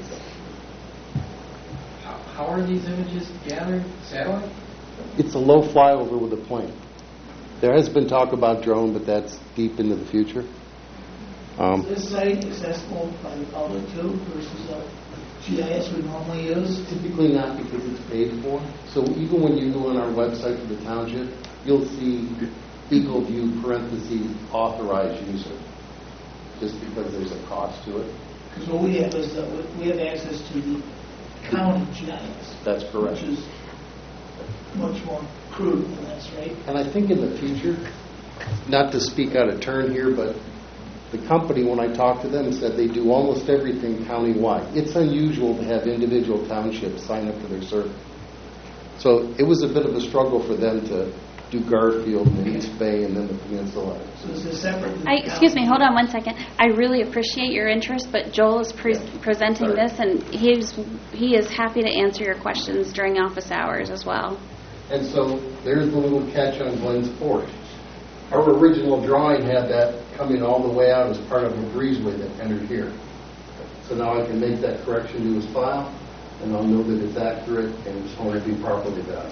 How, how are these images gathered? Satellite? It's a low flyover with a plane. There has been talk about drone, but that's deep into the future. Um, Is this site accessible by the public too versus a G I S we normally use? Typically not, because it's paid for. So even when you go on our website for the township, you'll see Eagle View parentheses authorized user, just because there's a cost to it. Because what we have is that we have access to the county G I S. That's correct. Which is much more crude than this, right? And I think in the future, not to speak out of turn here, but the company, when I talked to them, said they do almost everything countywide. It's unusual to have individual townships sign up for their service. So it was a bit of a struggle for them to do Garfield and East Bay and then the peninsula. So is this separate? I, excuse me, hold on one second. I really appreciate your interest, but Joel is pre- presenting Sorry. this, and he's he is happy to answer your questions during office hours as well. And so there's the little catch on Glenn's Porch. Our original drawing had that coming all the way out as part of a breezeway that entered here. So now I can make that correction to his file, and I'll know that it's accurate and it's going to be properly valued.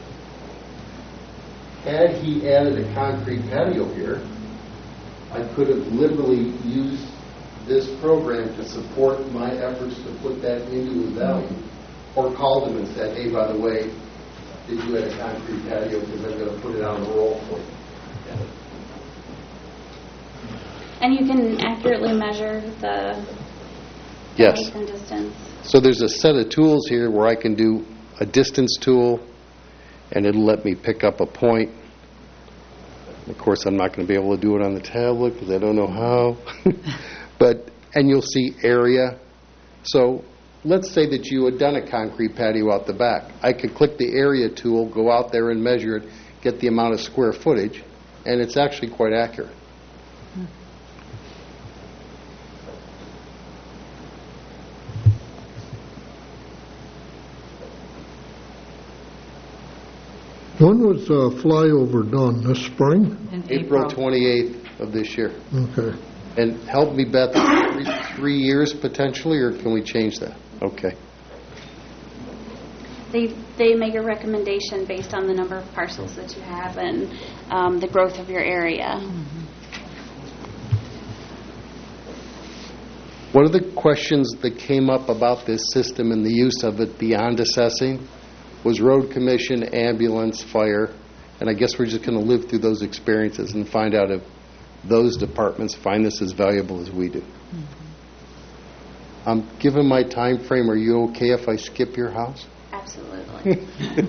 Had he added a concrete patio here, I could have literally used this program to support my efforts to put that into his value, or called him and said, hey, by the way, did you add a concrete patio, because I'm going to put it on the roll for you. And you can accurately measure the Yes. height and distance. So there's a set of tools here where I can do a distance tool, and it'll let me pick up a point. Of course, I'm not going to be able to do it on the tablet because I don't know how. But and you'll see area. So let's say that you had done a concrete patio out the back. I could click the area tool, go out there and measure it, get the amount of square footage, and it's actually quite accurate. When was uh, flyover done? This spring? In April April. twenty-eighth of this year. Okay. And help me, Beth, three, three years potentially, or can we change that? Okay. They they make a recommendation based on the number of parcels that you have and um, the growth of your area. One of the questions that came up about this system and the use of it beyond assessing was road commission, ambulance, fire, and I guess we're just going to live through those experiences and find out if those departments find this as valuable as we do. Mm-hmm. Um, given my time frame, are you okay if I skip your house? Absolutely.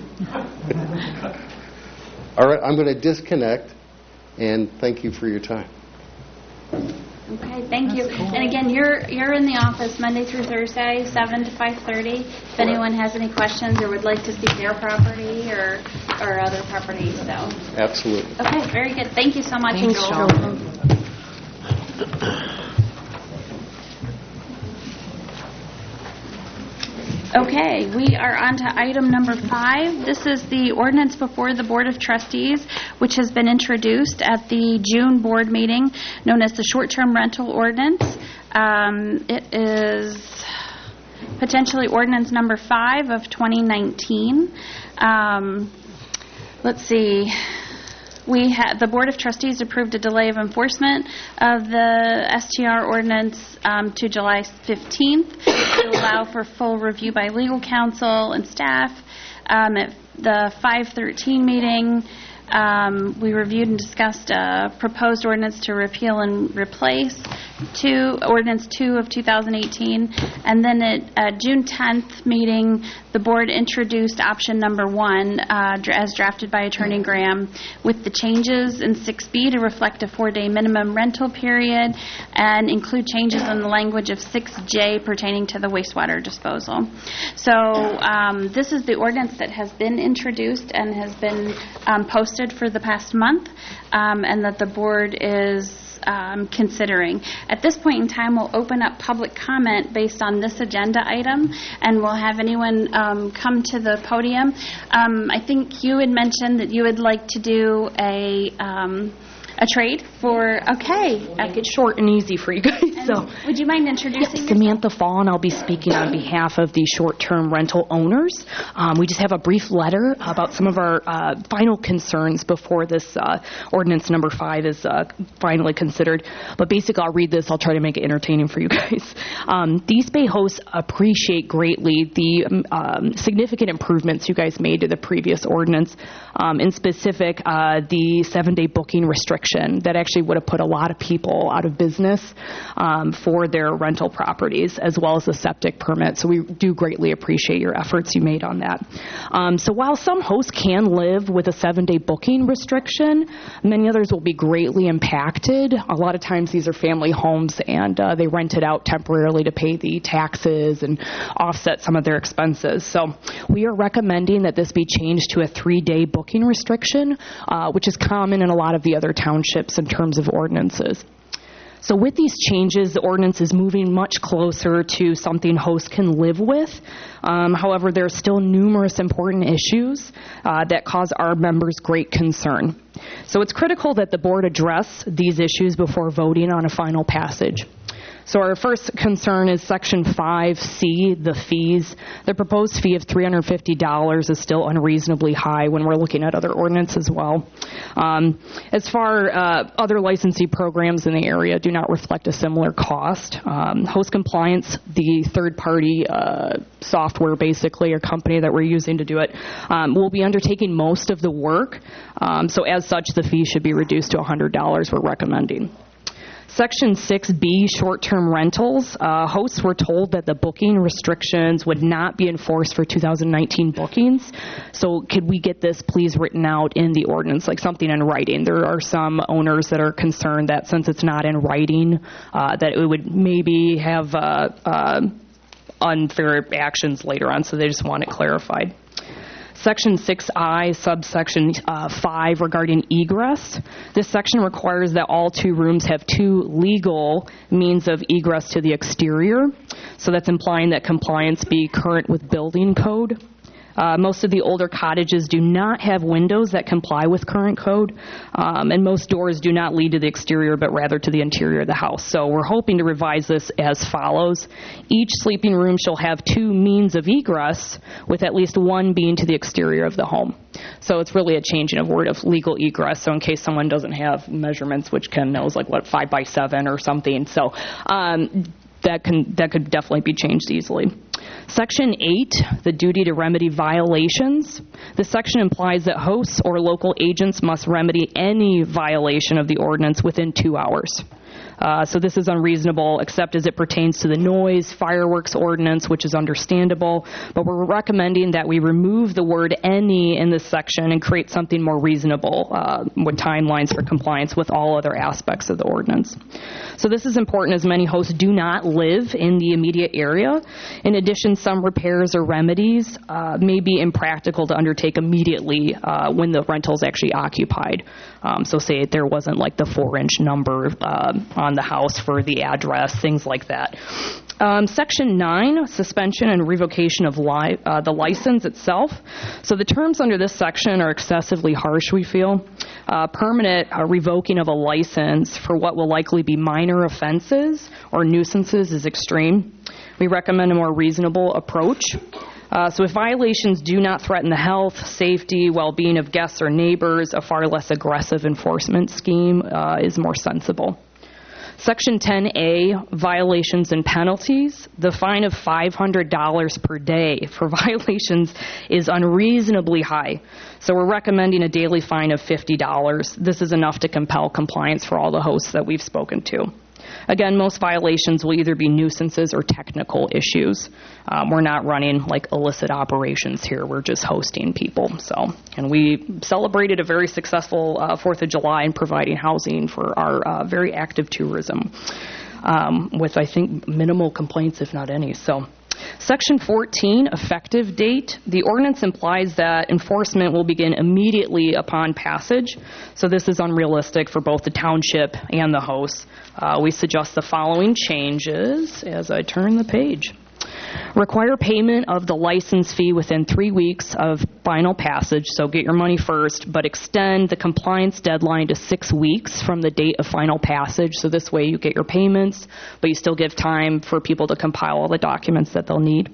All right, I'm going to disconnect, and thank you for your time. Okay, thank you. And again, you're you're in the office Monday through Thursday, seven to five thirty. If anyone has any questions or would like to see their property or or other properties, so. Absolutely. Okay, very good. Thank you so much, Thanks, Joel. Joel. Okay, we are on to item number five. This is the ordinance before the Board of Trustees, which has been introduced at the June board meeting, known as the short-term rental ordinance. Um, it is potentially ordinance number five of twenty nineteen. Um, let's see. We had, the Board of Trustees approved a delay of enforcement of the S T R ordinance um, to July fifteenth to allow for full review by legal counsel and staff. Um, at the five thirteen meeting, um, we reviewed and discussed a proposed ordinance to repeal and replace two, ordinance two of two thousand eighteen. And then at uh, June tenth meeting, the board introduced option number one uh, dra- as drafted by Attorney Graham, with the changes in six B to reflect a four-day minimum rental period and include changes in the language of six J pertaining to the wastewater disposal. So um, this is the ordinance that has been introduced and has been um, posted for the past month, um, and that the board is Um, considering. At this point in time, we'll open up public comment based on this agenda item, and we'll have anyone um, come to the podium. Um, I think you had mentioned that you would like to do a um, a trade for, okay. Make it short and easy for you guys. So, would you mind introducing yourself? Samantha Fawn, I'll be speaking on behalf of the short-term rental owners. Um, we just have a brief letter about some of our uh, final concerns before this uh, ordinance number five is uh, finally considered. But basically, I'll read this. I'll try to make it entertaining for you guys. Um, the East Bay hosts appreciate greatly the um, significant improvements you guys made to the previous ordinance. Um, in specific, uh, the seven-day booking restriction that actually would have put a lot of people out of business um, for their rental properties, as well as the septic permit. So we do greatly appreciate your efforts you made on that. Um, so while some hosts can live with a seven-day booking restriction, many others will be greatly impacted. A lot of times these are family homes, and uh, they rent it out temporarily to pay the taxes and offset some of their expenses. So we are recommending that this be changed to a three-day booking restriction, uh, which is common in a lot of the other townships in terms of ordinances. So with these changes, the ordinance is moving much closer to something hosts can live with. Um, however, there are still numerous important issues uh, that cause our members great concern. So it's critical that the board address these issues before voting on a final passage. So our first concern is Section five C, the fees. The proposed fee of three hundred fifty dollars is still unreasonably high when we're looking at other ordinances as well. Um, as far uh, other licensee programs in the area do not reflect a similar cost. Um, Host Compliance, the third-party uh, software, basically, or company that we're using to do it, um, will be undertaking most of the work. Um, so as such, the fee should be reduced to one hundred dollars we're recommending. Section six B, short-term rentals. Uh, hosts were told that the booking restrictions would not be enforced for two thousand nineteen bookings. So could we get this, please, written out in the ordinance, like something in writing? There are some owners that are concerned that since it's not in writing, uh, that it would maybe have uh, uh, unfair actions later on, so they just want it clarified. Section six I, subsection uh, five, regarding egress. This section requires that all two rooms have two legal means of egress to the exterior. So that's implying that compliance be current with building code. Uh, most of the older cottages do not have windows that comply with current code, um, and most doors do not lead to the exterior, but rather to the interior of the house. So we're hoping to revise this as follows. Each sleeping room shall have two means of egress, with at least one being to the exterior of the home. So it's really a changing of word of legal egress, so in case someone doesn't have measurements, which Ken knows, like, what, five by seven or something. So um, that can that could definitely be changed easily. Section eight, the duty to remedy violations. This section implies that hosts or local agents must remedy any violation of the ordinance within two hours. Uh, so this is unreasonable, except as it pertains to the noise, fireworks ordinance, which is understandable. But we're recommending that we remove the word any in this section and create something more reasonable uh, with timelines for compliance with all other aspects of the ordinance. So this is important as many hosts do not live in the immediate area. In addition, some repairs or remedies uh, may be impractical to undertake immediately uh, when the rental is actually occupied. Um, so say there wasn't like the four-inch number uh, on the house for the address, things like that. Um, Section nine, suspension and revocation of li- uh, the license itself. So the terms under this section are excessively harsh, we feel. Uh, permanent uh, revoking of a license for what will likely be minor offenses or nuisances is extreme. We recommend a more reasonable approach. Uh, so if violations do not threaten the health, safety, well-being of guests or neighbors, a far less aggressive enforcement scheme uh, is more sensible. Section ten A, violations and penalties. The fine of five hundred dollars per day for violations is unreasonably high. So we're recommending a daily fine of fifty dollars. This is enough to compel compliance for all the hosts that we've spoken to. Again, most violations will either be nuisances or technical issues. Um, we're not running like illicit operations here. We're just hosting people. So, and we celebrated a very successful uh, fourth of July in providing housing for our uh, very active tourism um, with, I think, minimal complaints, if not any. So. Section fourteen, effective date. The ordinance implies that enforcement will begin immediately upon passage. So this is unrealistic for both the township and the hosts. Uh, we suggest the following changes as I turn the page. Require payment of the license fee within three weeks of final passage, so get your money first, but extend the compliance deadline to six weeks from the date of final passage, so this way you get your payments, but you still give time for people to compile all the documents that they'll need.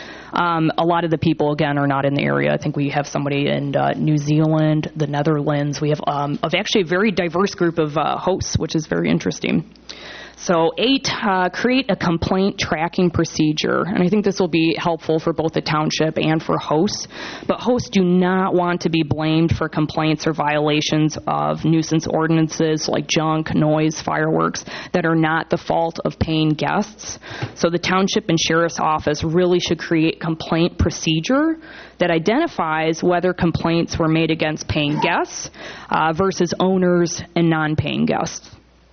Um, a lot of the people, again, are not in the area. I think we have somebody in uh, New Zealand, the Netherlands. We have um, of actually a very diverse group of uh, hosts, which is very interesting. So eight, uh, create a complaint tracking procedure. And I think this will be helpful for both the township and for hosts. But hosts do not want to be blamed for complaints or violations of nuisance ordinances like junk, noise, fireworks that are not the fault of paying guests. So the township and sheriff's office really should create complaint procedure that identifies whether complaints were made against paying guests uh, versus owners and non-paying guests.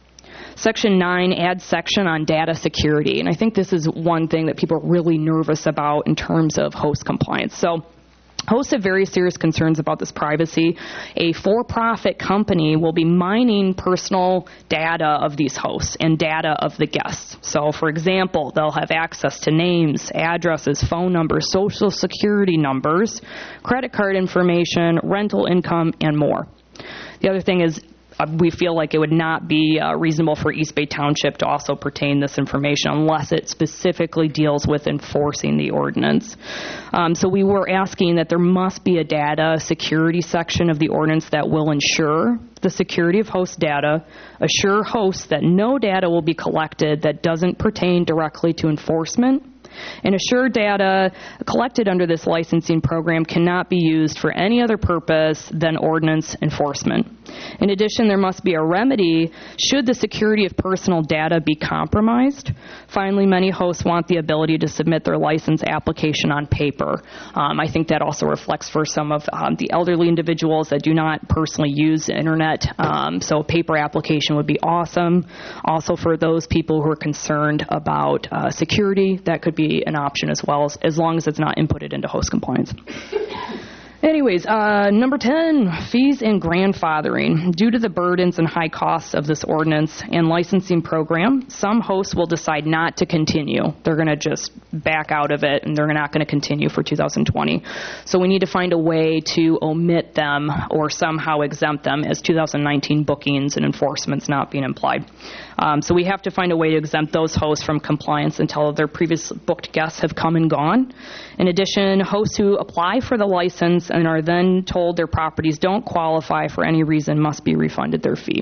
Section nine adds section on data security, and I think this is one thing that people are really nervous about in terms of host compliance. So hosts have very serious concerns about this privacy. A for-profit company will be mining personal data of these hosts and data of the guests. So, for example, they'll have access to names, addresses, phone numbers, social security numbers, credit card information, rental income, and more. The other thing is, Uh, we feel like it would not be uh, reasonable for East Bay Township to also pertain this information unless it specifically deals with enforcing the ordinance. Um, so we were asking that there must be a data security section of the ordinance that will ensure the security of host data, assure hosts that no data will be collected that doesn't pertain directly to enforcement, and assure data collected under this licensing program cannot be used for any other purpose than ordinance enforcement. In addition, there must be a remedy should the security of personal data be compromised. Finally, many hosts want the ability to submit their license application on paper. Um, I think that also reflects for some of um, the elderly individuals that do not personally use the internet. Um, so a paper application would be awesome. Also for those people who are concerned about uh, security, that could be an option as well, as, as long as it's not inputted into host compliance. Anyways, uh, number ten, fees and grandfathering. Due to the burdens and high costs of this ordinance and licensing program, some hosts will decide not to continue. They're going to just back out of it, and they're not going to continue for two thousand twenty. So we need to find a way to omit them or somehow exempt them as two thousand nineteen bookings and enforcement's not being implied. Um, so we have to find a way to exempt those hosts from compliance until their previous booked guests have come and gone. In addition, hosts who apply for the license and are then told their properties don't qualify for any reason must be refunded their fee.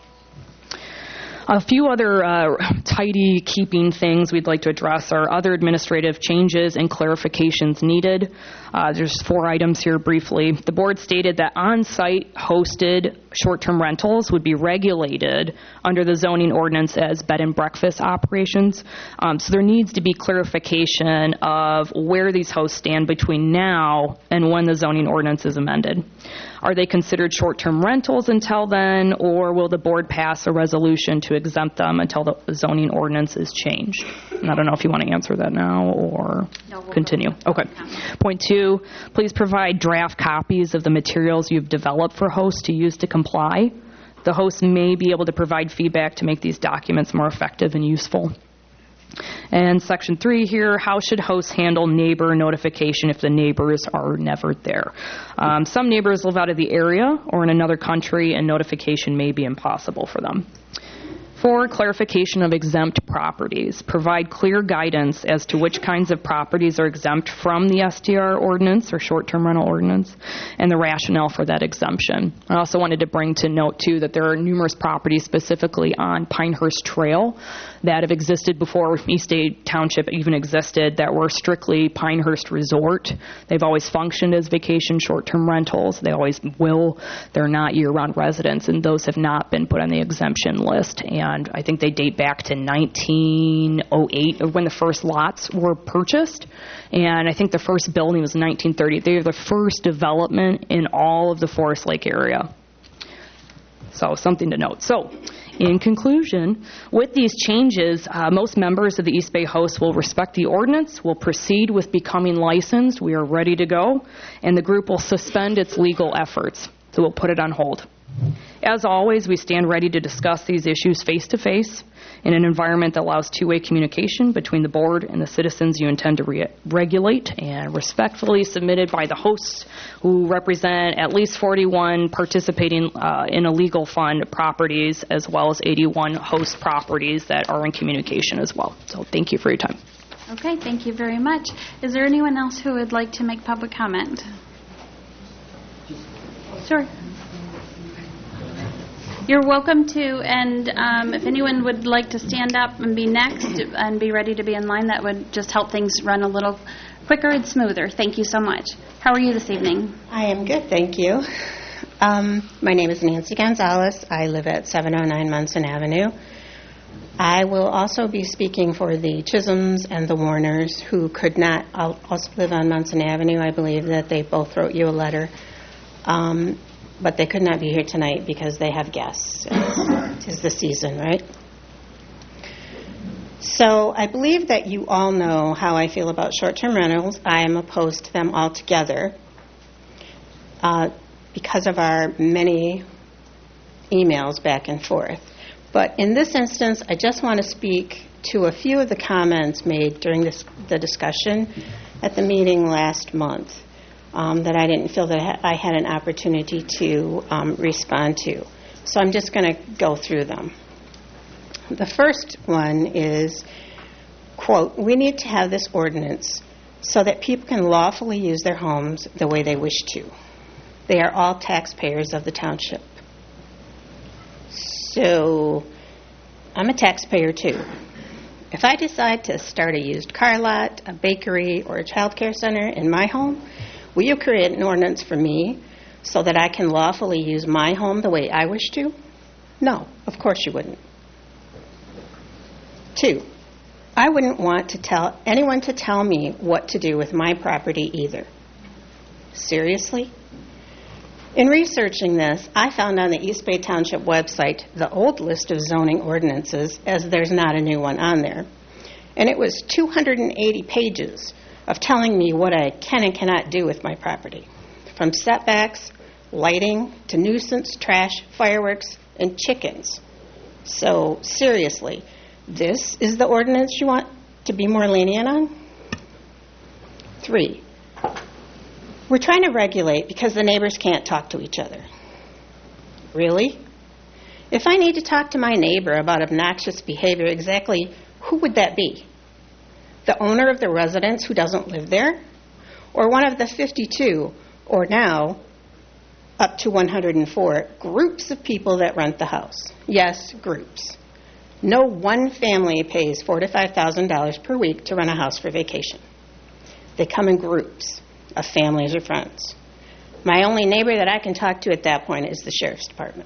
A few other uh, tidy keeping things we'd like to address are other administrative changes and clarifications needed. Uh, there's four items here briefly. The board stated that on-site hosted short-term rentals would be regulated under the zoning ordinance as bed and breakfast operations. Um, so there needs to be clarification of where these hosts stand between now and when the zoning ordinance is amended. Are they considered short-term rentals until then, or will the board pass a resolution to exempt them until the zoning ordinance is changed? And I don't know if you want to answer that now or no, we'll continue. Okay. Point two, please provide draft copies of the materials you've developed for hosts to use to comply. The host may be able to provide feedback to make these documents more effective and useful. And section three here, how should hosts handle neighbor notification if the neighbors are never there? Um, some neighbors live out of the area or in another country, and notification may be impossible for them. For clarification of exempt properties, provide clear guidance as to which kinds of properties are exempt from the S T R ordinance or short-term rental ordinance and the rationale for that exemption. I also wanted to bring to note, too, that there are numerous properties specifically on Pinehurst Trail that have existed before East Bay Township even existed that were strictly Pinehurst Resort. They've always functioned as vacation short-term rentals. They always will. They're not year-round residents, and those have not been put on the exemption list. And And I think they date back to nineteen oh eight when the first lots were purchased. And I think the first building was nineteen thirty. They are the first development in all of the Forest Lake area. So something to note. So in conclusion, with these changes, uh, most members of the East Bay hosts will respect the ordinance, will proceed with becoming licensed. We are ready to go. And the group will suspend its legal efforts. So we'll put it on hold. As always, we stand ready to discuss these issues face-to-face in an environment that allows two-way communication between the board and the citizens you intend to re- regulate, and respectfully submitted by the hosts who represent at least forty-one participating uh, in a legal fund properties, as well as eighty-one host properties that are in communication as well. So thank you for your time. Okay, thank you very much. Is there anyone else who would like to make public comment? Sure. You're welcome to, and um, if anyone would like to stand up and be next and be ready to be in line, that would just help things run a little quicker and smoother. Thank you so much. How are you this evening? I am good, thank you. Um, my name is Nancy Gonzalez. I live at seven oh nine Munson Avenue. I will also be speaking for the Chisholms and the Warners, who could not also live on Munson Avenue. I believe that they both wrote you a letter. Um, but they could not be here tonight because they have guests. It's, it's the season, right? So I believe that you all know how I feel about short-term rentals. I am opposed to them altogether uh, because of our many emails back and forth. But in this instance, I just want to speak to a few of the comments made during this, the discussion at the meeting last month. Um, that I didn't feel that I had an opportunity to um, respond to. So I'm just going to go through them. The first one is, quote, "We need to have this ordinance so that people can lawfully use their homes the way they wish to. They are all taxpayers of the township." So I'm a taxpayer too. If I decide to start a used car lot, a bakery, or a child care center in my home, will you create an ordinance for me so that I can lawfully use my home the way I wish to? No, of course you wouldn't. Two, I wouldn't want to tell anyone to tell me what to do with my property either. Seriously? In researching this, I found on the East Bay Township website the old list of zoning ordinances, as there's not a new one on there. And it was two hundred eighty pages of telling me what I can and cannot do with my property, from setbacks, lighting, to nuisance, trash, fireworks, and chickens. So, seriously, this is the ordinance you want to be more lenient on? Three, we're trying to regulate because the neighbors can't talk to each other. Really? If I need to talk to my neighbor about obnoxious behavior, exactly who would that be? The owner of the residence who doesn't live there? Or one of the fifty-two, or now up to one hundred four, groups of people that rent the house? Yes, groups. No one family pays four thousand to five thousand dollars per week to rent a house for vacation. They come in groups of families or friends. My only neighbor that I can talk to at that point is the sheriff's department.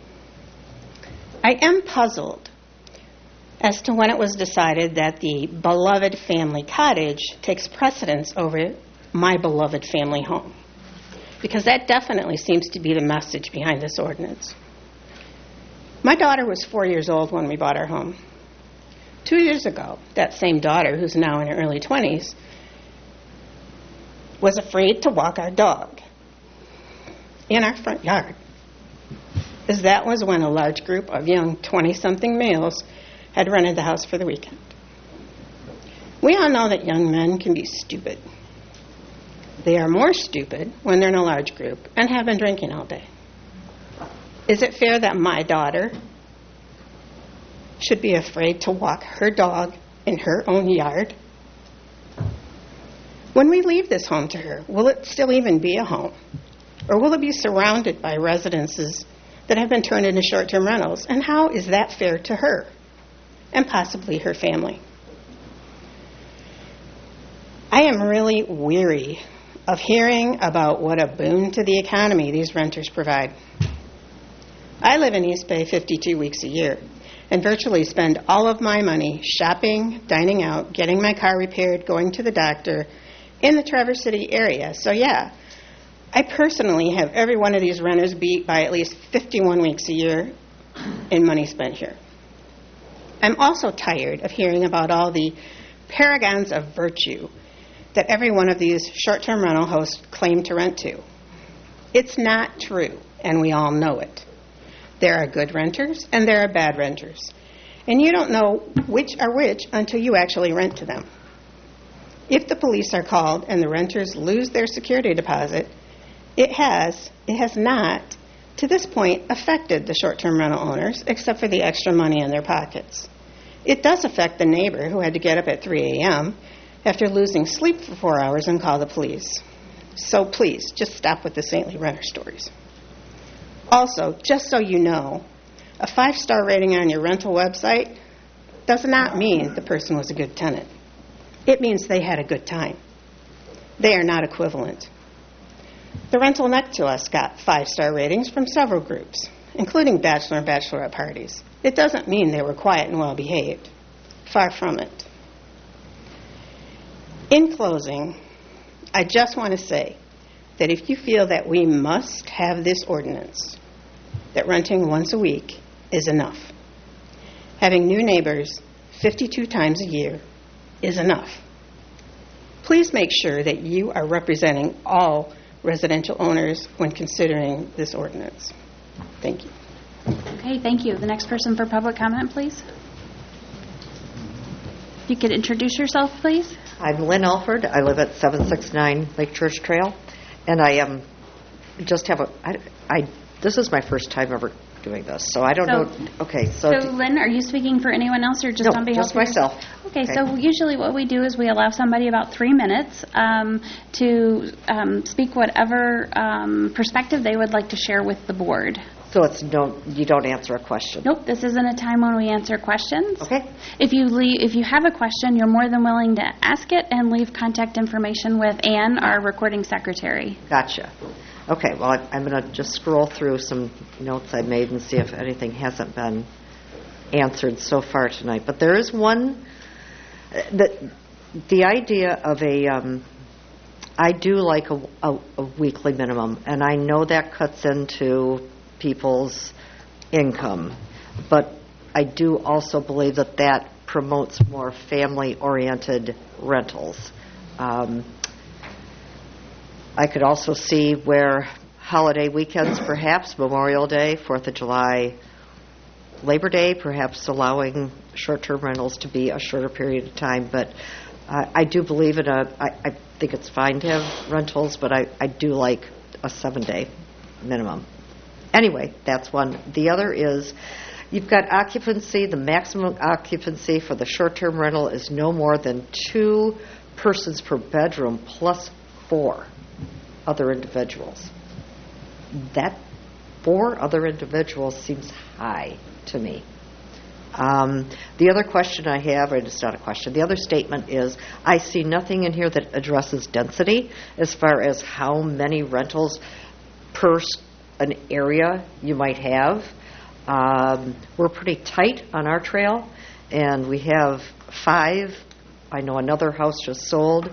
I am puzzled as to when it was decided that the beloved family cottage takes precedence over my beloved family home, because that definitely seems to be the message behind this ordinance. My daughter was four years old when we bought our home. Two years ago, that same daughter, who's now in her early twenties, was afraid to walk our dog in our front yard, as that was when a large group of young twenty-something males had rented the house for the weekend. We all know that young men can be stupid. They are more stupid when they're in a large group and have been drinking all day. Is it fair that my daughter should be afraid to walk her dog in her own yard? When we leave this home to her, will it still even be a home? Or will it be surrounded by residences that have been turned into short-term rentals? And how is that fair to her and possibly her family? I am really weary of hearing about what a boon to the economy these renters provide. I live in East Bay fifty-two weeks a year and virtually spend all of my money shopping, dining out, getting my car repaired, going to the doctor in the Traverse City area. So yeah, I personally have every one of these renters beat by at least fifty-one weeks a year in money spent here. I'm also tired of hearing about all the paragons of virtue that every one of these short-term rental hosts claim to rent to. It's not true, and we all know it. There are good renters and there are bad renters. And you don't know which are which until you actually rent to them. If the police are called and the renters lose their security deposit, it has, it has not, to this point, affected the short-term rental owners except for the extra money in their pockets. It does affect the neighbor who had to get up at three a.m. after losing sleep for four hours and call the police. So please, just stop with the saintly renter stories. Also, just so you know, a five-star rating on your rental website does not mean the person was a good tenant. It means they had a good time. They are not equivalent. The rental next to us got five-star ratings from several groups, including bachelor and bachelorette parties. It doesn't mean they were quiet and well-behaved. Far from it. In closing, I just want to say that if you feel that we must have this ordinance, that renting once a week is enough. Having new neighbors fifty-two times a year is enough. Please make sure that you are representing all residential owners when considering this ordinance. Thank you. Okay, thank you. The next person for public comment, please. If you could introduce yourself, please. I'm Lynn Alford. I live at seven sixty-nine Lake Church Trail, and I am just have a. I, I this is my first time ever doing this, so I don't So- know. Okay, so, So, Lynn, are you speaking for anyone else or just No, on behalf just of yourself? myself. Okay, Okay. so usually what we do is we allow somebody about three minutes um, to um, speak whatever um, perspective they would like to share with the board. so it's no. You don't answer a question. Nope, this isn't a time when we answer questions. Okay. If you leave, if you have a question, you're more than willing to ask it and leave contact information with Ann, our recording secretary. Gotcha. Okay. Well, I, I'm going to just scroll through some notes I made and see if anything hasn't been answered so far tonight. But there is one. The the idea of a. Um, I do like a, a, a weekly minimum, and I know that cuts into people's income, but I do also believe that that promotes more family-oriented rentals. Um, I could also see where holiday weekends, perhaps Memorial Day, Fourth of July, Labor Day, perhaps allowing short-term rentals to be a shorter period of time. But uh, I do believe in a. I, I think it's fine to have rentals, but I, I do like a seven-day minimum. Anyway, that's one. The other is you've got occupancy. The maximum occupancy for the short-term rental is no more than two persons per bedroom plus four other individuals. That four other individuals seems high to me. Um, the other question I have, and it's not a question, the other statement is I see nothing in here that addresses density as far as how many rentals per s- an area you might have. Um, we're pretty tight on our trail, and we have five. I know another house just sold,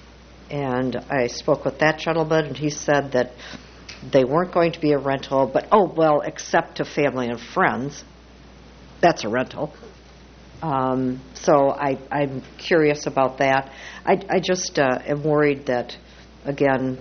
and I spoke with that gentleman, and he said that they weren't going to be a rental, but, oh, well, except to family and friends. That's a rental. Um, so I, I'm curious about that. I, I just uh, am worried that, again,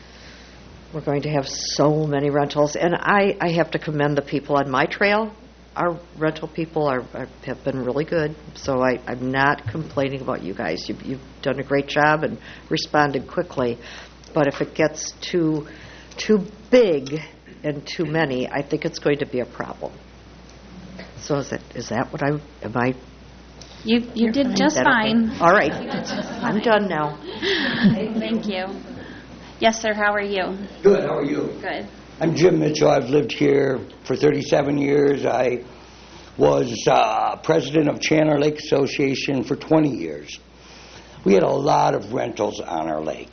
we're going to have so many rentals. And I, I have to commend the people on my trail. Our rental people are, are have been really good. So I, I'm not complaining about you guys. You've, you've done a great job and responded quickly. But if it gets too too big and too many, I think it's going to be a problem. So is that is that what I am I? You you did just Is that fine. okay? All right, I'm done now. Thank you. Yes, sir. How are you? Good, how are you? Good. I'm Jim Mitchell. I've lived here for thirty-seven years. I was uh, president of Chandler Lake Association for twenty years. We had a lot of rentals on our lake.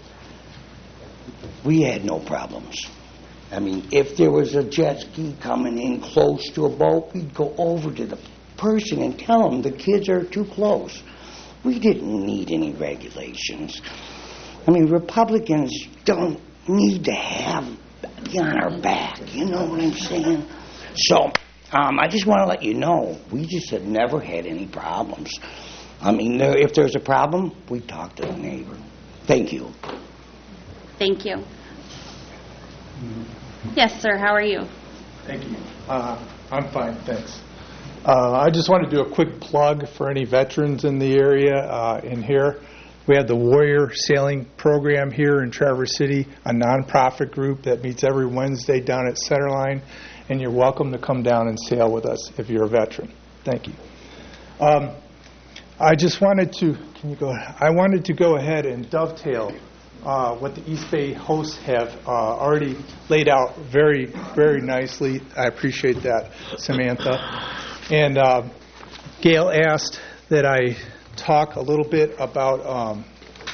We had no problems. I mean, if there was a jet ski coming in close to a boat, we'd go over to the person and tell them the kids are too close. We didn't need any regulations. I mean, Republicans don't need to have be on our back, you know what I'm saying? So, um, I just want to let you know, we just have never had any problems. I mean, there, if there's a problem, we talk to the neighbor. Thank you. Thank you. Yes, sir. How are you? Thank you. Uh, I'm fine, thanks. Uh, I just want to do a quick plug for any veterans in the area uh, in here. We have the Warrior Sailing Program here in Traverse City, a nonprofit group that meets every Wednesday down at Centerline, and you're welcome to come down and sail with us if you're a veteran. Thank you. Um, I just wanted to, can you go ahead? I wanted to go ahead and dovetail uh, what the East Bay hosts have uh, already laid out very, very nicely. I appreciate that, Samantha. And uh, Gail asked that I talk a little bit about um,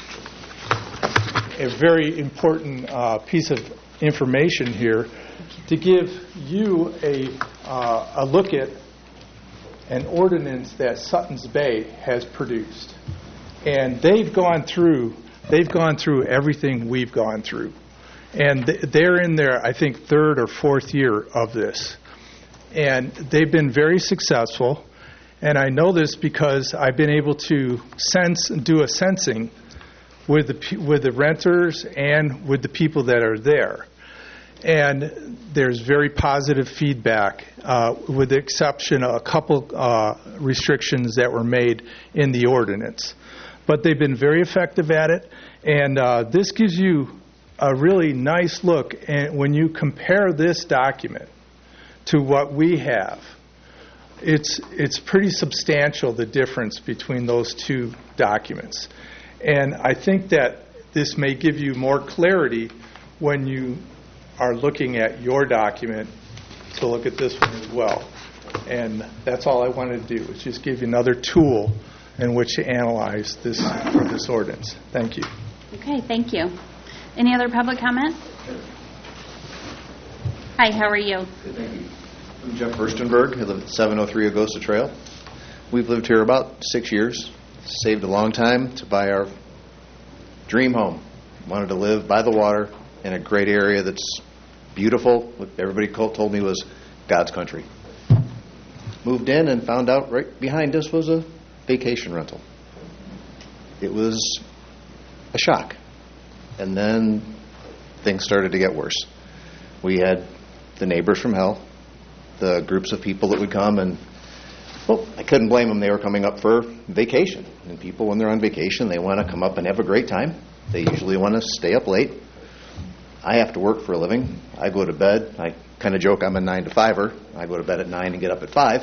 a very important uh, piece of information here to give you a, uh, a look at an ordinance that Sutton's Bay has produced. And they've gone through, they've gone through everything we've gone through. And th- they're in their, I think, third or fourth year of this. And they've been very successful. And I know this because I've been able to sense, do a sensing with the with the renters and with the people that are there. And there's very positive feedback, uh, with the exception of a couple uh, restrictions that were made in the ordinance. But they've been very effective at it. And uh, this gives you a really nice look. And when you compare this document to what we have, it's it's pretty substantial, the difference between those two documents. And I think that this may give you more clarity when you are looking at your document to look at this one as well. And that's all I wanted to do, is just give you another tool in which to analyze this for this ordinance. Thank you. Okay, thank you. Any other public comment? Hi, how are you? Good, thank you. I'm Jeff Furstenberg. I live at seven oh three Augusta Trail. We've lived here about six years. Saved a long time to buy our dream home. Wanted to live by the water in a great area that's beautiful. What everybody told me was God's country. Moved in and found out right behind us was a vacation rental. It was a shock. And then things started to get worse. We had the neighbors from hell, the groups of people that would come, and, well, I couldn't blame them. They were coming up for vacation. And people, when they're on vacation, they want to come up and have a great time. They usually want to stay up late. I have to work for a living. I go to bed. I kind of joke I'm a nine to fiver. I go to bed at nine and get up at five.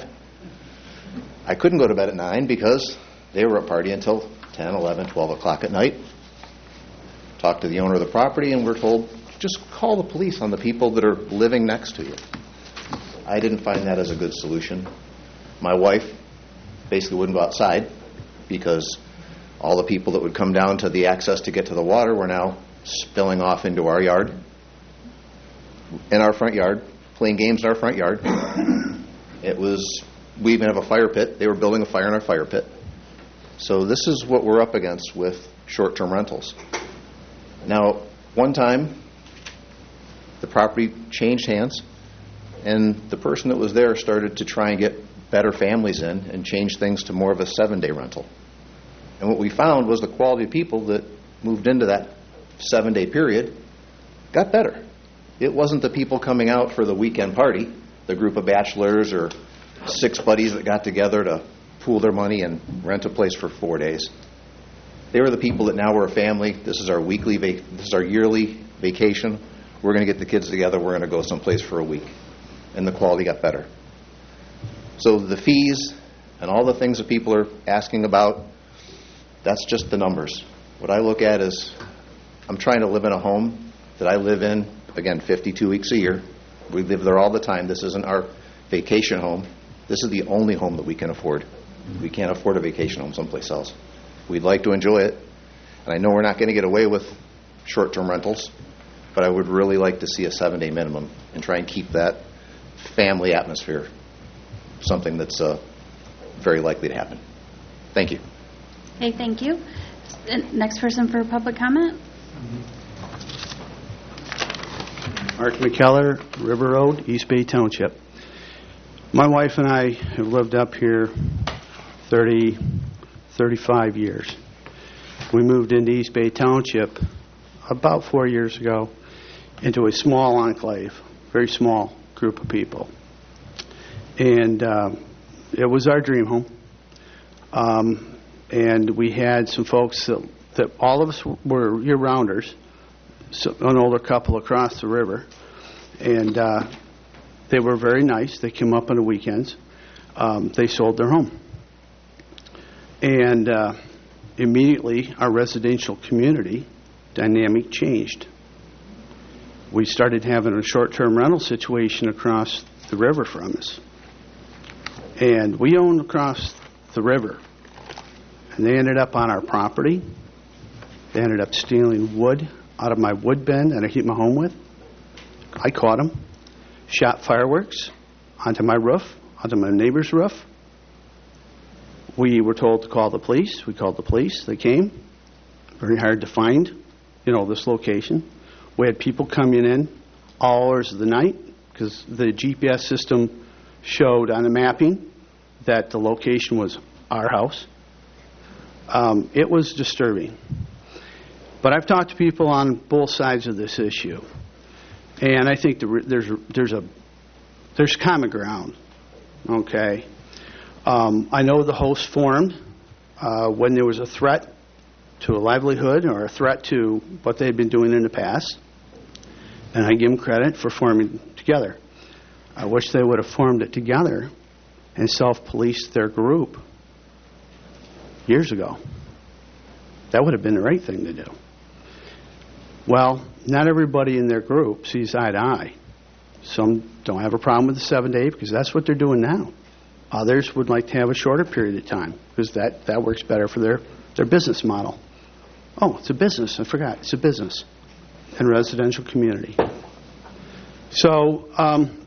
I couldn't go to bed at nine because they were up partying until ten, eleven, twelve o'clock at night. Talked to the owner of the property, and we're told, just call the police on the people that are living next to you. I didn't find that as a good solution. My wife basically wouldn't go outside because all the people that would come down to the access to get to the water were now spilling off into our yard, in our front yard, playing games in our front yard. It was, we even have a fire pit. They were building a fire in our fire pit. So this is what we're up against with short-term rentals. Now, one time, the property changed hands, and the person that was there started to try and get better families in and change things to more of a seven-day rental. And what we found was the quality of people that moved into that seven-day period got better. It wasn't the people coming out for the weekend party, the group of bachelors or six buddies that got together to pool their money and rent a place for four days. They were the people that now were a family. This is our weekly, vac- this is our yearly vacation. We're going to get the kids together. We're going to go someplace for a week. And the quality got better. So the fees and all the things that people are asking about, that's just the numbers. What I look at is I'm trying to live in a home that I live in, again, fifty-two weeks a year. We live there all the time. This isn't our vacation home. This is the only home that we can afford. We can't afford a vacation home someplace else. We'd like to enjoy it. And I know we're not going to get away with short-term rentals, but I would really like to see a seven-day minimum and try and keep that family atmosphere, something that's uh, very likely to happen. Thank you. Okay, thank you. Next person for public comment. Mark McKellar, River Road, East Bay Township. My wife and I have lived up here thirty, thirty-five years. We moved into East Bay Township about four years ago into a small enclave, very small group group of people. And uh, it was our dream home. Um, and we had some folks that, that all of us were year-rounders, so an older couple across the river. And uh, they were very nice. They came up on the weekends. Um, they sold their home. And uh, immediately, our residential community dynamic changed. We started having a short-term rental situation across the river from us. And we owned across the river. And they ended up on our property. They ended up stealing wood out of my wood bin that I heat my home with. I caught them. Shot fireworks onto my roof, onto my neighbor's roof. We were told to call the police. We called the police. They came. Very hard to find, you know, this location. We had people coming in all hours of the night because the G P S system showed on the mapping that the location was our house. Um, it was disturbing. But I've talked to people on both sides of this issue, and I think the, there's there's a there's common ground. Okay, um, I know the host formed uh, when there was a threat to a livelihood or a threat to what they had been doing in the past, and I give them credit for forming together. I wish they would have formed it together and self-policed their group years ago. That would have been the right thing to do. Well, not everybody in their group sees eye to eye. Some don't have a problem with the seven-day because that's what they're doing now. Others would like to have a shorter period of time because that, that works better for their, their business model. Oh, it's a business. I forgot. It's a business and residential community. So um,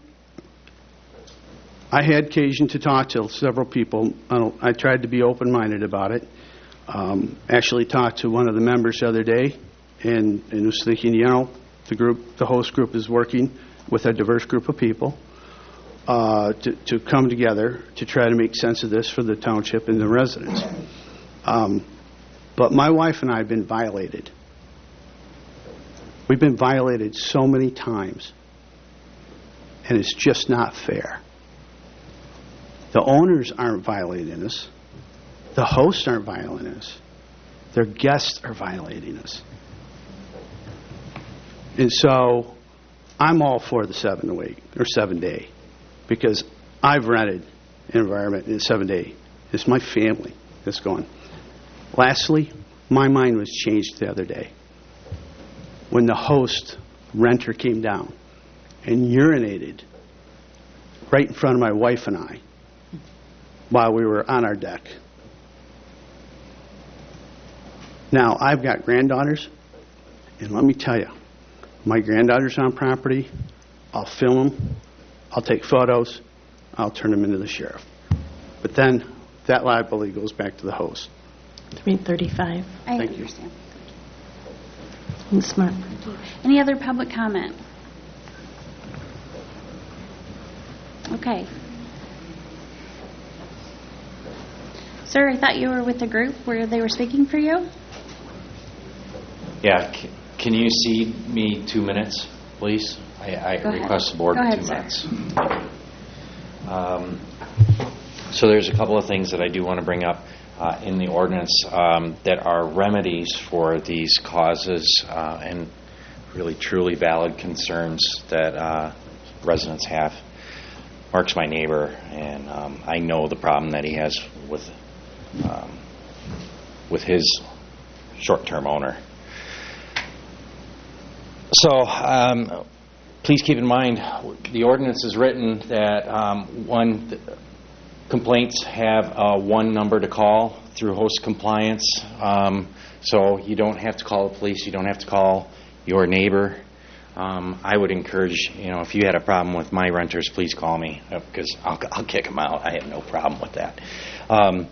I had occasion to talk to several people. I, I tried to be open-minded about it. Um, actually talked to one of the members the other day and, and was thinking, you know, the group, the host group is working with a diverse group of people uh, to, to come together to try to make sense of this for the township and the residents. Um, but my wife and I have been violated. We've been violated so many times, and it's just not fair. The owners aren't violating us. The hosts aren't violating us. Their guests are violating us. And so I'm all for the seven week or seven day because I've rented an environment in seven day. It's my family that's going. Lastly, my mind was changed the other day when the host renter came down and urinated right in front of my wife and I while we were on our deck. Now, I've got granddaughters, and let me tell you, my granddaughters on property, I'll film them, I'll take photos, I'll turn them into the sheriff. But then that liability goes back to the host. three thirty-five. I Thank you. understand. And smart. Any other public comment? Okay. Sir, I thought you were with the group where they were speaking for you. Yeah, c- can you cede me two minutes, please? I, I Go ahead. request the board Go ahead, two sir. minutes. Um, so there's a couple of things that I do want to bring up uh, in the ordinance um, that are remedies for these causes uh, and really truly valid concerns that uh, residents have. Mark's my neighbor, and um, I know the problem that he has with um, with his short-term owner. So um, please keep in mind, the ordinance is written that um, one th- complaints have uh, one number to call through host compliance. Um, so you don't have to call the police. You don't have to call your neighbor. Um, I would encourage, you know, if you had a problem with my renters, please call me because I'll, I'll kick them out. I have no problem with that. Um,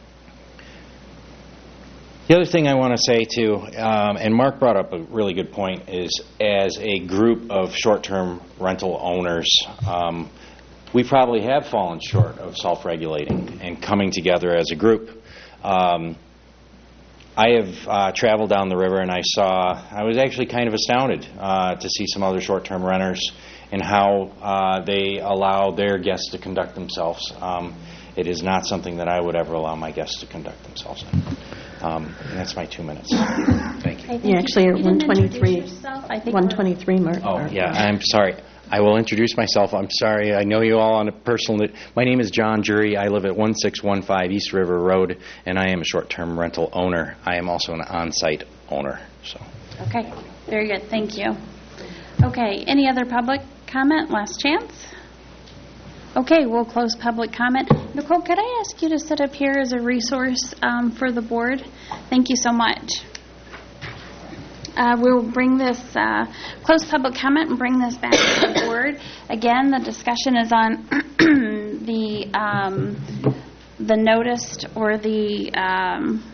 The other thing I want to say, too, um, and Mark brought up a really good point, is as a group of short-term rental owners, um, we probably have fallen short of self-regulating and coming together as a group. Um, I have uh, traveled down the river, and I saw, I was actually kind of astounded uh, to see some other short-term renters in how uh, they allow their guests to conduct themselves. Um, it is not something that I would ever allow my guests to conduct themselves in. Um, and that's my two minutes. Thank you. You're actually at You one didn't twenty-three. introduce yourself. I think one we're- twenty-three, Mark. Oh, yeah, I'm sorry. I will introduce myself. I'm sorry. I know you all on a personal... My name is John Jury. I live at one six one five East River Road, and I am a short-term rental owner. I am also an on-site owner. So. Okay, very good, thank you. Okay, any other public comment? Last chance? Okay, we'll close public comment. Nicole, could I ask you to sit up here as a resource um, for the board? Thank you so much. Uh, we'll bring this, uh, close public comment and bring this back to the board. Again, the discussion is on the um, the noticed or the, um,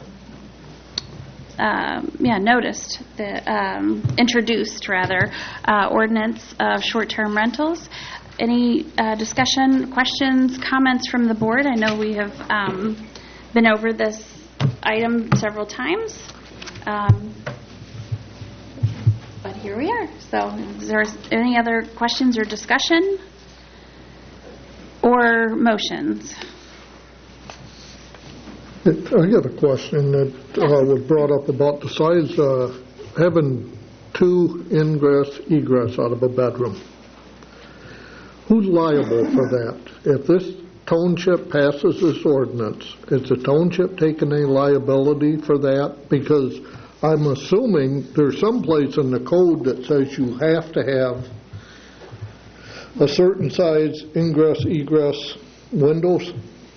uh, yeah, noticed, the um, introduced, rather, uh, ordinance of short-term rentals. Any uh, discussion, questions, comments from the board? I know we have um, been over this item several times. Um, But here we are. So is there any other questions or discussion or motions? I got a question that uh, was brought up about the size, uh, having two ingress, egress out of a bedroom. Who's liable for that? If this township passes this ordinance, is the township taking any liability for that? Because I'm assuming there's some place in the code that says you have to have a certain size ingress, egress windows.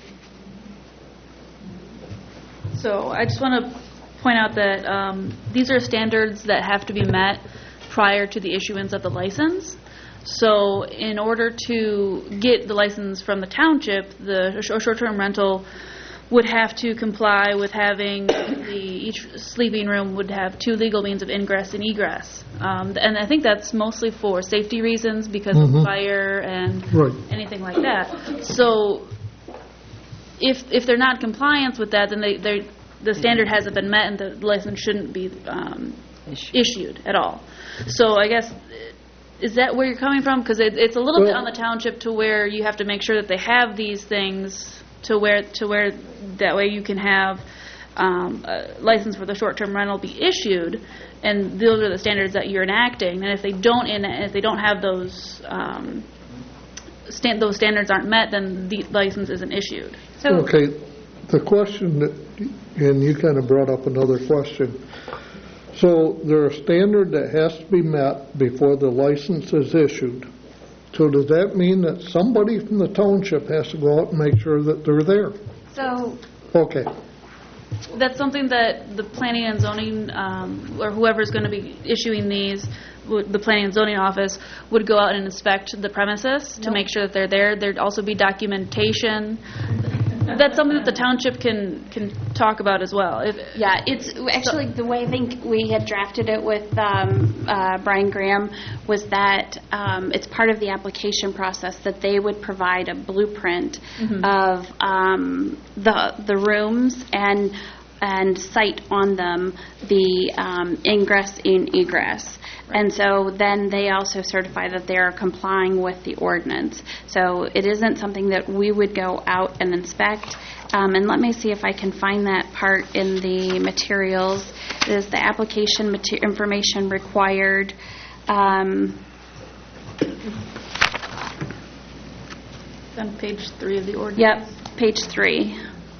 So I just want to point out that um, these are standards that have to be met prior to the issuance of the license. So in order to get the license from the township, the short-term rental would have to comply with having the, each sleeping room would have two legal means of ingress and egress. Um, and I think that's mostly for safety reasons because Mhm. of fire and Right. anything like that. So if if they're not in compliance with that, then they, they the standard hasn't been met and the license shouldn't be um, issued at all. So I guess, is that where you're coming from? Because it, it's a little bit Well- on the township to where you have to make sure that they have these things to where to where that way you can have um, a license for the short-term rental be issued, and those are the standards that you're enacting. And if they don't in if they don't have those um, stand, those standards aren't met, then the license isn't issued. Okay, the question that, and you kind of brought up another question. So there's a standard that has to be met before the license is issued. So does that mean that somebody from the township has to go out and make sure that they're there? So Okay. That's something that the planning and zoning, um, or whoever's going to be issuing these, would- the planning and zoning office would go out and inspect the premises to make sure that they're there. There'd also be documentation. That's something that the township can can talk about as well. If, Yeah, it's actually the way I think we had drafted it with um, uh, Brian Graham was that um, it's part of the application process that they would provide a blueprint Mhm. of um, the the rooms and and cite on them the um, ingress and egress. And so then they also certify that they are complying with the ordinance. So it isn't something that we would go out and inspect. Um, and let me see if I can find that part in the materials. It is the application mater- information required. Um, It's on page three of the ordinance. Yep, page three.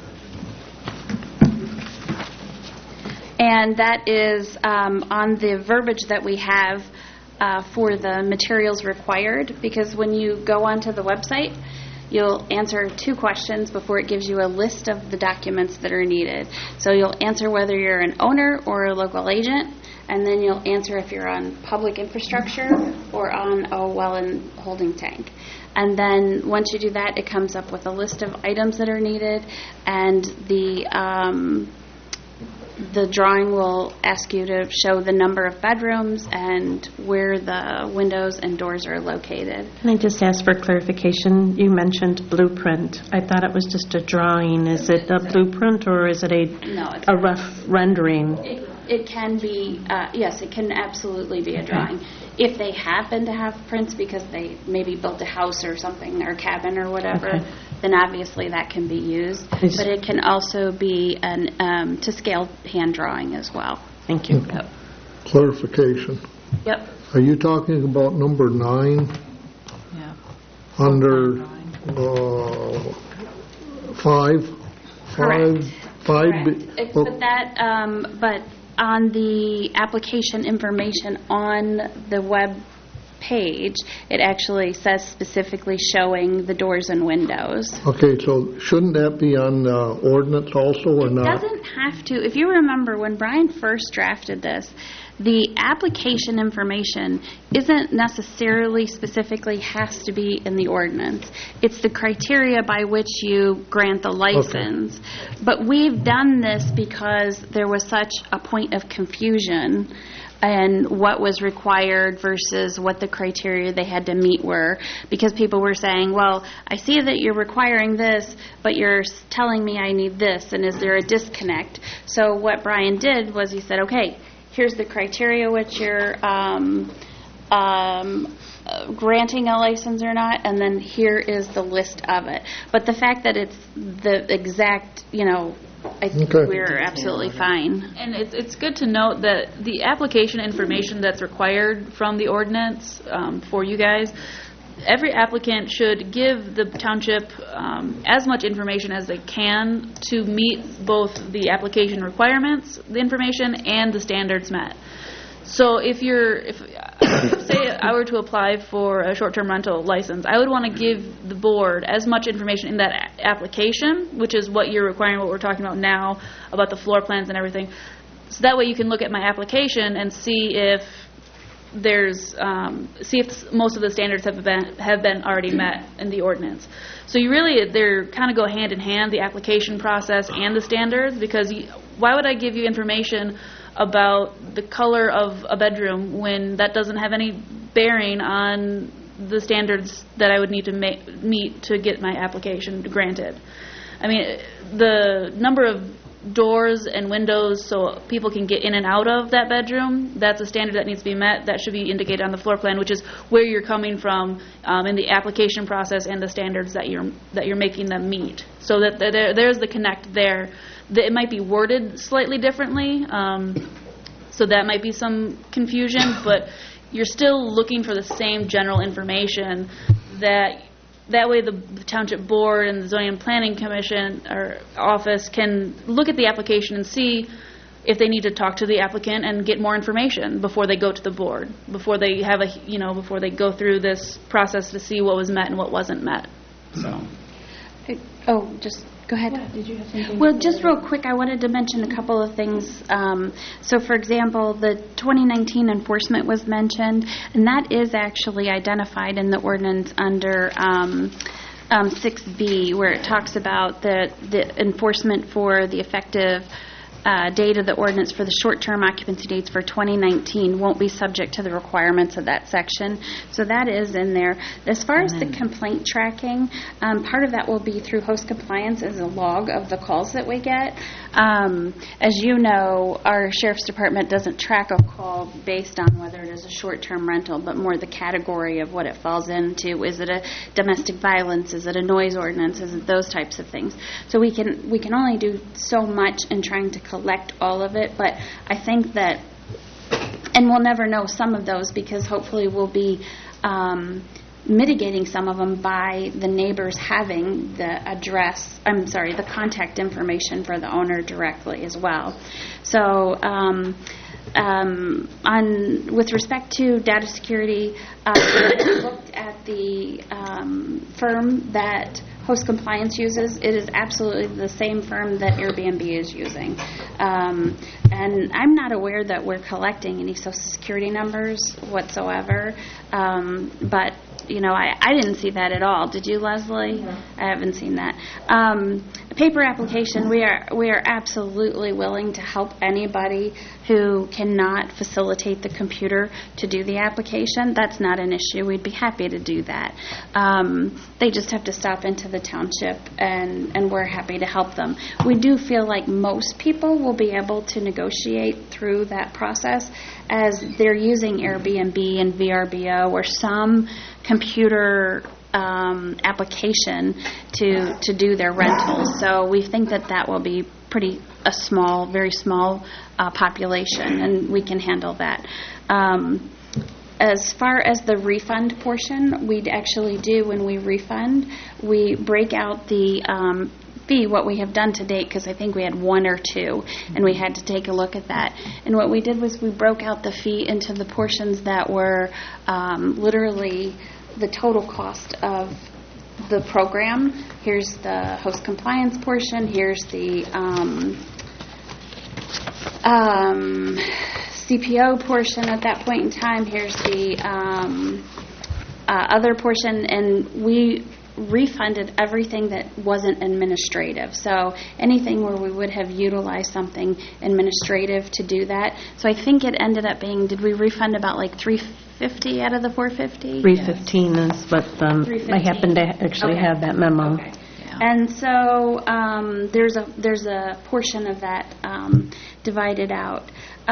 And that is um, on the verbiage that we have uh, for the materials required, because when you go onto the website, you'll answer two questions before it gives you a list of the documents that are needed. So you'll answer whether you're an owner or a local agent, and then you'll answer if you're on public infrastructure or on a well and holding tank. And then once you do that, it comes up with a list of items that are needed, and the um, the drawing will ask you to show the number of bedrooms and where the windows and doors are located. Can I just ask for clarification? You mentioned blueprint. I thought it was just a drawing. Is it a blueprint or is it a No, it's a rough rendering? It- It can be, uh, yes, it can absolutely be a drawing. If they happen to have prints because they maybe built a house or something, or a cabin or whatever, Okay. then obviously that can be used. Is- But it can also be an um, to-scale hand drawing as well. Thank you. Yep. Clarification. Yep. Are you talking about number nine? Yeah. Under uh, five? Correct. Five, five. Correct. B- It- oh, But that, um, but on the application information on the web page, it actually says specifically showing the doors and windows. Okay, so shouldn't that be on uh, ordinance also or It not? doesn't have to. If you remember, when Brian first drafted this, the application information isn't necessarily specifically has to be in the ordinance. It's the criteria by which you grant the license. But we've done this because there was such a point of confusion and what was required versus what the criteria they had to meet were, because people were saying, well, I see that you're requiring this, but you're s- telling me I need this, and is there a disconnect? So what Brian did was he said, okay, here's the criteria which you're um, um, uh, granting a license or not, and then here is the list of it. But the fact that it's the exact, you know, I think Okay. we're absolutely fine. And it's, it's good to note that the application information that's required from the ordinance um, for you guys, every applicant should give the township um, as much information as they can to meet both the application requirements, the information, and the standards met. So if you're, if say I were to apply for a short-term rental license, I would want to give the board as much information in that a- application, which is what you're requiring, what we're talking about now, about the floor plans and everything. So that way you can look at my application and see if there's, um, see if most of the standards have been, have been already met in the ordinance. So you really, they're kind of go hand in hand, the application process and the standards, because you, why would I give you information about the color of a bedroom when that doesn't have any bearing on the standards that I would need to ma- meet to get my application granted? I mean, the number of doors and windows so people can get in and out of that bedroom, that's a standard that needs to be met. That should be indicated on the floor plan, which is where you're coming from um, in the application process and the standards that you're that you're making them meet. So that that there, there's the connect there. That it might be worded slightly differently, um, so that might be some confusion, but you're still looking for the same general information. That that way the township board and the zoning and planning commission or office can look at the application and see if they need to talk to the applicant and get more information before they go to the board, before they have a you know before they go through this process to see what was met and what wasn't met. So. Oh, just go ahead. Did you have something? Well, just real quick, I wanted to mention a couple of things. Um, so, for example, the twenty nineteen enforcement was mentioned, and that is actually identified in the ordinance under um, um, six B, where it talks about the, the enforcement for the effective uh, date of the ordinance for the short-term occupancy dates for twenty nineteen won't be subject to the requirements of that section. So that is in there. As far as the complaint tracking, um, part of that will be through host compliance as a log of the calls that we get. Um, as you know, our sheriff's department doesn't track a call based on whether it is a short-term rental, but more the category of what it falls into. Is it a domestic violence? Is it a noise ordinance? Is it those types of things? So we can we can only do so much in trying to collect all of it, but I think that, and we'll never know some of those because hopefully we'll be um, mitigating some of them by the neighbors having the address, I'm sorry, the contact information for the owner directly as well. So um, um, on with respect to data security, uh, we looked at the um, firm that Host Compliance uses. It is absolutely the same firm that Airbnb is using. Um, and I'm not aware that we're collecting any Social Security numbers whatsoever. Um, but just, you know, I, I didn't see that at all. Did you, Leslie? No. I haven't seen that. Um, paper application, we are we are absolutely willing to help anybody who cannot facilitate the computer to do the application. That's not an issue. We'd be happy to do that. Um, they just have to stop into the township, and, and we're happy to help them. We do feel like most people will be able to negotiate through that process, as they're using Airbnb and V R B O or some computer um, application to to do their rentals. So we think that that will be pretty a small, very small uh, population, and we can handle that. Um, as far as the refund portion, we actually do when we refund, we break out the um, fee, what we have done to date, because I think we had one or two, and we had to take a look at that. And what we did was we broke out the fee into the portions that were um, literally the total cost of the program. Here's the host compliance portion. Here's the um, um, C P O portion at that point in time. Here's the um, uh, other portion, and we refunded everything that wasn't administrative. So anything where we would have utilized something administrative to do that. So I think it ended up being, did we refund about like three fifty out of the four fifty? three fifteen is what, um, I happen to actually Okay. have that memo. Okay. And so um, there's a there's a portion of that um, divided out.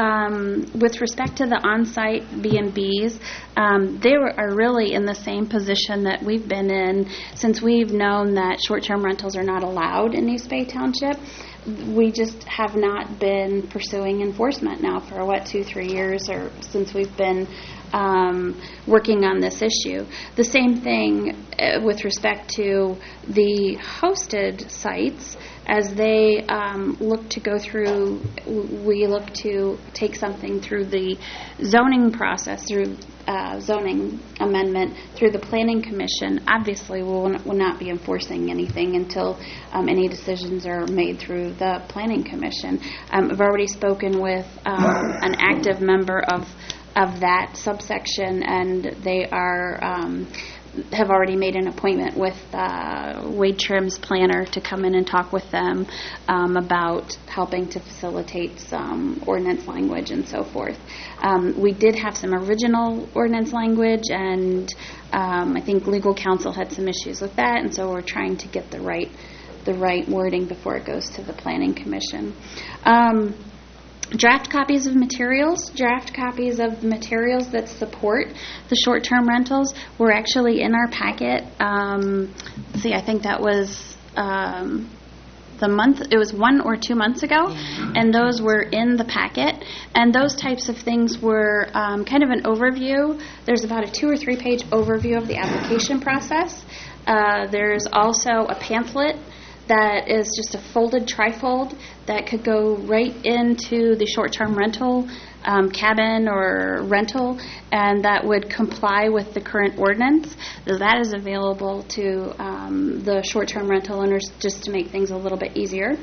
Um, with respect to the on-site B and Bs, um, they were, are really in the same position that we've been in since we've known that short-term rentals are not allowed in East Bay Township. We just have not been pursuing enforcement now for, what, two, three years or since we've been um, working on this issue. The same thing uh, with respect to the hosted sites. As they um, look to go through, we look to take something through the zoning process, through uh, zoning amendment, through the Planning Commission. Obviously, we will will not be enforcing anything until um, any decisions are made through the Planning Commission. Um, I've already spoken with um, an active member of of that subsection, and they are um, have already made an appointment with uh, Wade Trim's planner to come in and talk with them um, about helping to facilitate some ordinance language and so forth. Um, we did have some original ordinance language, and um, I think legal counsel had some issues with that, and so we're trying to get the right the right wording before it goes to the Planning Commission. Um, Draft copies of materials, draft copies of the materials that support the short-term rentals were actually in our packet. Um, let's see, I think that was um, the month, it was one or two months ago, and those were in the packet. And those types of things were um, kind of an overview. There's about a two or three page overview of the application process. Uh, there's also a pamphlet that is just a folded trifold that could go right into the short-term rental um, cabin or rental, and that would comply with the current ordinance. So that is available to um, the short-term rental owners just to make things a little bit easier.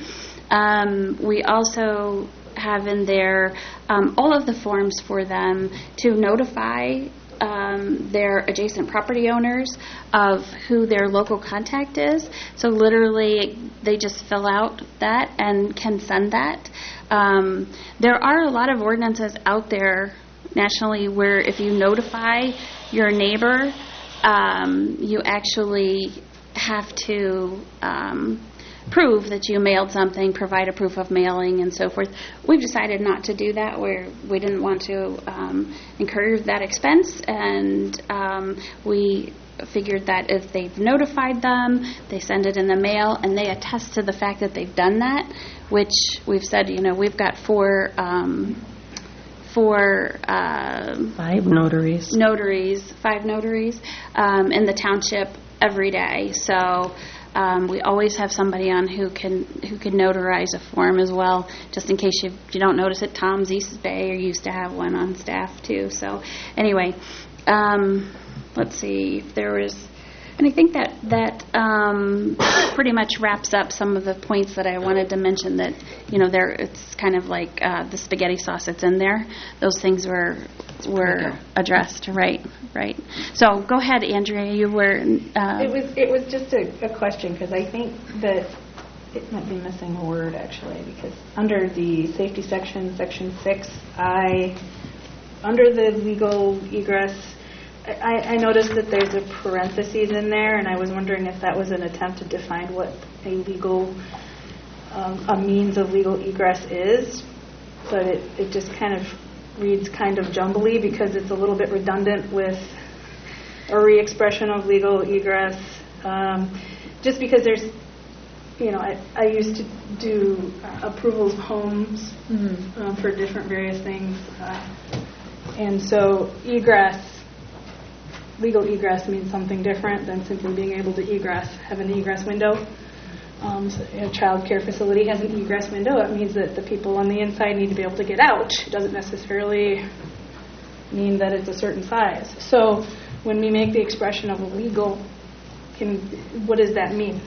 Um, we also have in there um, all of the forms for them to notify Um, their adjacent property owners of who their local contact is. So literally, they just fill out that and can send that. Um, there are a lot of ordinances out there nationally where if you notify your neighbor, um, you actually have to um, prove that you mailed something, provide a proof of mailing, and so forth. We've decided not to do that, where we didn't want to um, incur that expense, and um, we figured that if they've notified them, they send it in the mail, and they attest to the fact that they've done that, which we've said, you know, we've got four um, four uh, Five notaries. notaries, five notaries um, in the township every day. So Um, we always have somebody on who can who can notarize a form as well, just in case you, you don't notice it. Tom's East Bay used to have one on staff too. So anyway, um, let's see if there was And I think that that um, pretty much wraps up some of the points that I wanted to mention. That you know, there it's kind of like uh, the spaghetti sauce that's in there. Those things were were addressed, right? Right. So go ahead, Andrea. You were. Uh, it was it was just a, a question because I think that it might be missing a word actually because under the safety section, section six, I under the legal egress. I, I noticed that there's a parentheses in there, and I was wondering if that was an attempt to define what a legal, um, a means of legal egress is. But it, it just kind of reads kind of jumbly because it's a little bit redundant with a re-expression of legal egress. Um, just because there's, you know, I, I used to do uh, approvals of homes mm-hmm. um, for different various things. Uh, and so egress, legal egress means something different than simply being able to egress, have an egress window. Um, so a child care facility has an egress window. It means that the people on the inside need to be able to get out. It doesn't necessarily mean that it's a certain size. So when we make the expression of illegal, can, what does that mean?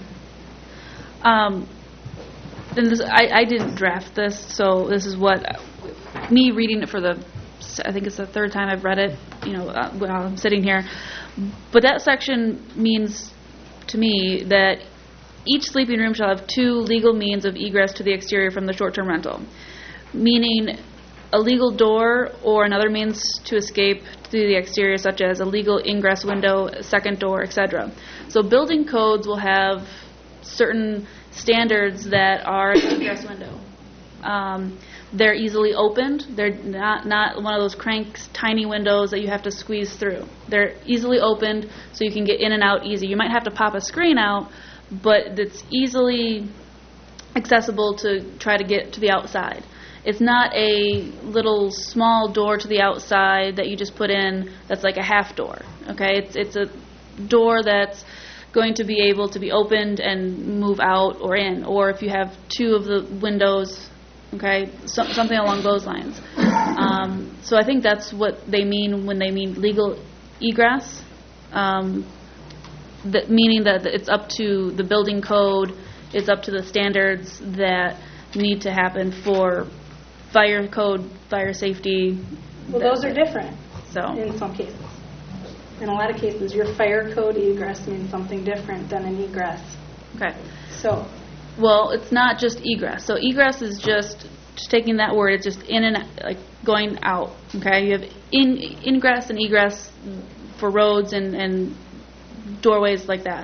Um, and this, I, I didn't draft this, so this is what, me reading it for the I think it's the third time I've read it, you know, uh, while I'm sitting here. But that section means to me that each sleeping room shall have two legal means of egress to the exterior from the short-term rental, meaning a legal door or another means to escape to the exterior, such as a legal ingress window, a second door, et cetera. So building codes will have certain standards that are an egress window. Um, They're easily opened. They're not, not one of those cranks, tiny windows that you have to squeeze through. They're easily opened so you can get in and out easy. You might have to pop a screen out, but it's easily accessible to try to get to the outside. It's not a little small door to the outside that you just put in that's like a half door. Okay, It's, it's a door that's going to be able to be opened and move out or in. Or if you have two of the windows, okay, so, something along those lines. Um, so I think that's what they mean when they mean legal egress, um, that meaning that it's up to the building code, it's up to the standards that need to happen for fire code, fire safety. Well, those are different so. in some cases. In a lot of cases, your fire code egress means something different than an egress. Okay. So. Well, it's not just egress. So egress is just, just taking that word, it's just in and like going out. Okay, you have in ingress and egress for roads and, and doorways like that.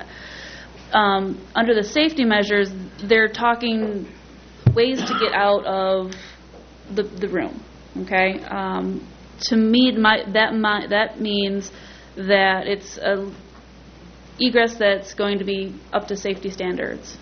Um, under the safety measures, they're talking ways to get out of the the room. Okay, um, to me, my, that my, that means that it's a egress that's going to be up to safety standards.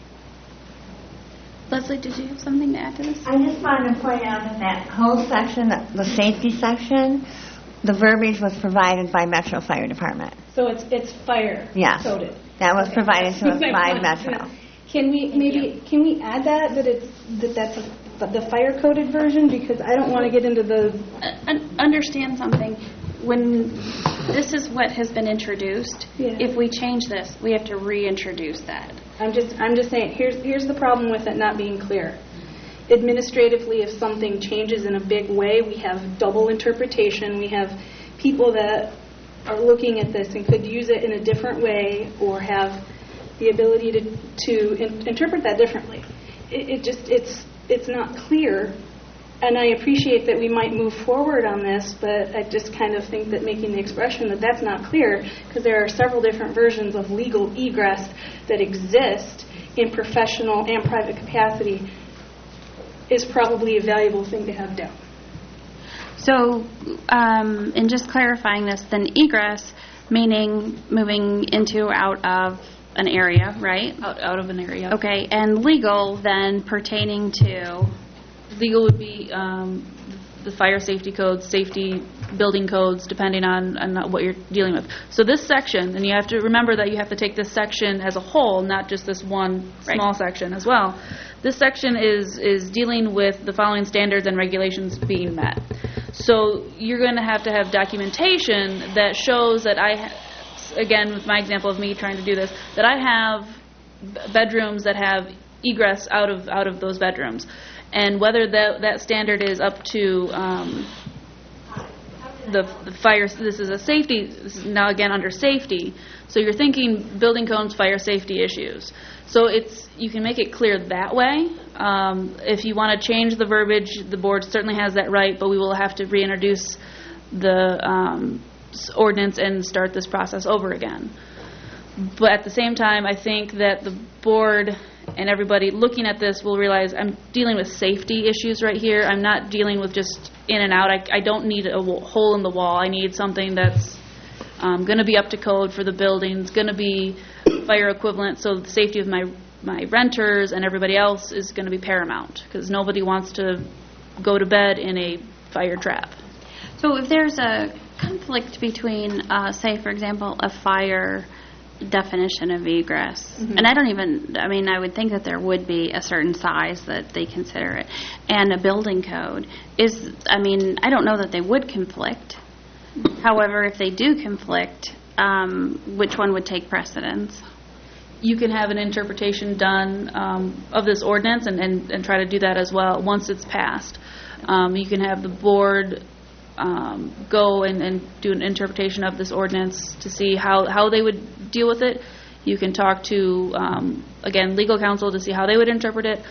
Leslie, did you have something to add to this? I just wanted to point out that that whole section, the safety section, the verbiage was provided by Metro Fire Department. So it's it's fire yes. coded. That was okay. provided to us by Metro. Can we maybe can we add that that it's that that's a, the fire coded version, because I don't want to get into the uh, understand something. When this is what has been introduced, yeah. if we change this, we have to reintroduce that. I'm just I'm just saying, here's here's the problem with it not being clear. Administratively, if something changes in a big way, we have double interpretation. We have people that are looking at this and could use it in a different way or have the ability to to in, interpret that differently. It, it just it's it's not clear. And I appreciate that we might move forward on this, but I just kind of think that making the expression that that's not clear, because there are several different versions of legal egress that exist in professional and private capacity, is probably a valuable thing to have down. So, um, in just clarifying this, then egress, meaning moving into or out of an area, right? Out, out of an area. Okay, and legal then pertaining to... Legal would be um, the fire safety codes, safety building codes, depending on, on what you're dealing with. So this section, and you have to remember that you have to take this section as a whole, not just this one right. small section as well. This section is, is dealing with the following standards and regulations being met. So you're going to have to have documentation that shows that I ha- it's, again, with my example of me trying to do this, that I have b- bedrooms that have egress out of out of those bedrooms. And whether that, that standard is up to um, the, the fire, this is a safety, this is now again under safety, so you're thinking building codes, fire safety issues. So it's, you can make it clear that way. Um, if you want to change the verbiage, the board certainly has that right, but we will have to reintroduce the um, ordinance and start this process over again. But at the same time, I think that the board and everybody looking at this will realize I'm dealing with safety issues right here. I'm not dealing with just in and out. I, I don't need a w- hole in the wall. I need something that's um, going to be up to code for the building. It's going to be fire equivalent, so the safety of my, my renters and everybody else is going to be paramount, because nobody wants to go to bed in a fire trap. So if there's a conflict between, uh, say, for example, a fire definition of egress, Mhm. and I don't even, I mean, I would think that there would be a certain size that they consider it, and a building code is, I mean, I don't know that they would conflict. However, if they do conflict, um, which one would take precedence? You can have an interpretation done um, of this ordinance and, and, and try to do that as well once it's passed. Um, you can have the board um, go and, and do an interpretation of this ordinance to see how, how they would deal with it. You can talk to, um, again, legal counsel to see how they would interpret it.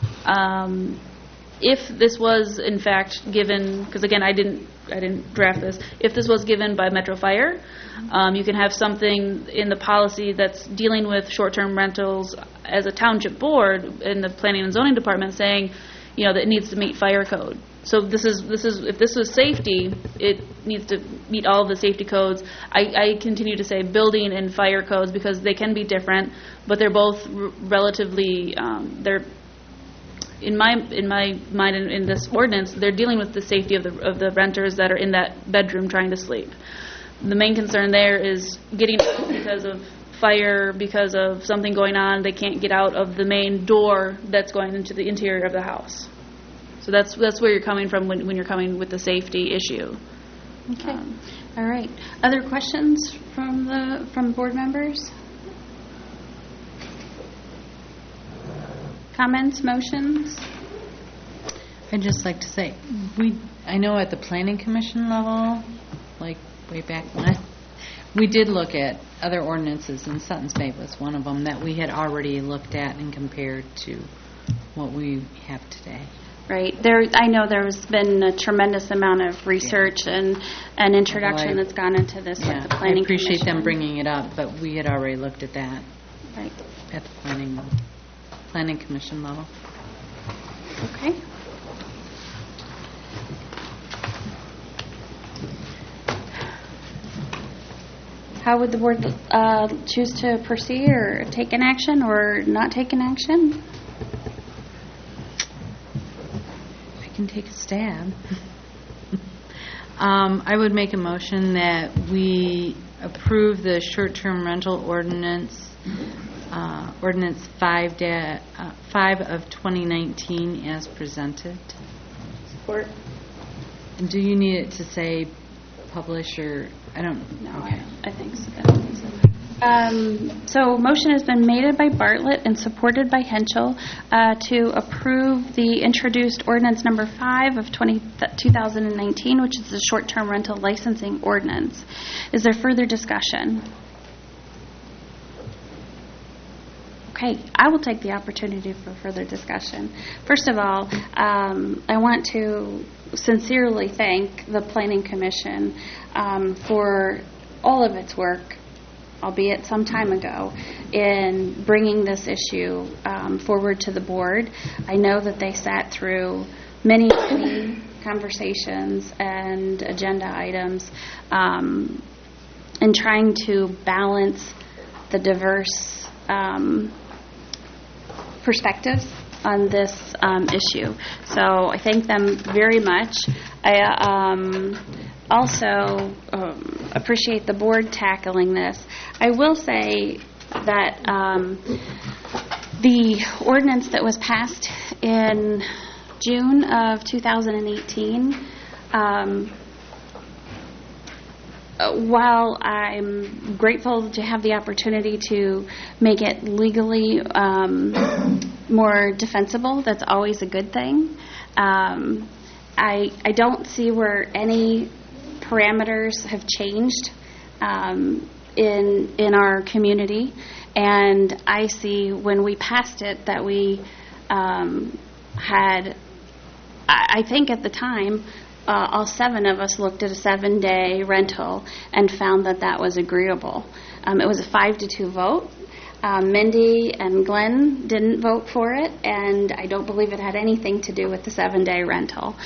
Um, if this was, in fact, given, because again, I didn't I didn't draft this, if this was given by Metro Fire, um, you can have something in the policy that's dealing with short-term rentals as a township board in the planning and zoning department saying, you know, that it needs to meet fire code. So this is, this is if this was safety, it needs to meet all of the safety codes. I, I continue to say building and fire codes because they can be different, but they're both r- relatively, um, they're, in my in my mind, in, in this ordinance, they're dealing with the safety of the of the renters that are in that bedroom trying to sleep. The main concern there is getting out because of fire, because of something going on. They can't get out of the main door that's going into the interior of the house. So that's that's where you're coming from when, when you're coming with the safety issue. Okay. Um, All right. Other questions from the from board members? Comments, motions? I'd just like to say, we, I know at the planning commission level, like way back when, we did look at other ordinances, and Sutton's Bay was one of them that we had already looked at and compared to what we have today. Right. There, I know there's been a tremendous amount of research yeah. and an introduction well, I, that's gone into this yeah, with the planning I appreciate commission. them bringing it up, but we had already looked at that right. at the planning planning commission level. Okay. How would the board uh, choose to proceed, or take an action, or not take an action? I can take a stab. um, I would make a motion that we approve the short-term rental ordinance, uh, ordinance five, da, uh, five of twenty nineteen as presented. Support. And do you need it to say publish or I don't know. Okay. I, I think so. I think so. Um, so motion has been made by Bartlett and supported by Henschel uh, to approve the introduced ordinance number five of twenty, two thousand nineteen, which is the short-term rental licensing ordinance. Is there further discussion? Okay, I will take the opportunity for further discussion. First of all, um, I want to sincerely thank the Planning Commission um, for all of its work, albeit some time ago, in bringing this issue um, forward to the board. I know that they sat through many, many conversations and agenda items um, in trying to balance the diverse um, perspectives on this um, issue. So I thank them very much. I um, also um, appreciate the board tackling this. I will say that um, the ordinance that was passed in June of two thousand eighteen um, uh, while I'm grateful to have the opportunity to make it legally um, more defensible, that's always a good thing. Um, I I don't see where any parameters have changed um, in in our community, and I see when we passed it that we um, had. I, I think at the time. Uh, all seven of us looked at a seven-day rental and found that that was agreeable. Um, it was a five to two vote. Um, Mindy and Glenn didn't vote for it, and I don't believe it had anything to do with the seven-day rental.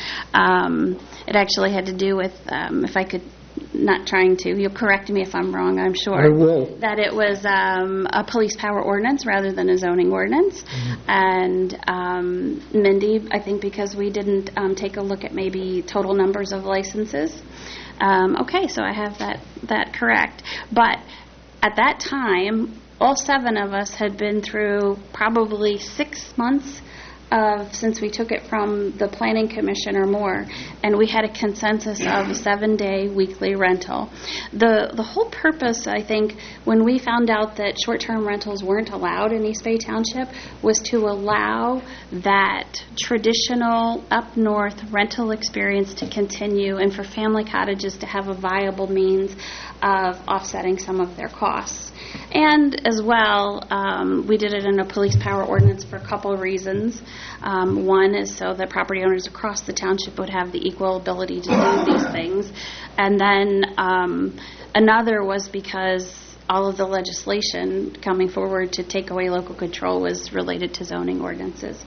Um, it actually had to do with, um, if I could, not trying to, you'll correct me if I'm wrong, I'm sure. I will. That it was um, a police power ordinance rather than a zoning ordinance. Mm-hmm. And um, Mindy, I think because we didn't um, take a look at maybe total numbers of licenses. Um, okay, so I have that, that correct. But at that time, all seven of us had been through probably six months of since we took it from the Planning Commission or more, and we had a consensus of a seven-day weekly rental. The the whole purpose, I think, when we found out that short-term rentals weren't allowed in East Bay Township was to allow that traditional up-north rental experience to continue and for family cottages to have a viable means of offsetting some of their costs. And as well, um, we did it in a police power ordinance for a couple of reasons. Um, one is so that property owners across the township would have the equal ability to do these things. And then um, another was because all of the legislation coming forward to take away local control was related to zoning ordinances.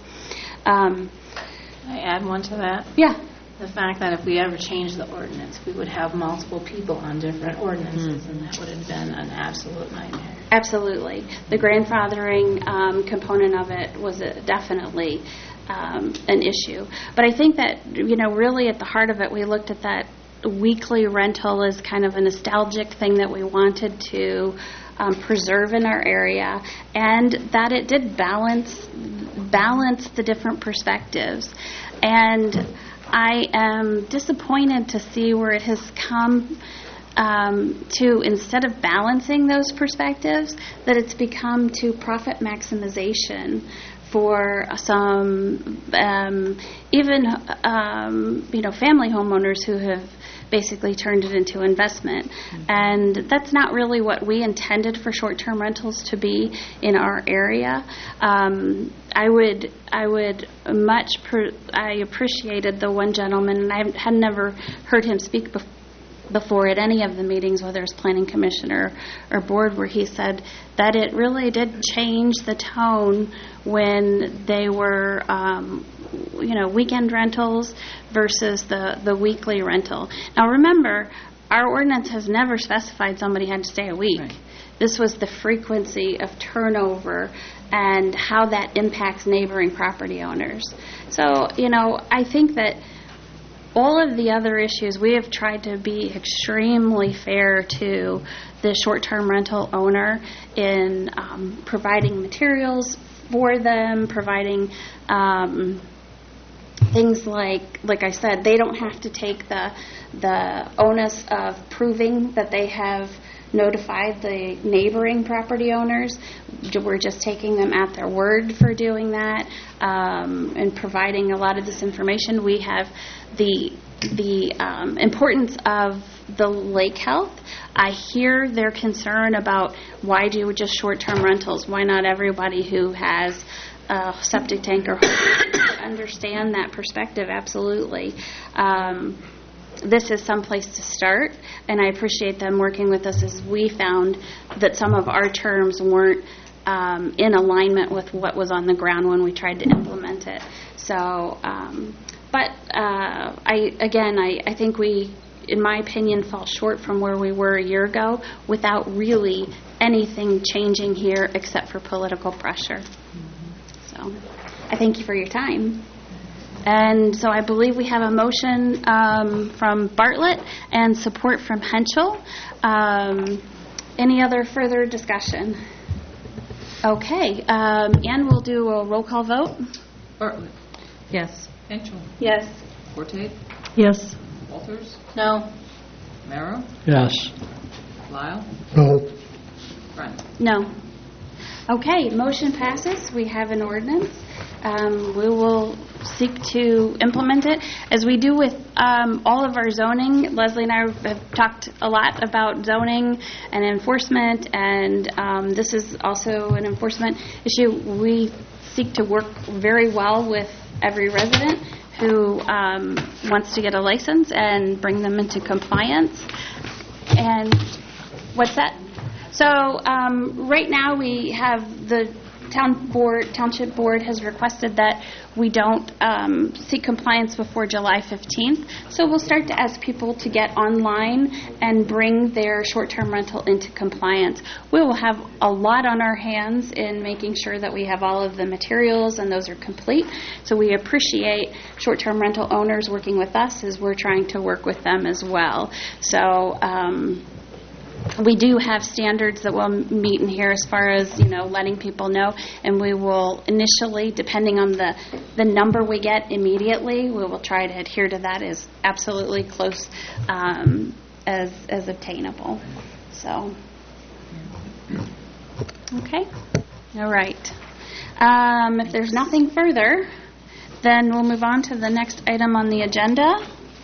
Um, Can I add one to that? Yeah. The fact that if we ever changed the ordinance, we would have multiple people on different ordinances, mm. and that would have been an absolute nightmare. Absolutely. The grandfathering um, component of it was a, definitely um, an issue. But I think that, you know, really at the heart of it, we looked at that weekly rental as kind of a nostalgic thing that we wanted to um, preserve in our area, and that it did balance balance the different perspectives. And I am disappointed to see where it has come um, to, instead of balancing those perspectives, that it's become to profit maximization for some, um, even, um, you know, family homeowners who have basically turned it into investment. Mm-hmm. And that's not really what we intended for short-term rentals to be in our area. Um, I would I would much per, I appreciated the one gentleman, and I had never heard him speak before. before at any of the meetings, whether it's planning commissioner or board, where he said that it really did change the tone when they were, um, you know, weekend rentals versus the, the weekly rental. Now remember, our ordinance has never specified somebody had to stay a week. Right. This was the frequency of turnover and how that impacts neighboring property owners. So, you know, I think that all of the other issues, we have tried to be extremely fair to the short-term rental owner in um, providing materials for them, providing um, things like, like I said, they don't have to take the the onus of proving that they have notified the neighboring property owners. We're just taking them at their word for doing that um, and providing a lot of this information. We have the the um, importance of the lake health. I hear their concern about why do just short-term rentals? Why not everybody who has a septic tank or home? Understand that perspective, absolutely. Um, this is some place to start, and I appreciate them working with us as we found that some of our terms weren't um, in alignment with what was on the ground when we tried to implement it. So, um, but uh, I again, I, I think we, in my opinion, fall short from where we were a year ago without really anything changing here except for political pressure. So, I thank you for your time. And so I believe we have a motion um, from Bartlett and support from Henschel. Um, any other further discussion? Okay. Um, Ann, we'll do a roll call vote. Bartlett. Yes. Henschel. Yes. Forte. Yes. Walters. No. Merrill? Yes. Lyle? No. Brent? No. Okay, motion passes. We have an ordinance. Um, we will seek to implement it. As we do with um, all of our zoning, Leslie and I have talked a lot about zoning and enforcement, and um, this is also an enforcement issue. We seek to work very well with every resident who um, wants to get a license and bring them into compliance. And what's that? So um, right now we have the town board, township board has requested that we don't um, seek compliance before July fifteenth. So we'll start to ask people to get online and bring their short-term rental into compliance. We will have a lot on our hands in making sure that we have all of the materials and those are complete. So we appreciate short-term rental owners working with us as we're trying to work with them as well. So um, we do have standards that we'll meet in here as far as, you know, letting people know, and we will initially, depending on the, the number we get immediately, we will try to adhere to that as absolutely close um, as, as obtainable. So, okay. All right. Um, if there's nothing further, then we'll move on to the next item on the agenda.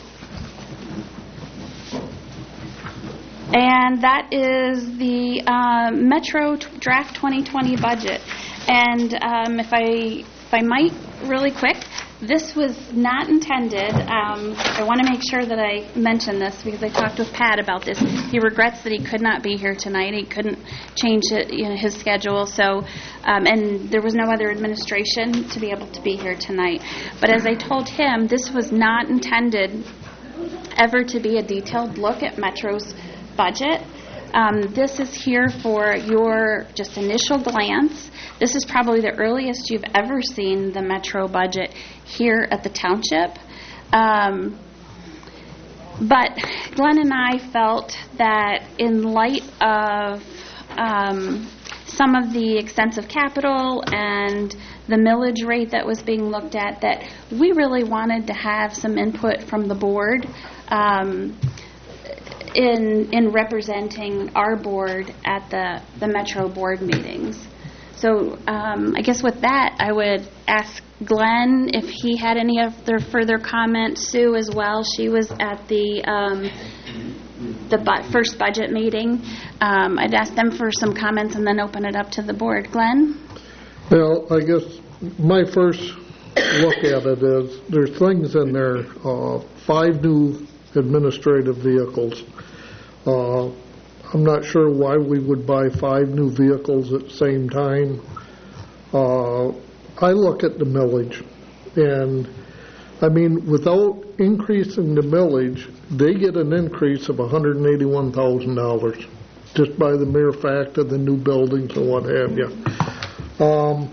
And that is the uh, Metro t- Draft twenty twenty budget. And um, if I if I might, really quick, this was not intended. Um, I want to make sure that I mention this because I talked with Pat about this. He regrets that he could not be here tonight. He couldn't change it, you know, his schedule. So, um, and there was no other administration to be able to be here tonight. But as I told him, this was not intended ever to be a detailed look at Metro's budget. Um, this is here for your just initial glance. This is probably the earliest you've ever seen the Metro budget here at the township. Um, but Glenn and I felt that in light of um, some of the extensive capital and the millage rate that was being looked at, that we really wanted to have some input from the board um, in in representing our board at the, the Metro board meetings. So um, I guess with that, I would ask Glenn if he had any other further comments. Sue as well. She was at the um, the bu- first budget meeting. Um, I'd ask them for some comments and then open it up to the board. Glenn? Well, I guess my first look at it is there's things in there, uh, five new administrative vehicles. Uh, I'm not sure why we would buy five new vehicles at the same time. Uh, I look at the millage, and I mean, without increasing the millage, they get an increase of one hundred eighty-one thousand dollars just by the mere fact of the new buildings and what have you. Um,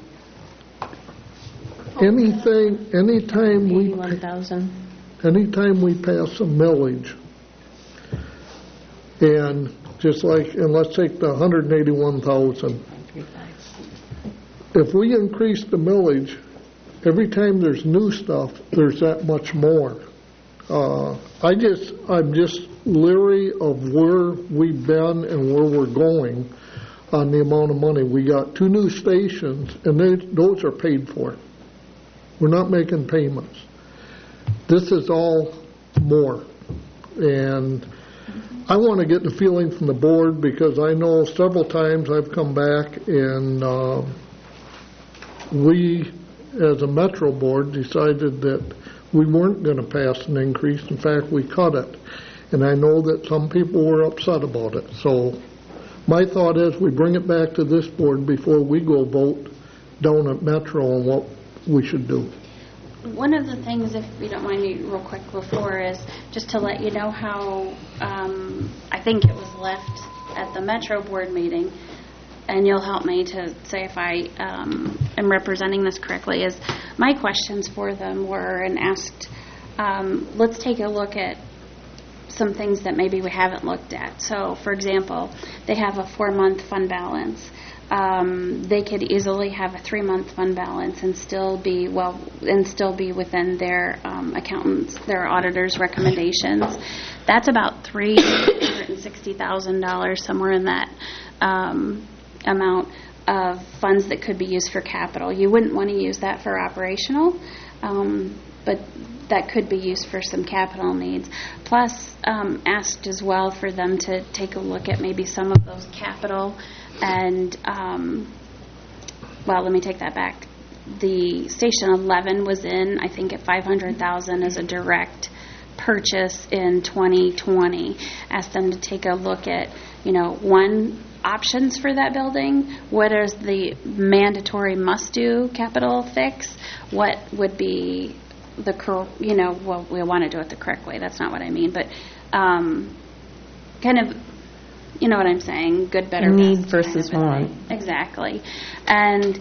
anything, anytime we, eighty-one thousand. anytime we pass a millage, and just like, and let's take the one hundred eighty-one thousand. If we increase the millage, every time there's new stuff, there's that much more. Uh, I just, I'm just leery of where we've been and where we're going on the amount of money. We got two new stations, and they, those are paid for. We're not making payments. This is all more. And I want to get the feeling from the board because I know several times I've come back and uh, we, as a Metro board, decided that we weren't going to pass an increase. In fact, we cut it. And I know that some people were upset about it. So my thought is we bring it back to this board before we go vote down at Metro on what we should do. One of the things, if you don't mind me real quick before, is just to let you know how um, I think it was left at the Metro board meeting, and you'll help me to say if I um, am representing this correctly, is my questions for them were and asked, um, let's take a look at some things that maybe we haven't looked at. So, for example, they have a four-month fund balance. um, they could easily have a three-month fund balance and still be well and still be within their um, accountants, their auditors' recommendations. That's about three hundred sixty thousand dollars, somewhere in that um, amount of funds that could be used for capital. You wouldn't want to use that for operational, um, but that could be used for some capital needs. Plus, um, asked as well for them to take a look at maybe some of those capital and, um, well, let me take that back. The Station eleven was in, I think, at five hundred thousand dollars as a direct purchase in twenty twenty. Asked them to take a look at, you know, one, options for that building. What is the mandatory must-do capital fix? What would be the, cor- you know, well, we want to do it the correct way. That's not what I mean, but um, kind of, you know what I'm saying? Good, better, need best versus kind of a want. thing. Exactly. And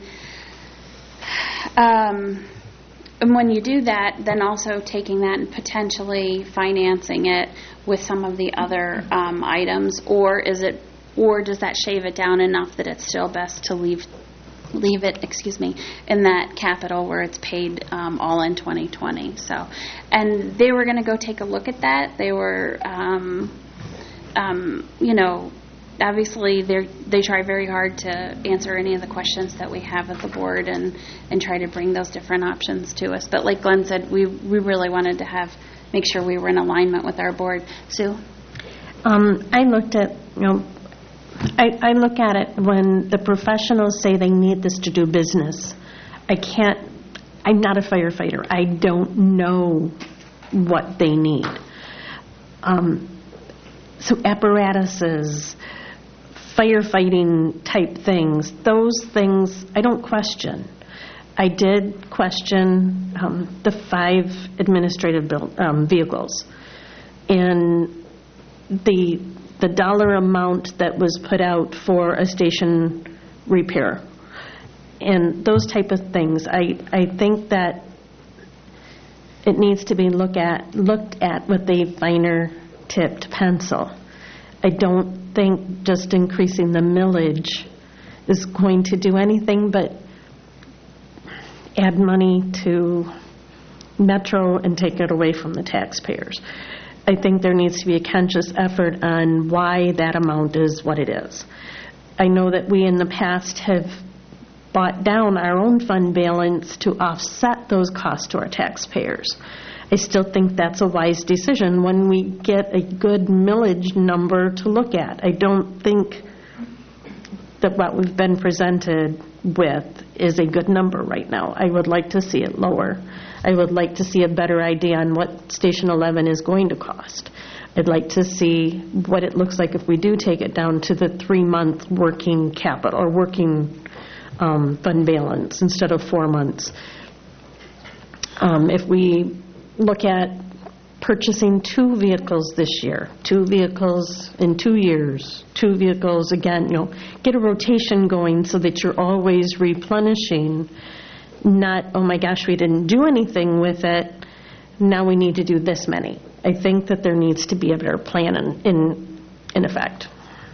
um, and when you do that, then also taking that and potentially financing it with some of the other um, items, or is it, or does that shave it down enough that it's still best to leave leave it, excuse me, in that capital where it's paid um, all in twenty twenty. So, and they were going to go take a look at that. They were, um, um, you know, obviously they they try very hard to answer any of the questions that we have at the board and, and try to bring those different options to us. But like Glenn said, we we really wanted to have make sure we were in alignment with our board. Sue? Um, I looked at, you know, I, I look at it when the professionals say they need this to do business. I can't, I'm not a firefighter. I don't know what they need. Um, so apparatuses, firefighting type things, those things I don't question. I did question um, the five administrative build, um, vehicles. And the the dollar amount that was put out for a station repair and those type of things. I, I think that it needs to be look at, looked at with a finer tipped pencil. I don't think just increasing the millage is going to do anything but add money to Metro and take it away from the taxpayers. I think there needs to be a conscious effort on why that amount is what it is. I know that we in the past have brought down our own fund balance to offset those costs to our taxpayers. I still think that's a wise decision when we get a good millage number to look at. I don't think that what we've been presented with is a good number right now. I would like to see it lower. I would like to see a better idea on what Station eleven is going to cost. I'd like to see what it looks like if we do take it down to the three-month working capital or working um, fund balance instead of four months. Um, if we look at purchasing two vehicles this year, two vehicles in two years, two vehicles again, you know, get a rotation going so that you're always replenishing. Not, oh my gosh, we didn't do anything with it, now we need to do this many. I think that there needs to be a better plan in, in, in effect.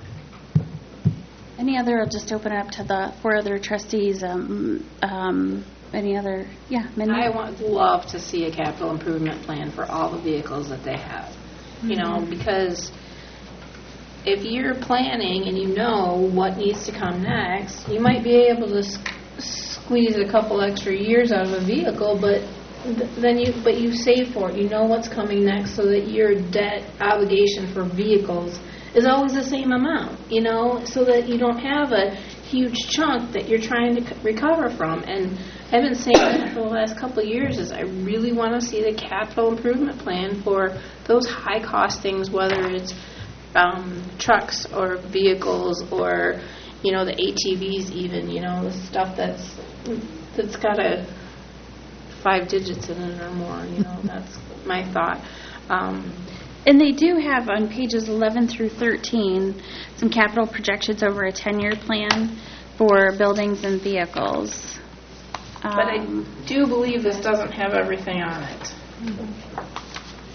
Any other, I'll just open it up to the four other trustees. Um, um, any other, yeah, Mindy? I would love to see a capital improvement plan for all the vehicles that they have. You know, Mhm. because if you're planning and you know what needs to come next, you might be able to s- squeeze a couple extra years out of a vehicle, but th- then you but you save for it. You know what's coming next, so that your debt obligation for vehicles is always the same amount. You know, so that you don't have a huge chunk that you're trying to c- recover from. And I've been saying that for the last couple of years is I really want to see the capital improvement plan for those high cost things, whether it's um, trucks or vehicles or, you know, the A T Vs even, you know, the stuff that's that's got a five digits in it or more, you know, that's my thought. Um, And they do have on pages eleven through thirteen some capital projections over a ten-year plan for buildings and vehicles. But I Um, do believe this doesn't have everything on it.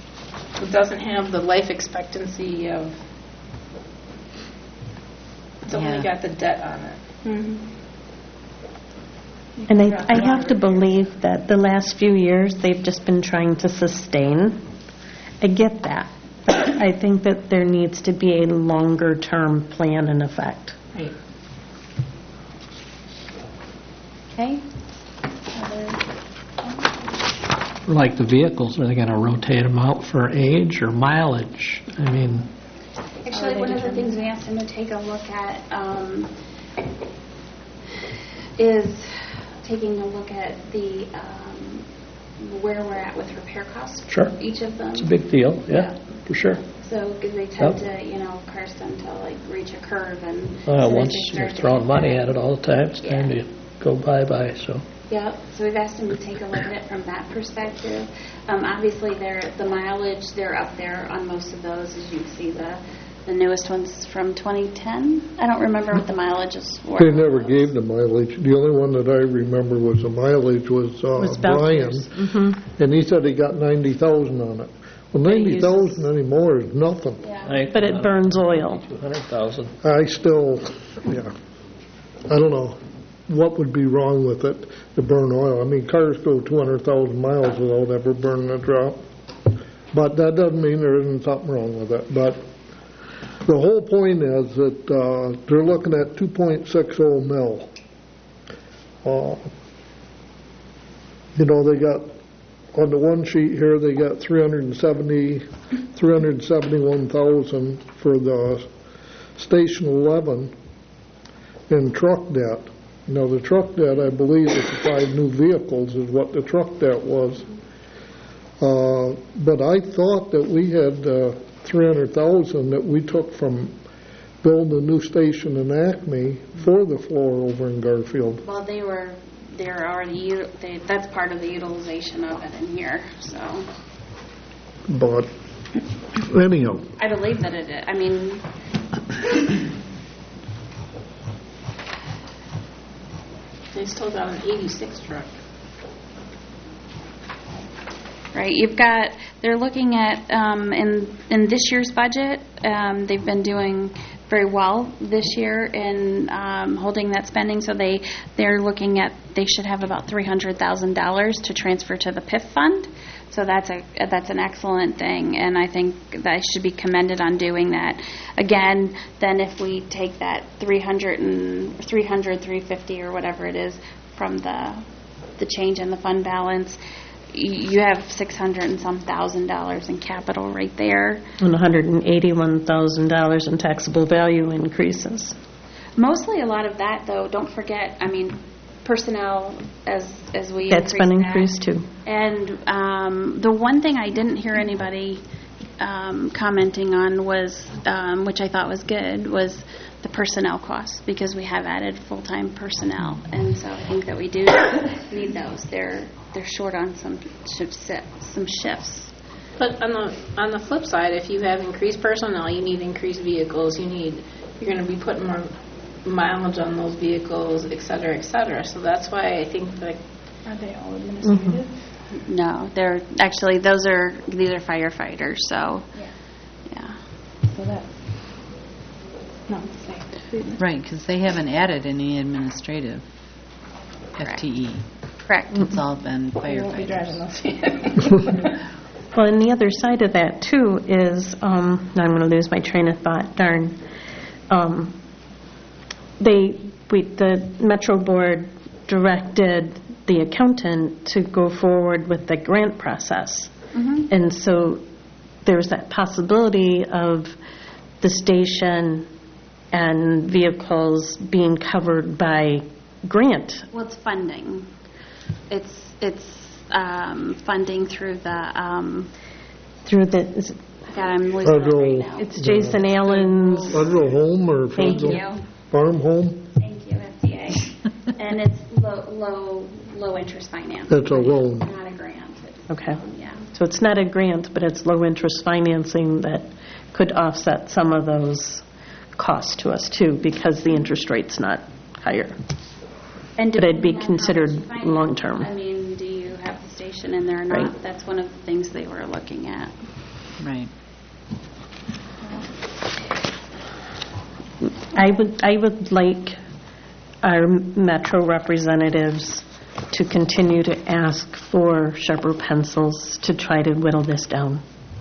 It doesn't have the life expectancy of, it only Yeah. got the debt on it. And I, I have to believe that the last few years, they've just been trying to sustain. I get that. But I think that there needs to be a longer-term plan in effect. Right. Okay? Like the vehicles, are they going to rotate them out for age or mileage? I mean, Actually, one of the things we asked him to take a look at um, is taking a look at the, um, where we're at with repair costs. Sure. For each of them. it's a big deal, yeah, for sure. So, because they tend Yep. to, you know, cars tend to like reach a curve and. Uh, so once they you're start to throwing get money better. at it all the time, it's time to go bye-bye, so. Yep, so we've asked them to take a look at it from that perspective. Um, obviously, they're, the mileage, they're up there on most of those, as you can see, the, the newest one's from twenty ten. I don't remember what the mileage is for. They never gave the mileage. The only one that I remember was the mileage was uh, Was Brian, Belcher's. Mhm. and he said he got ninety thousand on it. Well, ninety thousand anymore is nothing. But it burns oil. two hundred thousand. I still, yeah, I don't know what would be wrong with it to burn oil. I mean, cars go two hundred thousand miles without ever burning a drop. But that doesn't mean there isn't something wrong with it. But the whole point is that uh, they're looking at two point six oh mil. Uh, you know, they got, on the one sheet here, they got three hundred seventy, three hundred seventy-one thousand for the Station eleven in truck debt. Now, the truck debt, I believe, is the five new vehicles is what the truck debt was. Uh, but I thought that we had uh, three hundred thousand that we took from building a new station in Acme for the floor over in Garfield. Well, they were, they're already, u- they, that's part of the utilization of it in here, so. But anyhow, I believe that it is. I mean, They still got an eighty-six truck. right, you've got, they're looking at, um, in, in this year's budget, um, they've been doing very well this year in um, holding that spending, so they, they're looking at, they should have about three hundred thousand dollars to transfer to the P I F fund. So that's a that's an excellent thing, and I think that should be commended on doing that. Again, then if we take that three hundred and three hundred, three fifty or whatever it is from the the change in the fund balance, y- you have six hundred and some thousand dollars in capital right there. And one hundred eighty-one thousand dollars in taxable value increases. Mostly a lot of that, though, don't forget, I mean, personnel as as we That's increase been that. increased too. And um, the one thing I didn't hear anybody um, commenting on was, um, which I thought was good, was the personnel costs, because we have added full-time personnel, and so I think that we do need those. They're they're short on some shifts, some shifts. But on the on the flip side, if you have increased personnel, you need increased vehicles. You need you're going to be putting more mileage on those vehicles, et cetera, et cetera. So that's why I think that. Are they all administrative? No, they're actually those are these are firefighters. So Yeah. yeah. So that's not the same. Right, because they haven't added any administrative F T E. Correct. It's all been We won't be driving firefighters. those vehicles. Well, and the other side of that, too, is, um, now I'm going to lose my train of thought, darn. Um, They, we, the Metro Board directed the accountant to go forward with the grant process. Mhm. And so there's that possibility of the station and vehicles being covered by grant. Well, it's funding. It's it's um, funding through the. Um, Through the, is it- God, I'm losing it Federal, right now. it's Jason Allen's. Federal home or Thank federal you. farm home? Thank you, F D A. And it's low low low interest finance. That's a loan. Not a grant. It's, Okay. yeah. So it's not a grant, but it's low-interest financing that could offset some of those costs to us, too, because the interest rate's not higher. And But it'd be depending on how considered much you finance, long-term. I mean, do you have the station in there or not? Right. That's one of the things they were looking at. Right. I would, I would like our Metro representatives to continue to ask for sharper pencils to try to whittle this down.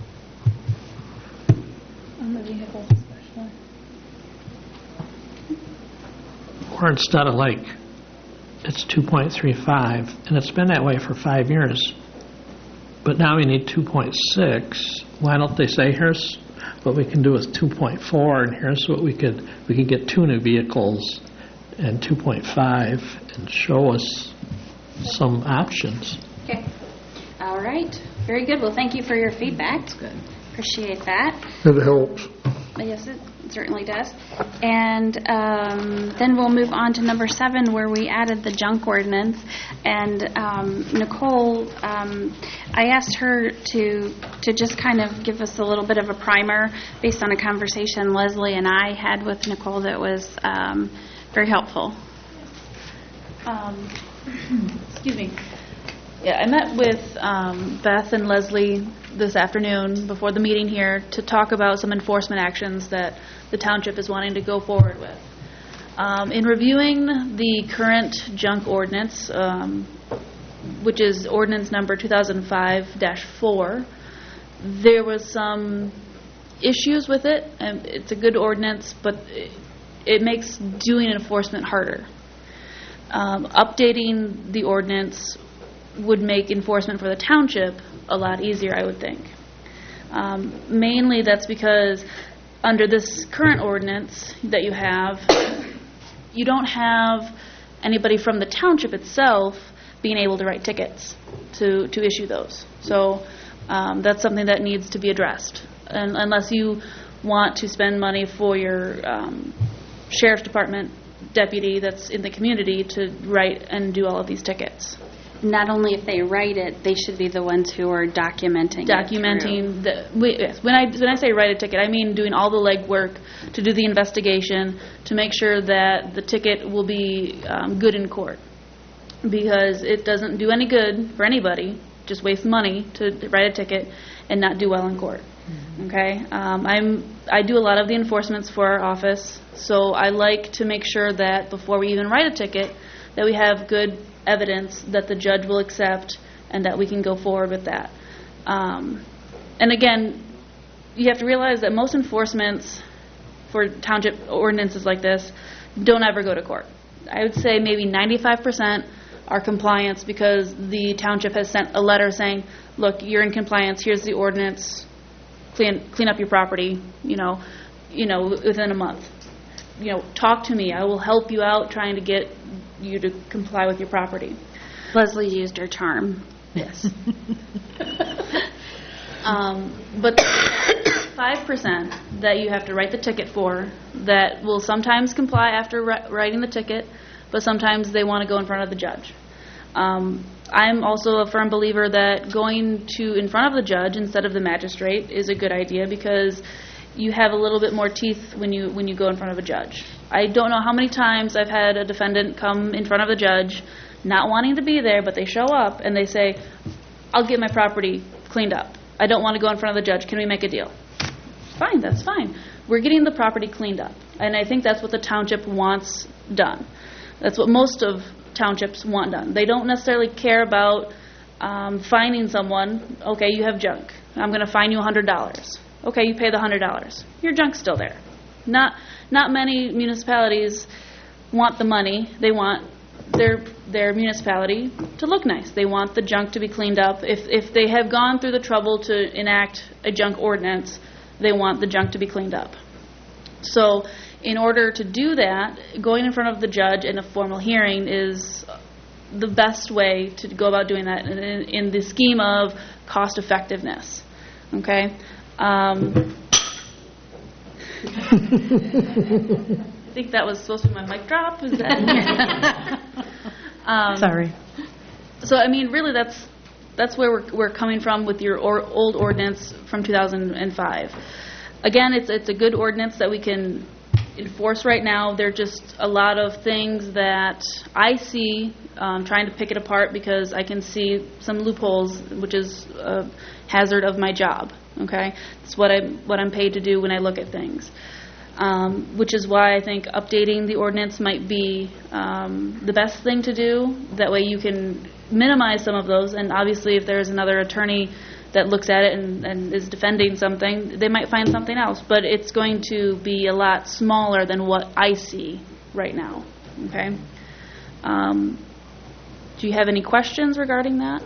Or instead of like, it's two point three five, and it's been that way for five years, but now we need two point six, why don't they say, here's what we can do with two point four, and here's what we could, we could get two new vehicles and two point five, and show us some options. Okay. All right. Very good. Well, thank you for your feedback. That's good. Appreciate that. It helps. Yes, it certainly does. And um, then we'll move on to number seven, where we added the junk ordinance. And um, Nicole, um, I asked her to to just kind of give us a little bit of a primer based on a conversation Leslie and I had with Nicole that was um, very helpful. Um, excuse me. Yeah, I met with um, Beth and Leslie this afternoon before the meeting here to talk about some enforcement actions that the township is wanting to go forward with. Um, in reviewing the current junk ordinance, um, which is ordinance number two thousand five dash four, there was some issues with it. And it's a good ordinance, but it, it makes doing enforcement harder. Um, updating the ordinance would make enforcement for the township a lot easier, I would think. Um, mainly that's because under this current ordinance that you have, you don't have anybody from the township itself being able to write tickets to, to issue those. So um, that's something that needs to be addressed. And unless you want to spend money for your um, sheriff's department deputy that's in the community to write and do all of these tickets. Not only if they write it, they should be the ones who are documenting Documenting. The, we, yes, when I when I say write a ticket, I mean doing all the legwork to do the investigation to make sure that the ticket will be um, good in court. Because it doesn't do any good for anybody, just waste money to write a ticket and not do well in court. Mm-hmm. Okay, um, I'm I do a lot of the enforcements for our office, so I like to make sure that before we even write a ticket, that we have good evidence that the judge will accept and that we can go forward with that. Um, and again, you have to realize that most enforcements for township ordinances like this don't ever go to court. I would say maybe ninety-five percent are compliance because the township has sent a letter saying, look, you're in compliance, here's the ordinance, clean clean up your property, you know, you know, within a month. You know, talk to me. I will help you out trying to get you to comply with your property. Leslie used her charm. Yes. um, but five percent that you have to write the ticket for that will sometimes comply after ri- writing the ticket, but sometimes they want to go in front of the judge. Um, I'm also a firm believer that going to in front of the judge instead of the magistrate is a good idea because you have a little bit more teeth when you when you go in front of a judge. I don't know how many times I've had a defendant come in front of the judge not wanting to be there, but they show up and they say, I'll get my property cleaned up. I don't want to go in front of the judge. Can we make a deal? Fine, that's fine. We're getting the property cleaned up. And I think that's what the township wants done. That's what most of townships want done. They don't necessarily care about um, fining someone. Okay, you have junk. I'm going to fine you one hundred dollars. Okay, you pay the one hundred dollars. Your junk's still there. Not not many municipalities want the money. They want their their municipality to look nice. They want the junk to be cleaned up. If if they have gone through the trouble to enact a junk ordinance, they want the junk to be cleaned up. So in order to do that, going in front of the judge in a formal hearing is the best way to go about doing that in, in the scheme of cost effectiveness. Okay? Um, I think that was supposed to be my mic drop. Is that? um, Sorry. So I mean, really, that's that's where we're we're coming from with your or, old ordinance from two thousand five. Again, it's it's a good ordinance that we can enforce right now. There are just a lot of things that I see um, trying to pick it apart because I can see some loopholes, which is a hazard of my job. Okay, it's what I'm what I'm paid to do when I look at things. um, which is why I think updating the ordinance might be um, the best thing to do. That way you can minimize some of those, and obviously if there's another attorney that looks at it and, and is defending something, they might find something else, but it's going to be a lot smaller than what I see right now. Okay? Um, do you have any questions regarding that?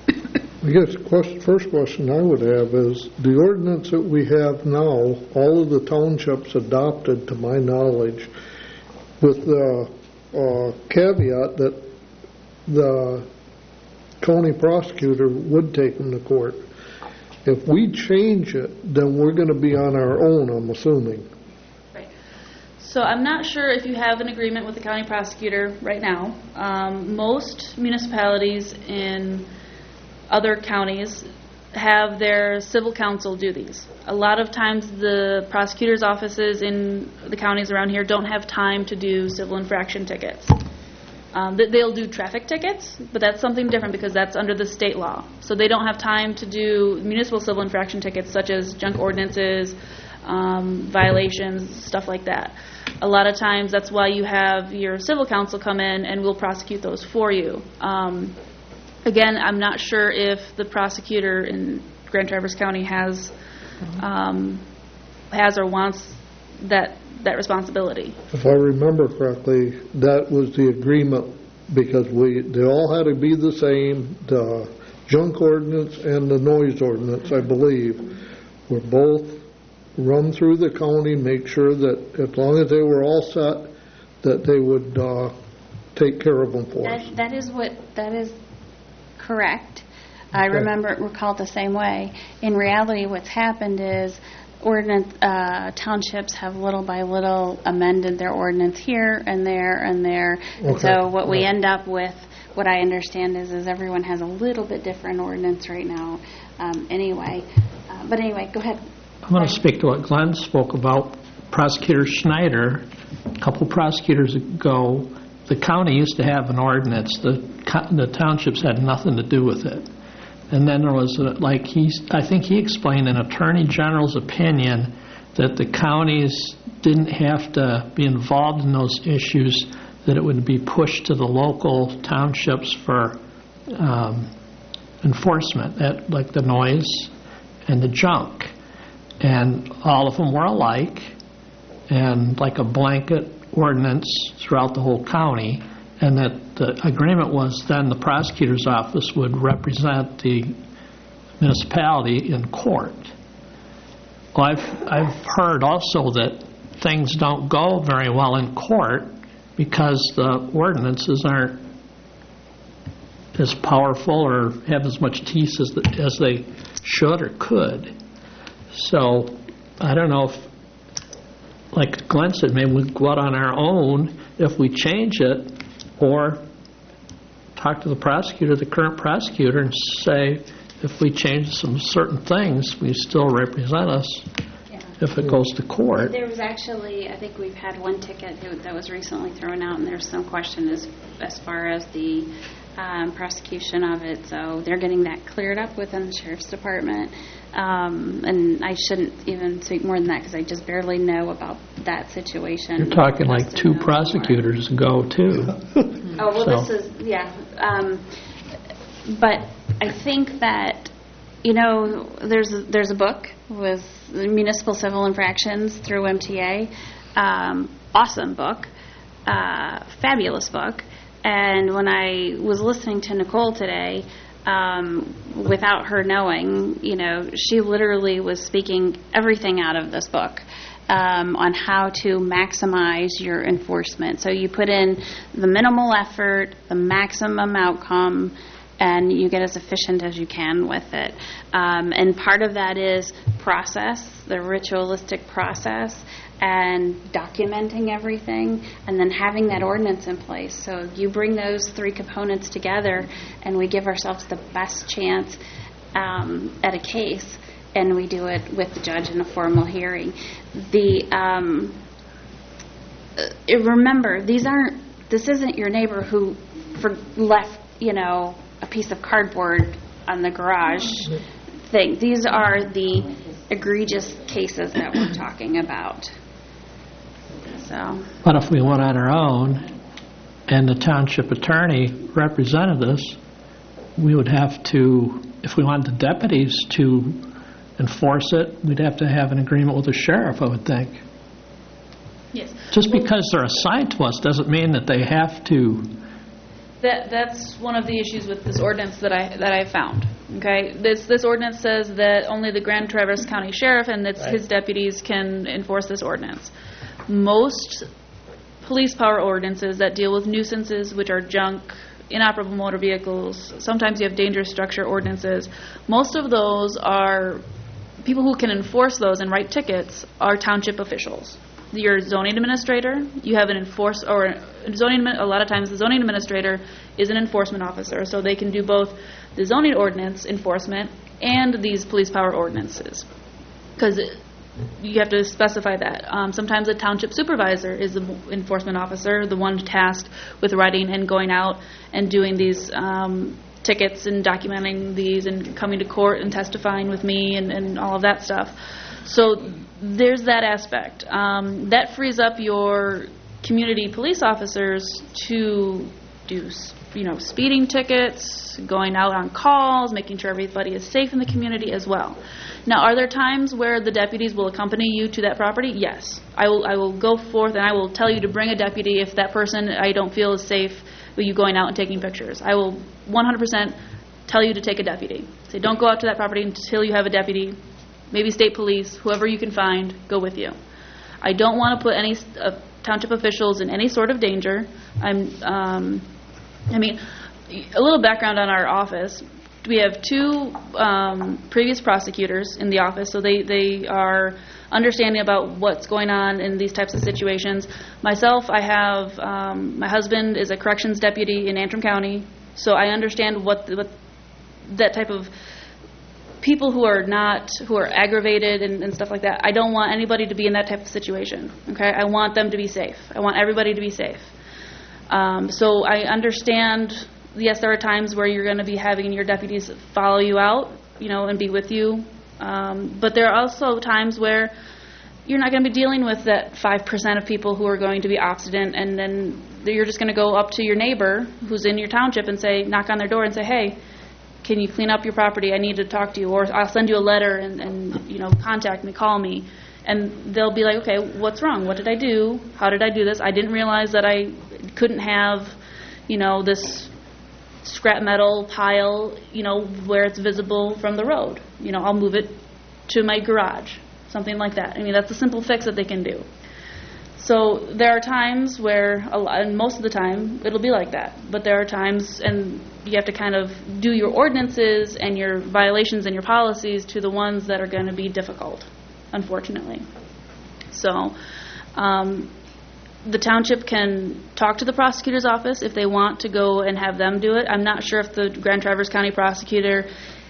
I guess question, first question I would have is, the ordinance that we have now, all of the townships adopted, to my knowledge, with the uh, caveat that the county prosecutor would take them to court. If we change it, then we're going to be on our own, I'm assuming. Right. So I'm not sure if you have an agreement with the county prosecutor right now. Um, most municipalities in other counties have their civil counsel do these. A lot of times the prosecutor's offices in the counties around here don't have time to do civil infraction tickets. Um, they'll do traffic tickets, but that's something different because that's under the state law. So they don't have time to do municipal civil infraction tickets such as junk ordinances, um, violations, stuff like that. A lot of times that's why you have your civil counsel come in and we'll prosecute those for you. Um, again, I'm not sure if the prosecutor in Grand Traverse County has um, has or wants that that responsibility. If I remember correctly, that was the agreement, because we they all had to be the same. The junk ordinance and the noise ordinance, I believe, were both run through the county, make sure that as long as they were all set, that they would uh, take care of them for us. That, that is what that is correct. I Okay. remember recall it the same way. In reality, what's happened is ordinance uh, townships have little by little amended their ordinance here and there and there. And Okay. so what we Yeah. end up with, what I understand is, is everyone has a little bit different ordinance right now. Um, anyway, uh, but anyway, go ahead. I'm going to speak to what Glenn spoke about. Prosecutor Schneider, a couple prosecutors ago, the county used to have an ordinance. The co- the townships had nothing to do with it. And then there was, a, like he's, I think he explained an attorney general's opinion that the counties didn't have to be involved in those issues, that it would be pushed to the local townships for um, enforcement, at, like the noise and the junk. And all of them were alike, and like a blanket ordinance throughout the whole county, and that the agreement was then the prosecutor's office would represent the municipality in court. Well, I've, I've heard also that things don't go very well in court because the ordinances aren't as powerful or have as much teeth as, the, as they should or could. So I don't know if, like Glenn said, maybe we go out on our own if we change it, or talk to the prosecutor, the current prosecutor, and say, if we change some certain things, we still represent us if it goes to court. There was actually, I think we've had one ticket that was recently thrown out, and there's some question as as far as the um, prosecution of it. So they're getting that cleared up within the sheriff's department. Um, and I shouldn't even speak more than that because I just barely know about that situation. You're talking like two prosecutors ago, too. Oh, well, So- this is, yeah. Um, but I think that, you know, there's a, there's a book with municipal civil infractions through M T A. Um, awesome book. Uh, fabulous book. And when I was listening to Nicole today, um, without her knowing, you know, she literally was speaking everything out of this book. Um, on how to maximize your enforcement. So you put in the minimal effort, the maximum outcome, and you get as efficient as you can with it. Um, and part of that is process, the ritualistic process, and documenting everything, and then having that ordinance in place. So you bring those three components together, and we give ourselves the best chance um, at a case, and we do it with the judge in a formal hearing. The um, uh, remember, these aren't. This isn't your neighbor who for left, you know, a piece of cardboard on the garage thing. These are the egregious cases that we're talking about. So, But if we went on our own and the township attorney represented us, we would have to, if we wanted the deputies to enforce it, we'd have to have an agreement with the sheriff, I would think. Yes. Just because they're assigned to us doesn't mean that they have to. That that's one of the issues with this ordinance that I that I found. Okay, this this ordinance says that only the Grand Traverse County Sheriff and its, Right. his deputies can enforce this ordinance. Most police power ordinances that deal with nuisances, which are junk, inoperable motor vehicles, sometimes you have dangerous structure ordinances. Most of those are people who can enforce those and write tickets are township officials. Your zoning administrator, you have an enforce or zoning. admin- A lot of times, the zoning administrator is an enforcement officer, so they can do both the zoning ordinance enforcement and these police power ordinances, because you have to specify that. Um, sometimes a township supervisor is the enforcement officer, the one tasked with writing and going out and doing these um, tickets and documenting these and coming to court and testifying with me and, and all of that stuff. So there's that aspect. Um, that frees up your community police officers to do, you know, speeding tickets, going out on calls, making sure everybody is safe in the community as well. Now, are there times where the deputies will accompany you to that property? Yes. I will I will go forth and I will tell you to bring a deputy if that person I don't feel is safe with you going out and taking pictures. I will one hundred percent tell you to take a deputy. Say, don't go out to that property until you have a deputy. Maybe state police, whoever you can find, go with you. I don't want to put any uh, township officials in any sort of danger. I'm, um, I mean, a little background on our office. We have two um, previous prosecutors in the office, so they, they are understanding about what's going on in these types of situations. Myself, I have, um, my husband is a corrections deputy in Antrim County, so I understand what, the, what that type of people who are not, who are aggravated and, and stuff like that. I don't want anybody to be in that type of situation, okay? I want them to be safe. I want everybody to be safe. Um, so I understand, yes, there are times where you're going to be having your deputies follow you out, you know, and be with you. Um, but there are also times where you're not going to be dealing with that five percent of people who are going to be obstinate, and then you're just going to go up to your neighbor who's in your township and say, knock on their door and say, hey, can you clean up your property? I need to talk to you. Or I'll send you a letter and, and, you know, contact me, call me. And they'll be like, okay, what's wrong? What did I do? How did I do this? I didn't realize that I couldn't have, you know, this scrap metal pile, you know, where it's visible from the road. You know, I'll move it to my garage, something like that. I mean, that's a simple fix that they can do. So there are times where, a lot, and most of the time, it'll be like that. But there are times, and you have to kind of do your ordinances and your violations and your policies to the ones that are going to be difficult, unfortunately. So um, the township can talk to the prosecutor's office if they want to go and have them do it. I'm not sure if the Grand Traverse County prosecutor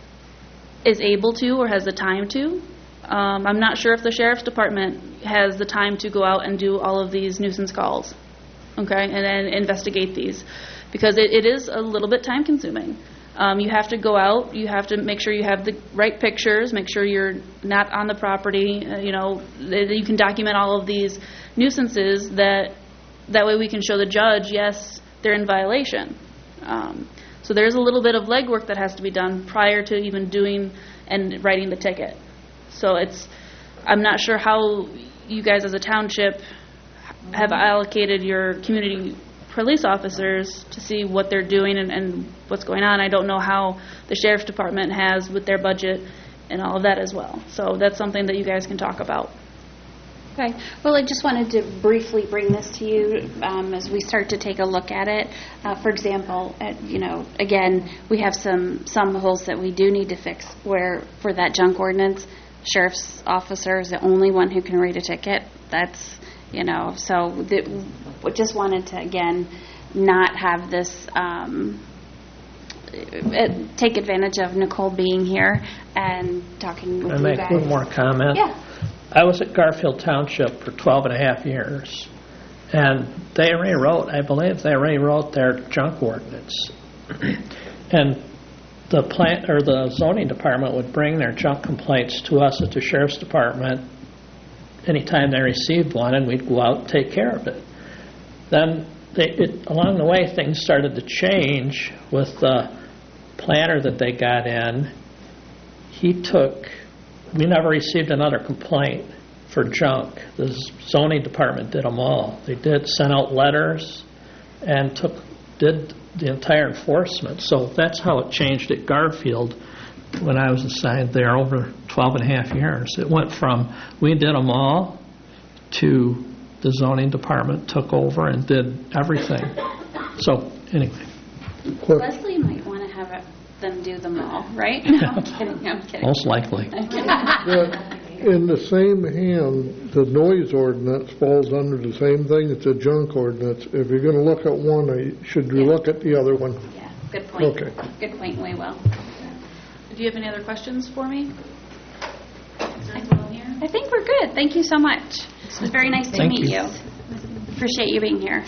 is able to or has the time to. Um, I'm not sure if the sheriff's department has the time to go out and do all of these nuisance calls, okay, and then investigate these, because it, it is a little bit time consuming. Um, you have to go out, you have to make sure you have the right pictures, make sure you're not on the property, uh, you know, that you can document all of these nuisances, that that way we can show the judge, yes, they're in violation. Um, so there's a little bit of legwork that has to be done prior to even doing and writing the ticket. So it's, I'm not sure how you guys as a township have allocated your community police officers to see what they're doing and, and what's going on. I don't know how the sheriff's department has with their budget and all of that as well. So that's something that you guys can talk about. Okay. Well, I just wanted to briefly bring this to you um, as we start to take a look at it. Uh, for example, uh, you know, again, we have some, some holes that we do need to fix where for that junk ordinance, sheriff's officer is the only one who can read a ticket. That's, you know, so the, we just wanted to, again, not have this, um, it, take advantage of Nicole being here and talking with I you make guys. one more comment. Yeah. I was at Garfield Township for twelve and a half years, and they rewrote, I believe they rewrote their junk ordinance. And the plant or the zoning department would bring their junk complaints to us at the sheriff's department anytime they received one, and we'd go out and take care of it. Then, they, it, along the way, things started to change with the planner that they got in. He took, we never received another complaint for junk. The zoning department did them all. They did, sent out letters and took, did the entire enforcement. So that's how it changed at Garfield when I was assigned there over twelve and a half years. It went from, we did them all, to the zoning department took over and did everything. So, anyway. Leslie might want to have it, them do them all, right? No, I'm kidding, I'm kidding. Most likely. I'm kidding. But in the same hand, the noise ordinance falls under the same thing. It's a junk ordinance. If you're going to look at one, I- should you look at the other one? Yeah, good point. Okay. Good point, way well. Do you have any other questions for me? Is there anyone here? I think we're good. Thank you so much. It was very nice to Thank meet you. you. Appreciate you being here.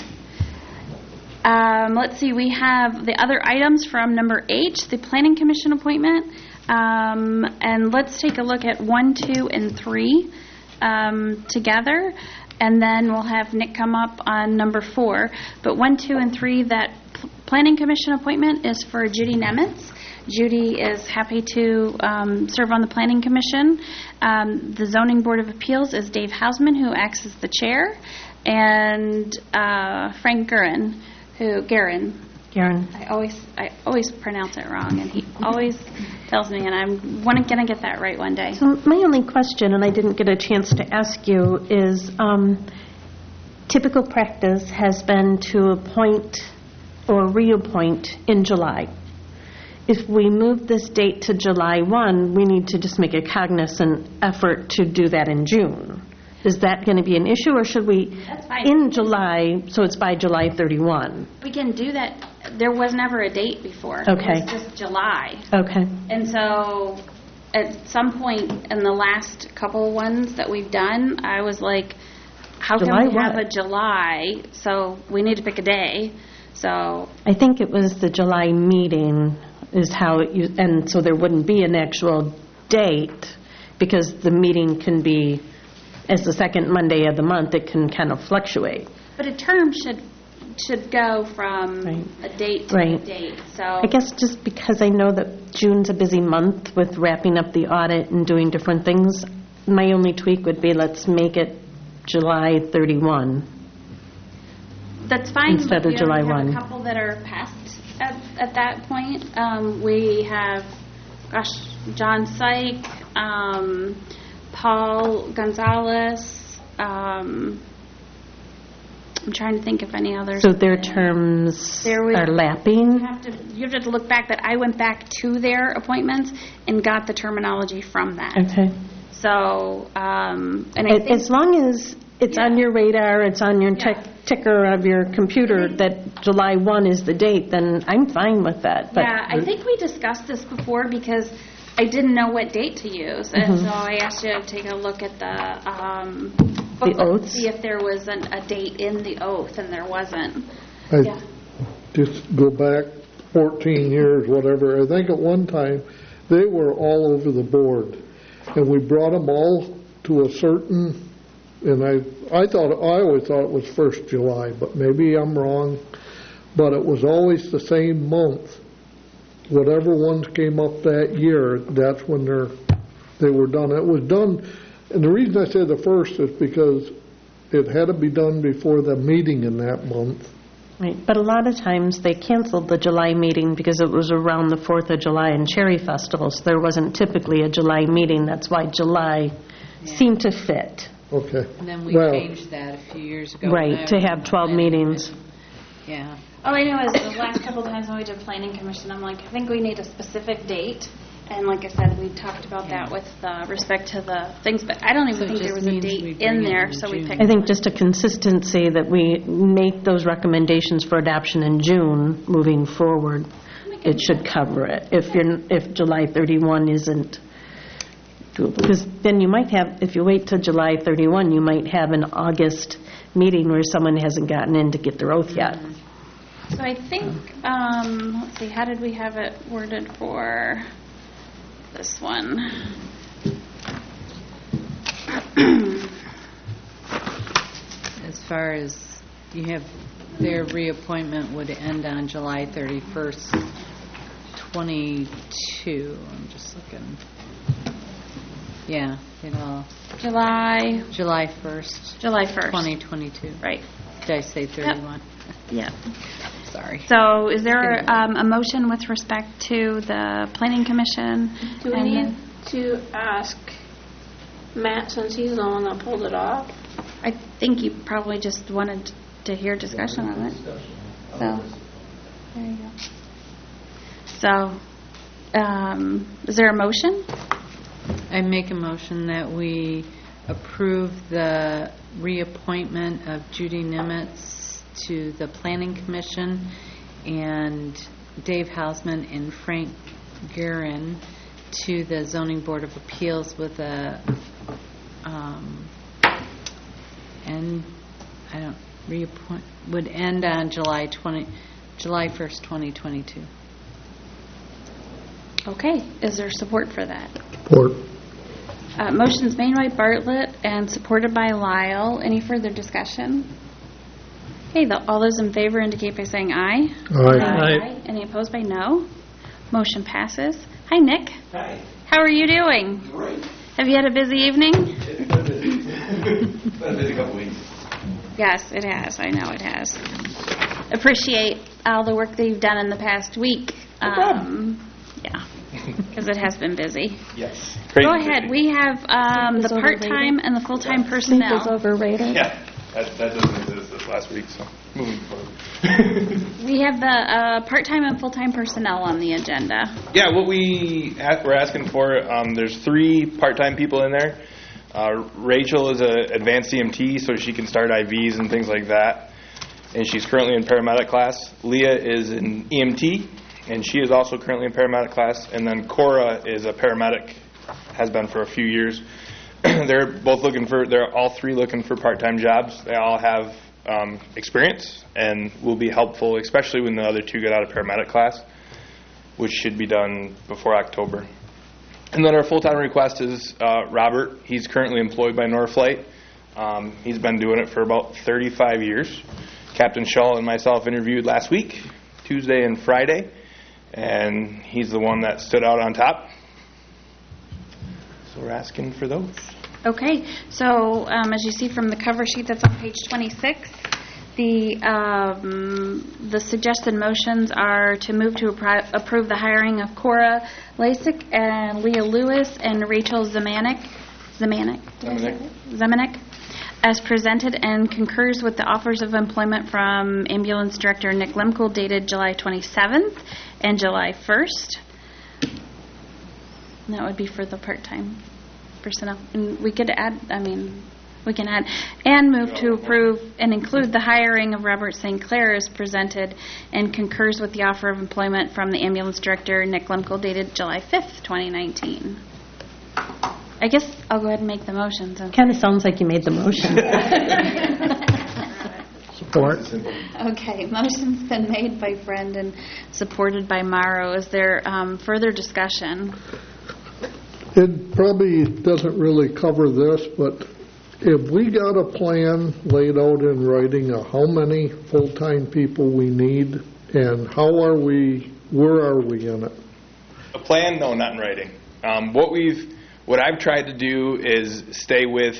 Um, let's see, we have the other items from number H, the Planning Commission appointment. Um, and let's take a look at one, two, and three um, together. And then we'll have Nick come up on number four. But one, two, and three, that P- Planning Commission appointment is for Judy Nemitz. Judy is happy to um, serve on the Planning Commission. Um, the Zoning Board of Appeals is Dave Hausman, who acts as the chair, and uh, Frank Guerin, who Guerin. Karen. I always I always pronounce it wrong, and he always tells me, and I'm going to get that right one day. So my only question, and I didn't get a chance to ask you, is um, typical practice has been to appoint or reappoint in July. If we move this date to July first, we need to just make a cognizant effort to do that in June. Is that going to be an issue, or should we, That's fine. in July, so it's by July thirty-first? We can do that. There was never a date before. Okay. It was just July. Okay. And so at some point in the last couple ones that we've done, I was like, how July can we have what? a July? So we need to pick a day. So I think it was the July meeting is how it, u- and so there wouldn't be an actual date, because the meeting can be, as the second Monday of the month, it can kind of fluctuate. But a term should should go from a date to Right. a date. So I guess just because I know that June's a busy month with wrapping up the audit and doing different things, my only tweak would be let's make it July thirty-first. that's fine. Instead but of we July already have first. a couple that are passed at, at that point. Um, we have, gosh, John Syke, um, Paul Gonzalez. Um, I'm trying to think if any others. So their terms There was- are lapping? You have to you have to look back. That I went back to their appointments and got the terminology from that. Okay. So, um, and I A- think As long as it's on your radar, it's on your tick- ticker of your computer that July first is the date, then I'm fine with that. But yeah, I think we discussed this before because I didn't know what date to use, and Mhm. so I asked you to take a look at the um, The booklet to oaths? see if there was an, a date in the oath, and there wasn't. I Yeah. just go back fourteen years, whatever. I think at one time, they were all over the board, and we brought them all to a certain, and I, I thought, I always thought it was first July, but maybe I'm wrong, but it was always the same month. Whatever ones came up that year, that's when they're, they were done. It was done, and the reason I say the first is because it had to be done before the meeting in that month. Right, but a lot of times they canceled the July meeting because it was around the fourth of July and Cherry Festival, so there wasn't typically a July meeting. That's why July seemed to fit. Okay. And then we Well- changed that a few years ago. Right, when to I was have on twelve planning meetings. commission. Yeah. All I know is the last couple times when we did planning commission, I'm like, I think we need a specific date. And like I said, we talked about that with uh, respect to the things, but I don't even So it think there just was a means we date bring in it there, in so we June. picked I think just a consistency that we make those recommendations for adoption in June moving forward, it should cover it. If you're, if July thirty-first isn't doable, because then you might have, if you wait till July thirty-first, you might have an August meeting where someone hasn't gotten in to get their oath yet. So I think, um, let's see, how did we have it worded for this one? far as you have, their reappointment would end on July thirty-first, twenty-two. I'm just looking. Yeah, it all. July. July first. July first. twenty twenty-two. Right. Did I say thirty-one? Yep. Sorry. So is there um, a motion with respect to the Planning Commission? Do we and need the- to ask Matt, since he's the one that pulled it off? I think you probably just wanted to hear discussion on it. So, there you go. So, um, is there a motion? I make a motion that we approve the reappointment of Judy Nimitz to the Planning Commission and Dave Hausman and Frank Guerin to the Zoning Board of Appeals with a, um, and I don't, reappoint, would end on July twenty, July first, twenty twenty-two. Okay, is there support for that? Support. Uh, motion's made by Bartlett and supported by Lyle. Any further discussion? Okay, the, all those in favor indicate by saying aye. Aye. Aye. Any opposed by no? Motion passes. Hi, Nick. Hi. How are you doing? Great. Have you had a busy evening? It's been busy. It's been a busy couple weeks. Yes, it has. I know it has. Appreciate all the work that you've done in the past week. No problem. Um, yeah, because it has been busy. Yes. Go ahead. We have um, the part-time and the full-time personnel. Sleep is overrated. Yeah. That, that doesn't exist this last week, so moving forward. We have the uh, part-time and full-time personnel on the agenda. Yeah, what we a- we're asking for, um, there's three part-time people in there. Uh, Rachel is an advanced E M T, so she can start I Vs and things like that, and she's currently in paramedic class. Leah is an E M T, and she is also currently in paramedic class. And then Cora is a paramedic, has been for a few years. They're both looking for, they're all three looking for part-time jobs. They all have um, experience and will be helpful, especially when the other two get out of paramedic class, which should be done before October. And then our full-time request is uh, Robert. He's currently employed by Norflight. Um, he's been doing it for about thirty-five years. Captain Shaw and myself interviewed last week, Tuesday and Friday, and he's the one that stood out on top. So we're asking for those. Okay, so um, as you see from the cover sheet that's on page twenty-six, the um, the suggested motions are to move to appro- approve the hiring of Cora Lasik and Leah Lewis and Rachel Zemanek, Zemanek, Zemanek. Zemanek, as presented, and concurs with the offers of employment from Ambulance Director Nick Lemkel dated July twenty-seventh and July first. And that would be for the part-time personnel. And we could add, I mean, we can add, and move to approve and include the hiring of Robert Saint Clair as presented and concurs with the offer of employment from the ambulance director, Nick Lemkel, dated July fifth, twenty nineteen. I guess I'll go ahead and make the motions. Kind of sounds like you made the motion. Support. Okay, motion's been made by Brendan, supported by Morrow. Is there um, further discussion? It probably doesn't really cover this, but if we got a plan laid out in writing of how many full-time people we need, and how are we, where are we in it? A plan? No, not in writing. Um, what we've, what I've tried to do is stay with,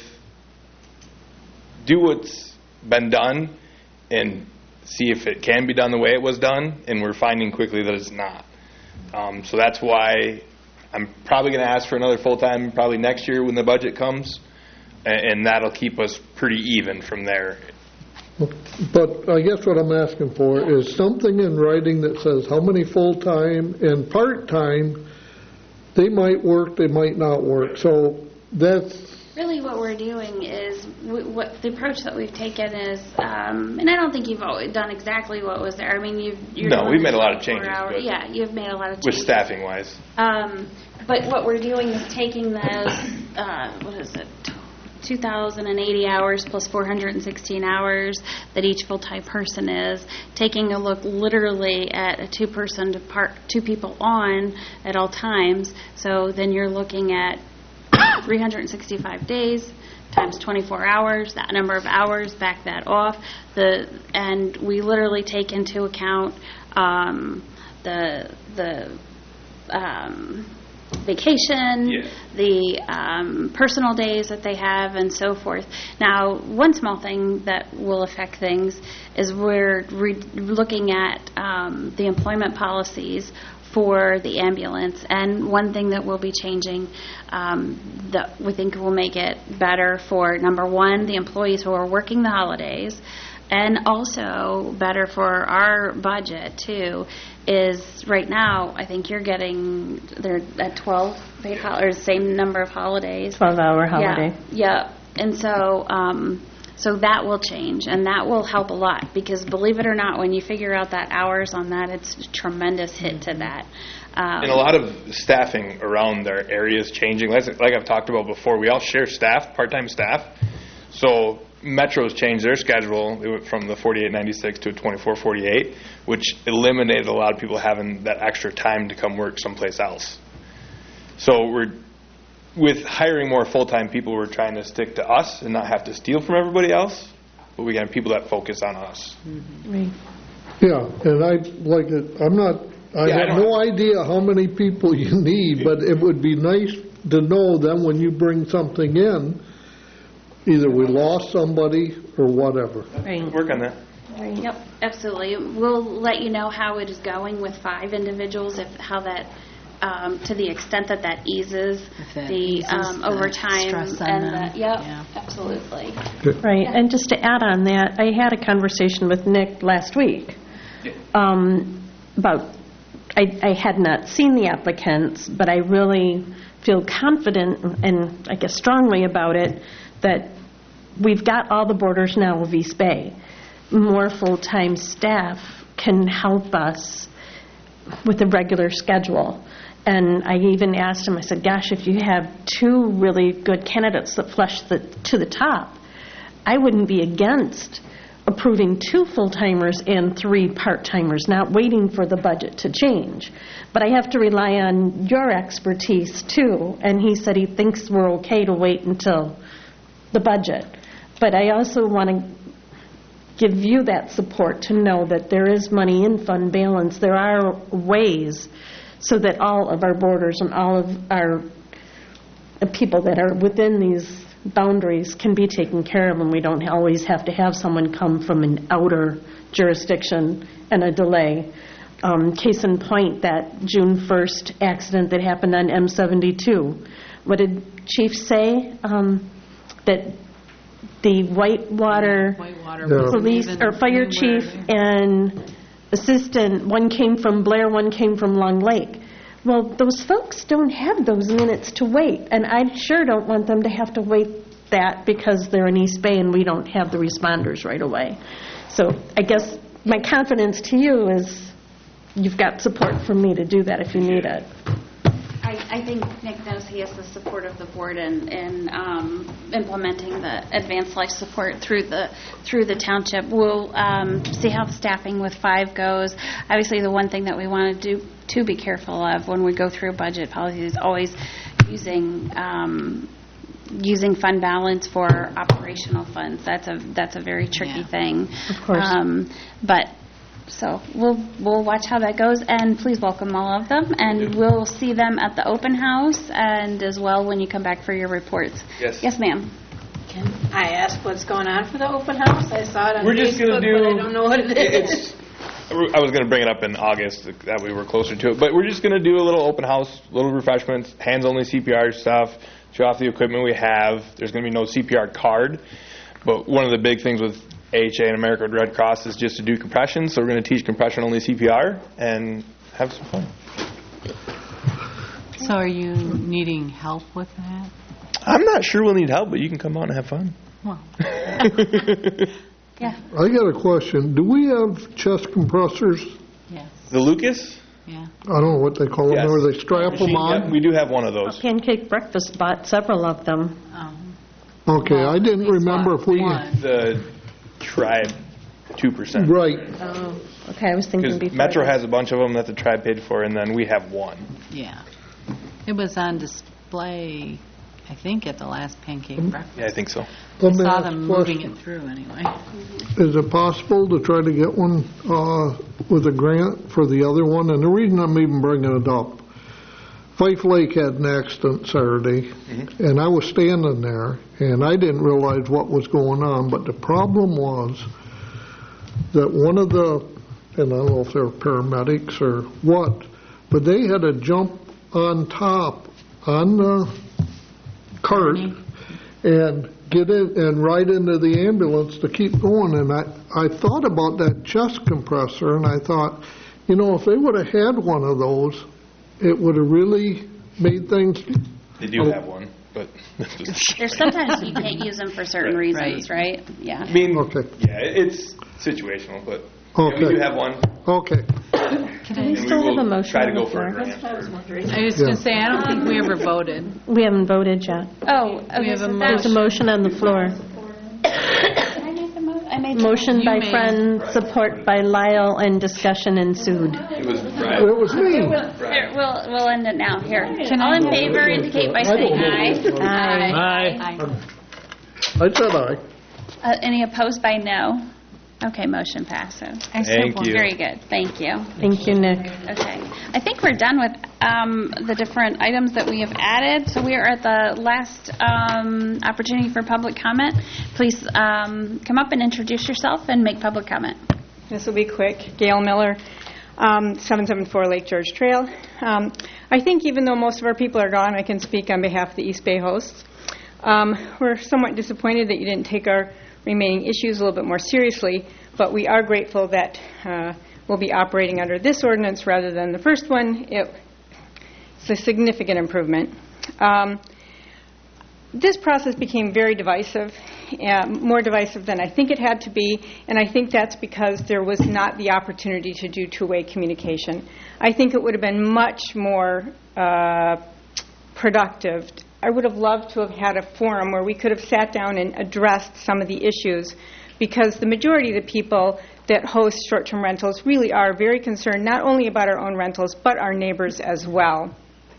do what's been done, and see if it can be done the way it was done, and we're finding quickly that it's not. Um, so that's why I'm probably going to ask for another full-time probably next year when the budget comes, and, and that'll keep us pretty even from there. But I guess what I'm asking for is something in writing that says how many full-time and part-time, they might work, they might not work. So that's... Really what we're doing is, w- what the approach that we've taken is, um, and I don't think you've always done exactly what was there. I mean, you've... You're No, doing we've made a lot of twenty-four changes, hour- but- Yeah, you've made a lot of With changes. staffing-wise. Um, but what we're doing is taking those, uh, what is it, two thousand eighty hours plus four hundred sixteen hours that each full-time person is, taking a look literally at a two-person to part, two people on at all times. So then you're looking at three hundred sixty-five days times twenty-four hours, that number of hours, back that off. The and we literally take into account um, the the um, vacation, Yeah. the um, personal days that they have, and so forth. Now, one small thing that will affect things is we're re- looking at um, the employment policies for the ambulance, and one thing that will be changing um, that we think will make it better for, number one, the employees who are working the holidays, and also better for our budget, too, is right now, I think you're getting, they're at twelve paid holidays, same number of holidays. twelve-hour holiday. Yeah, yeah. And so, um, so that will change, and that will help a lot, because believe it or not, when you figure out that hours on that, it's a tremendous hit to that. Um, And a lot of staffing around their areas changing. Like, like I've talked about before, we all share staff, part-time staff. So Metro's changed their schedule. It went from the forty-eight ninety-six to a twenty-four forty-eight, which eliminated a lot of people having that extra time to come work someplace else. So we're with hiring more full-time people, we're trying to stick to us and not have to steal from everybody else, but we have people that focus on us. Right. Yeah, and I like it, I'm not, I Yeah, I have don't- no idea how many people you need, but it would be nice to know then when you bring something in, either we lost somebody or whatever. Right. Work on that. Yep, absolutely. We'll let you know how it is going with five individuals, if how that, um, to the extent that that eases that the eases um, the overtime stress on and them. the, yep, absolutely. Right, and just to add on that, I had a conversation with Nick last week um, about, I, I had not seen the applicants, but I really feel confident and I guess strongly about it that we've got all the borders now of East Bay. More full-time staff can help us with a regular schedule. And I even asked him, I said, gosh, if you have two really good candidates that flush the, to the top, I wouldn't be against approving two full-timers and three part-timers, not waiting for the budget to change. But I have to rely on your expertise, too. And he said he thinks we're okay to wait until the budget. But I also want to give you that support to know that there is money in fund balance. There are ways so that all of our borders and all of our people that are within these boundaries can be taken care of, and we don't always have to have someone come from an outer jurisdiction and a delay. Um, case in point, that June first accident that happened on M seventy-two. What did Chief say? Um, that the Whitewater, Whitewater Yeah. police wasn't or even fire anywhere chief there. and assistant, one came from Blair, one came from Long Lake. Well, those folks don't have those minutes to wait, and I sure don't want them to have to wait that because they're in East Bay and we don't have the responders right away. So I guess my confidence to you is you've got support from me to do that if you need it. I, I think Nick knows he has the support of the board in, in um, implementing the advanced life support through the through the township. We'll um, see how the staffing with five goes. Obviously, the one thing that we want to do to be careful of when we go through budget policy is always using um, using fund balance for operational funds. That's a that's a very tricky Yeah. thing. Of course. Um, but. So we'll we'll watch how that goes, and please welcome all of them, and we'll see them at the open house, and as well when you come back for your reports. Yes. Yes, ma'am. Can I ask what's going on for the open house? I saw it on We're just Facebook, gonna do- but I don't know what it is. It's, I was going to bring it up in August, that we were closer to it, but we're just going to do a little open house, little refreshments, hands-only C P R stuff, show off the equipment we have. There's going to be no C P R card, but one of the big things with A H A and American Red Cross is just to do compression, so we're going to teach compression-only C P R and have some fun. So are you needing help with that? I'm not sure we'll need help, but you can come out and have fun. Well, Yeah. I got a question. Do we have chest compressors? yes, The Lucas? yeah. I don't know what they call them, Yes. or they strap them Yeah, on? we do have one of those. Pancake Breakfast bought several of them. Um, Okay, I didn't remember if we, one. The Tribe two percent. right. Oh, okay, I was thinking Because before. Metro has a bunch of them that the Tribe paid for, and then we have one. Yeah. It was on display I think, at the last pancake breakfast. Yeah, I think so. I Let me saw ask them a moving question. it through anyway. Is it possible to try to get one uh, with a grant for the other one? And the reason I'm even bringing it up, Fife Lake had an accident Saturday, Mm-hmm. and I was standing there, and I didn't realize what was going on, but the problem was that one of the, and I don't know if they were paramedics or what, but they had to jump on top on the cart and get in and ride into the ambulance to keep going. And I, I thought about that chest compressor, and I thought, you know, if they would have had one of those, it would have really made things. They do have one, but There's sometimes you can't use them for certain reasons, right? Yeah. I mean, Okay. yeah, it- it's situational, but yeah, Okay. we do have one. Okay. Can and we still will have a motion try to on go the for a floor? grant. I was Yeah. going to say, I don't think we ever voted. We haven't voted yet. Oh, We okay, have so a that- There's a motion on the floor. Did I make the mo- I made the Motion You by made- Friend, support by Lyle, and discussion ensued. It was It was me. Here, we'll, we'll end it now. Here. All in favor indicate by saying aye. Aye. Aye. I said aye. Uh, Any opposed by no? Okay, motion passes. Thank you. Very good, thank you. Thank you, Nick. Okay, I think we're done with um, the different items that we have added. So we are at the last um, opportunity for public comment. Please um, come up and introduce yourself and make public comment. This will be quick. Gail Miller, um, seven seven four Lake George Trail. Um, I think even though most of our people are gone, I can speak on behalf of the East Bay hosts. Um, we're somewhat disappointed that you didn't take our remaining issues a little bit more seriously, but we are grateful that uh, we'll be operating under this ordinance rather than the first one. It, it's a significant improvement. Um, this process became very divisive, uh, more divisive than I think it had to be, and I think that's because there was not the opportunity to do two-way communication. I think it would have been much more uh, productive. I would have loved to have had a forum where we could have sat down and addressed some of the issues, because the majority of the people that host short-term rentals really are very concerned not only about our own rentals, but our neighbors as well.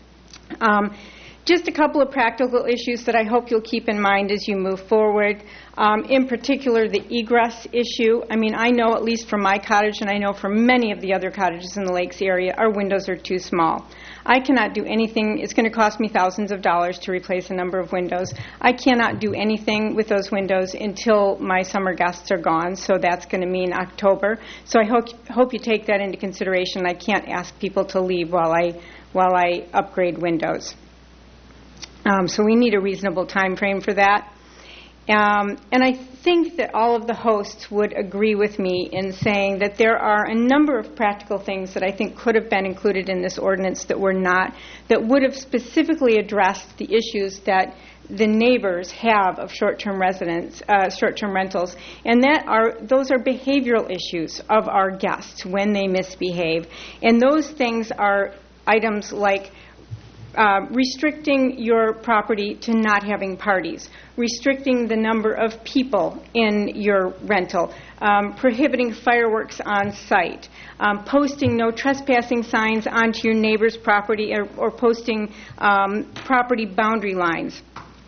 Um, Just a couple of practical issues that I hope you'll keep in mind as you move forward. Um, in particular, the egress issue. I mean, I know, at least from my cottage, and I know from many of the other cottages in the Lakes area, our windows are too small. I cannot do anything. It's going to cost me thousands of dollars to replace a number of windows. I cannot do anything with those windows until my summer guests are gone, so that's going to mean October. So I hope, hope you take that into consideration. I can't ask people to leave while I, while I upgrade windows. Um, so we need a reasonable time frame for that. Um, and I think that all of the hosts would agree with me in saying that there are a number of practical things that I think could have been included in this ordinance that were not, that would have specifically addressed the issues that the neighbors have of short-term residents, uh, short-term rentals, and that are those are behavioral issues of our guests when they misbehave. And those things are items like Uh, restricting your property to not having parties, restricting the number of people in your rental, um, prohibiting fireworks on site, um, posting no trespassing signs onto your neighbor's property, or, or posting um, property boundary lines,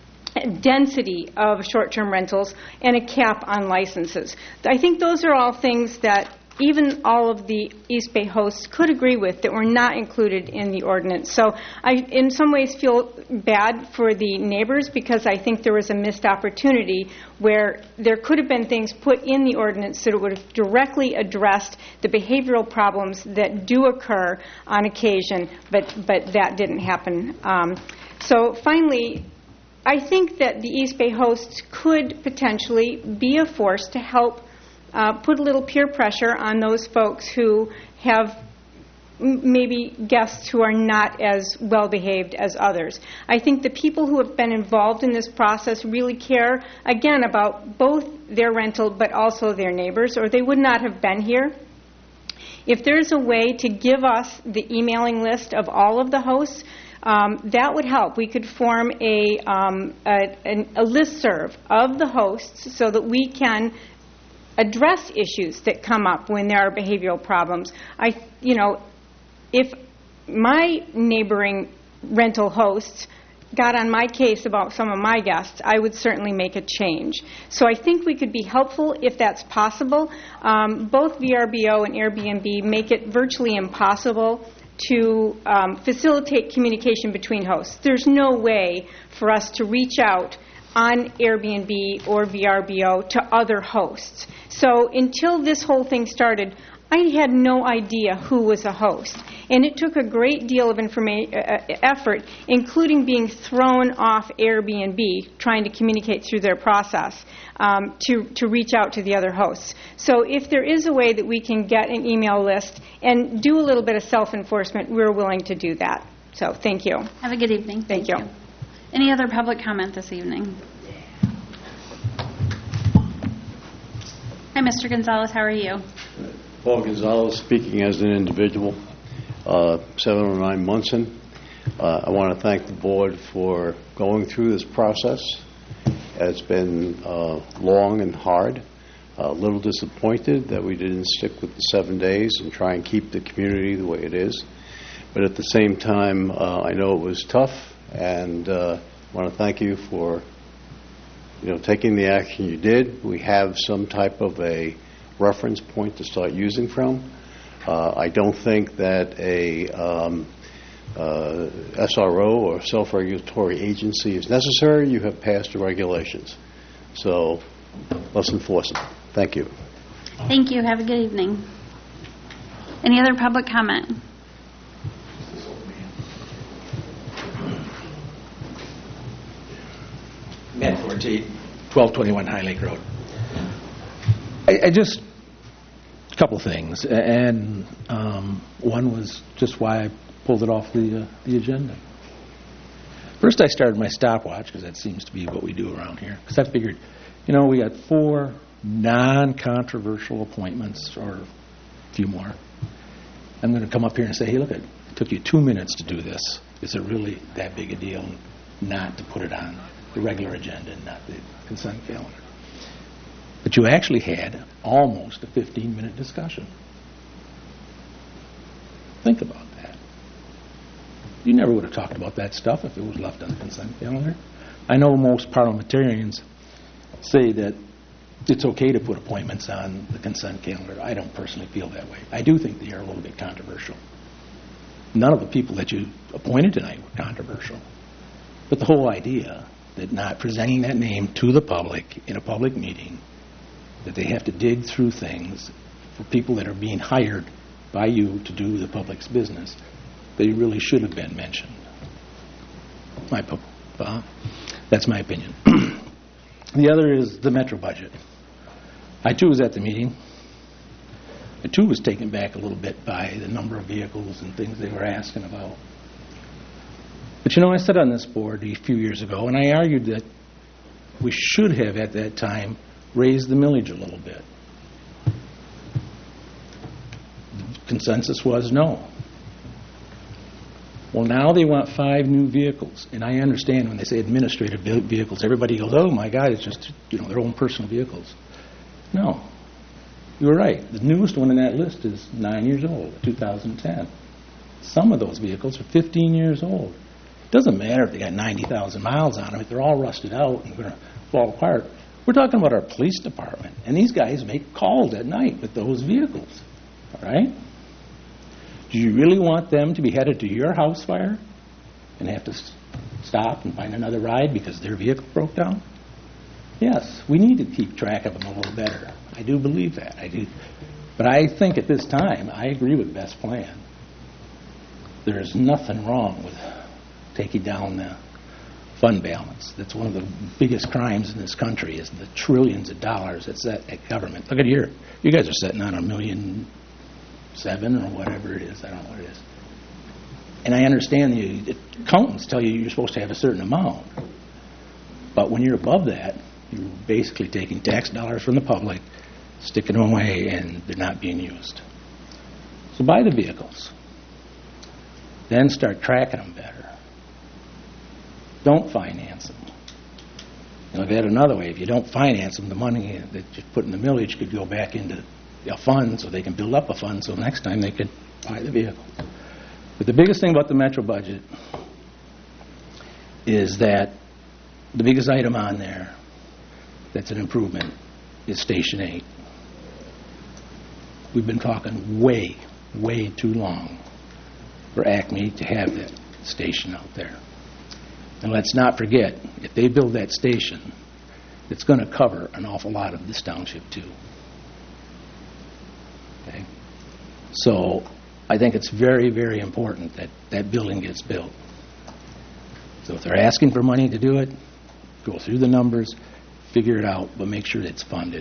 density of short-term rentals, and a cap on licenses. I think those are all things that even all of the East Bay hosts could agree with that were not included in the ordinance. So I, in some ways, feel bad for the neighbors, because I think there was a missed opportunity where there could have been things put in the ordinance that would have directly addressed the behavioral problems that do occur on occasion, but, but that didn't happen. Um, so finally, I think that the East Bay hosts could potentially be a force to help Uh, put a little peer pressure on those folks who have m- maybe guests who are not as well behaved as others. I think the people who have been involved in this process really care, again, about both their rental but also their neighbors, or they would not have been here. If there's a way to give us the emailing list of all of the hosts, um, that would help. We could form a, um, a, an, a listserv of the hosts so that we can address issues that come up when there are behavioral problems. I, you know, if my neighboring rental hosts got on my case about some of my guests, I would certainly make a change. So I think we could be helpful if that's possible. Um, both V R B O and Airbnb make it virtually impossible to um, facilitate communication between hosts. There's no way for us to reach out on Airbnb or V R B O to other hosts. So until this whole thing started, I had no idea who was a host. And it took a great deal of informa- uh, effort, including being thrown off Airbnb, trying to communicate through their process, um, to, to reach out to the other hosts. So if there is a way that we can get an email list and do a little bit of self-enforcement, we're willing to do that. So thank you. Have a good evening. Thank, thank you. you. Any other public comment this evening? Hi, Mister Gonzalez. How are you? Paul Gonzalez, speaking as an individual, uh, seven oh nine Munson. Uh, I want to thank the board for going through this process. It's been uh, long and hard. A little disappointed that we didn't stick with the seven days and try and keep the community the way it is. But at the same time, uh, I know it was tough, and uh, I want to thank you for, you know, taking the action you did. We have some type of a reference point to start using from. Uh, I don't think that a um, uh, S R O or self-regulatory agency is necessary. You have passed the regulations. So let's enforce them. Thank you. Thank you. Have a good evening. Any other public comment? Matt Forte, twelve twenty-one High Lake Road. I, I just, a couple of things, and um, one was just why I pulled it off the uh, the agenda. First, I started my stopwatch, because that seems to be what we do around here, because I figured, you know, we got four non-controversial appointments, or a few more. I'm going to come up here and say, hey, look, it took you two minutes to do this. Is it really that big a deal not to put it on the regular agenda and not the consent calendar? But you actually had almost a fifteen-minute discussion. Think about that. You never would have talked about that stuff if it was left on the consent calendar. I know most parliamentarians say that it's okay to put appointments on the consent calendar. I don't personally feel that way. I do think they are a little bit controversial. None of the people that you appointed tonight were controversial. But the whole idea that not presenting that name to the public in a public meeting, that they have to dig through things for people that are being hired by you to do the public's business, they really should have been mentioned. My, uh, that's my opinion. The other is the Metro budget. I, too, was at the meeting. I, too, was taken back a little bit by the number of vehicles and things they were asking about. But, you know, I sat on this board a few years ago, and I argued that we should have, at that time, raised the millage a little bit. The consensus was no. Well, now they want five new vehicles, and I understand when they say administrative vehicles, everybody goes, oh, my God, it's just, you know, their own personal vehicles. No. You were right. The newest one in that list is nine years old, two thousand ten. Some of those vehicles are fifteen years old. It doesn't matter if they got ninety thousand miles on them. If they're all rusted out and going to fall apart. We're talking about our police department, and these guys make calls at night with those vehicles. All right? Do you really want them to be headed to your house fire and have to s- stop and find another ride because their vehicle broke down? Yes, we need to keep track of them a little better. I do believe that. I do. But I think at this time, I agree with Beth's plan. There is nothing wrong with taking down the fund balance. That's one of the biggest crimes in this country, is the trillions of dollars that's set at government. Look at here. You guys are sitting on a million seven or whatever it is. I don't know what it is. And I understand the accountants tell you you're supposed to have a certain amount. But when you're above that, you're basically taking tax dollars from the public, sticking them away, and they're not being used. So buy the vehicles. Then start tracking them better. Don't finance them. You know, they had another way. If you don't finance them, the money that you put in the millage could go back into a fund, so they can build up a fund so next time they could buy the vehicle. But the biggest thing about the Metro budget is that the biggest item on there that's an improvement is Station eight. We've been talking way, way too long for Acme to have that station out there. And let's not forget, if they build that station, it's going to cover an awful lot of this township too. Okay? So I think it's very, very important that that building gets built. So if they're asking for money to do it, go through the numbers, figure it out, but make sure it's funded.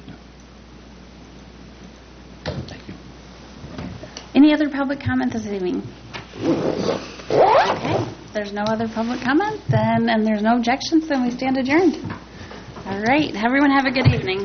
Thank you. Any other public comment this evening? Okay, if there's no other public comment, then, and there's no objections, then we stand adjourned. All right, everyone have a good evening.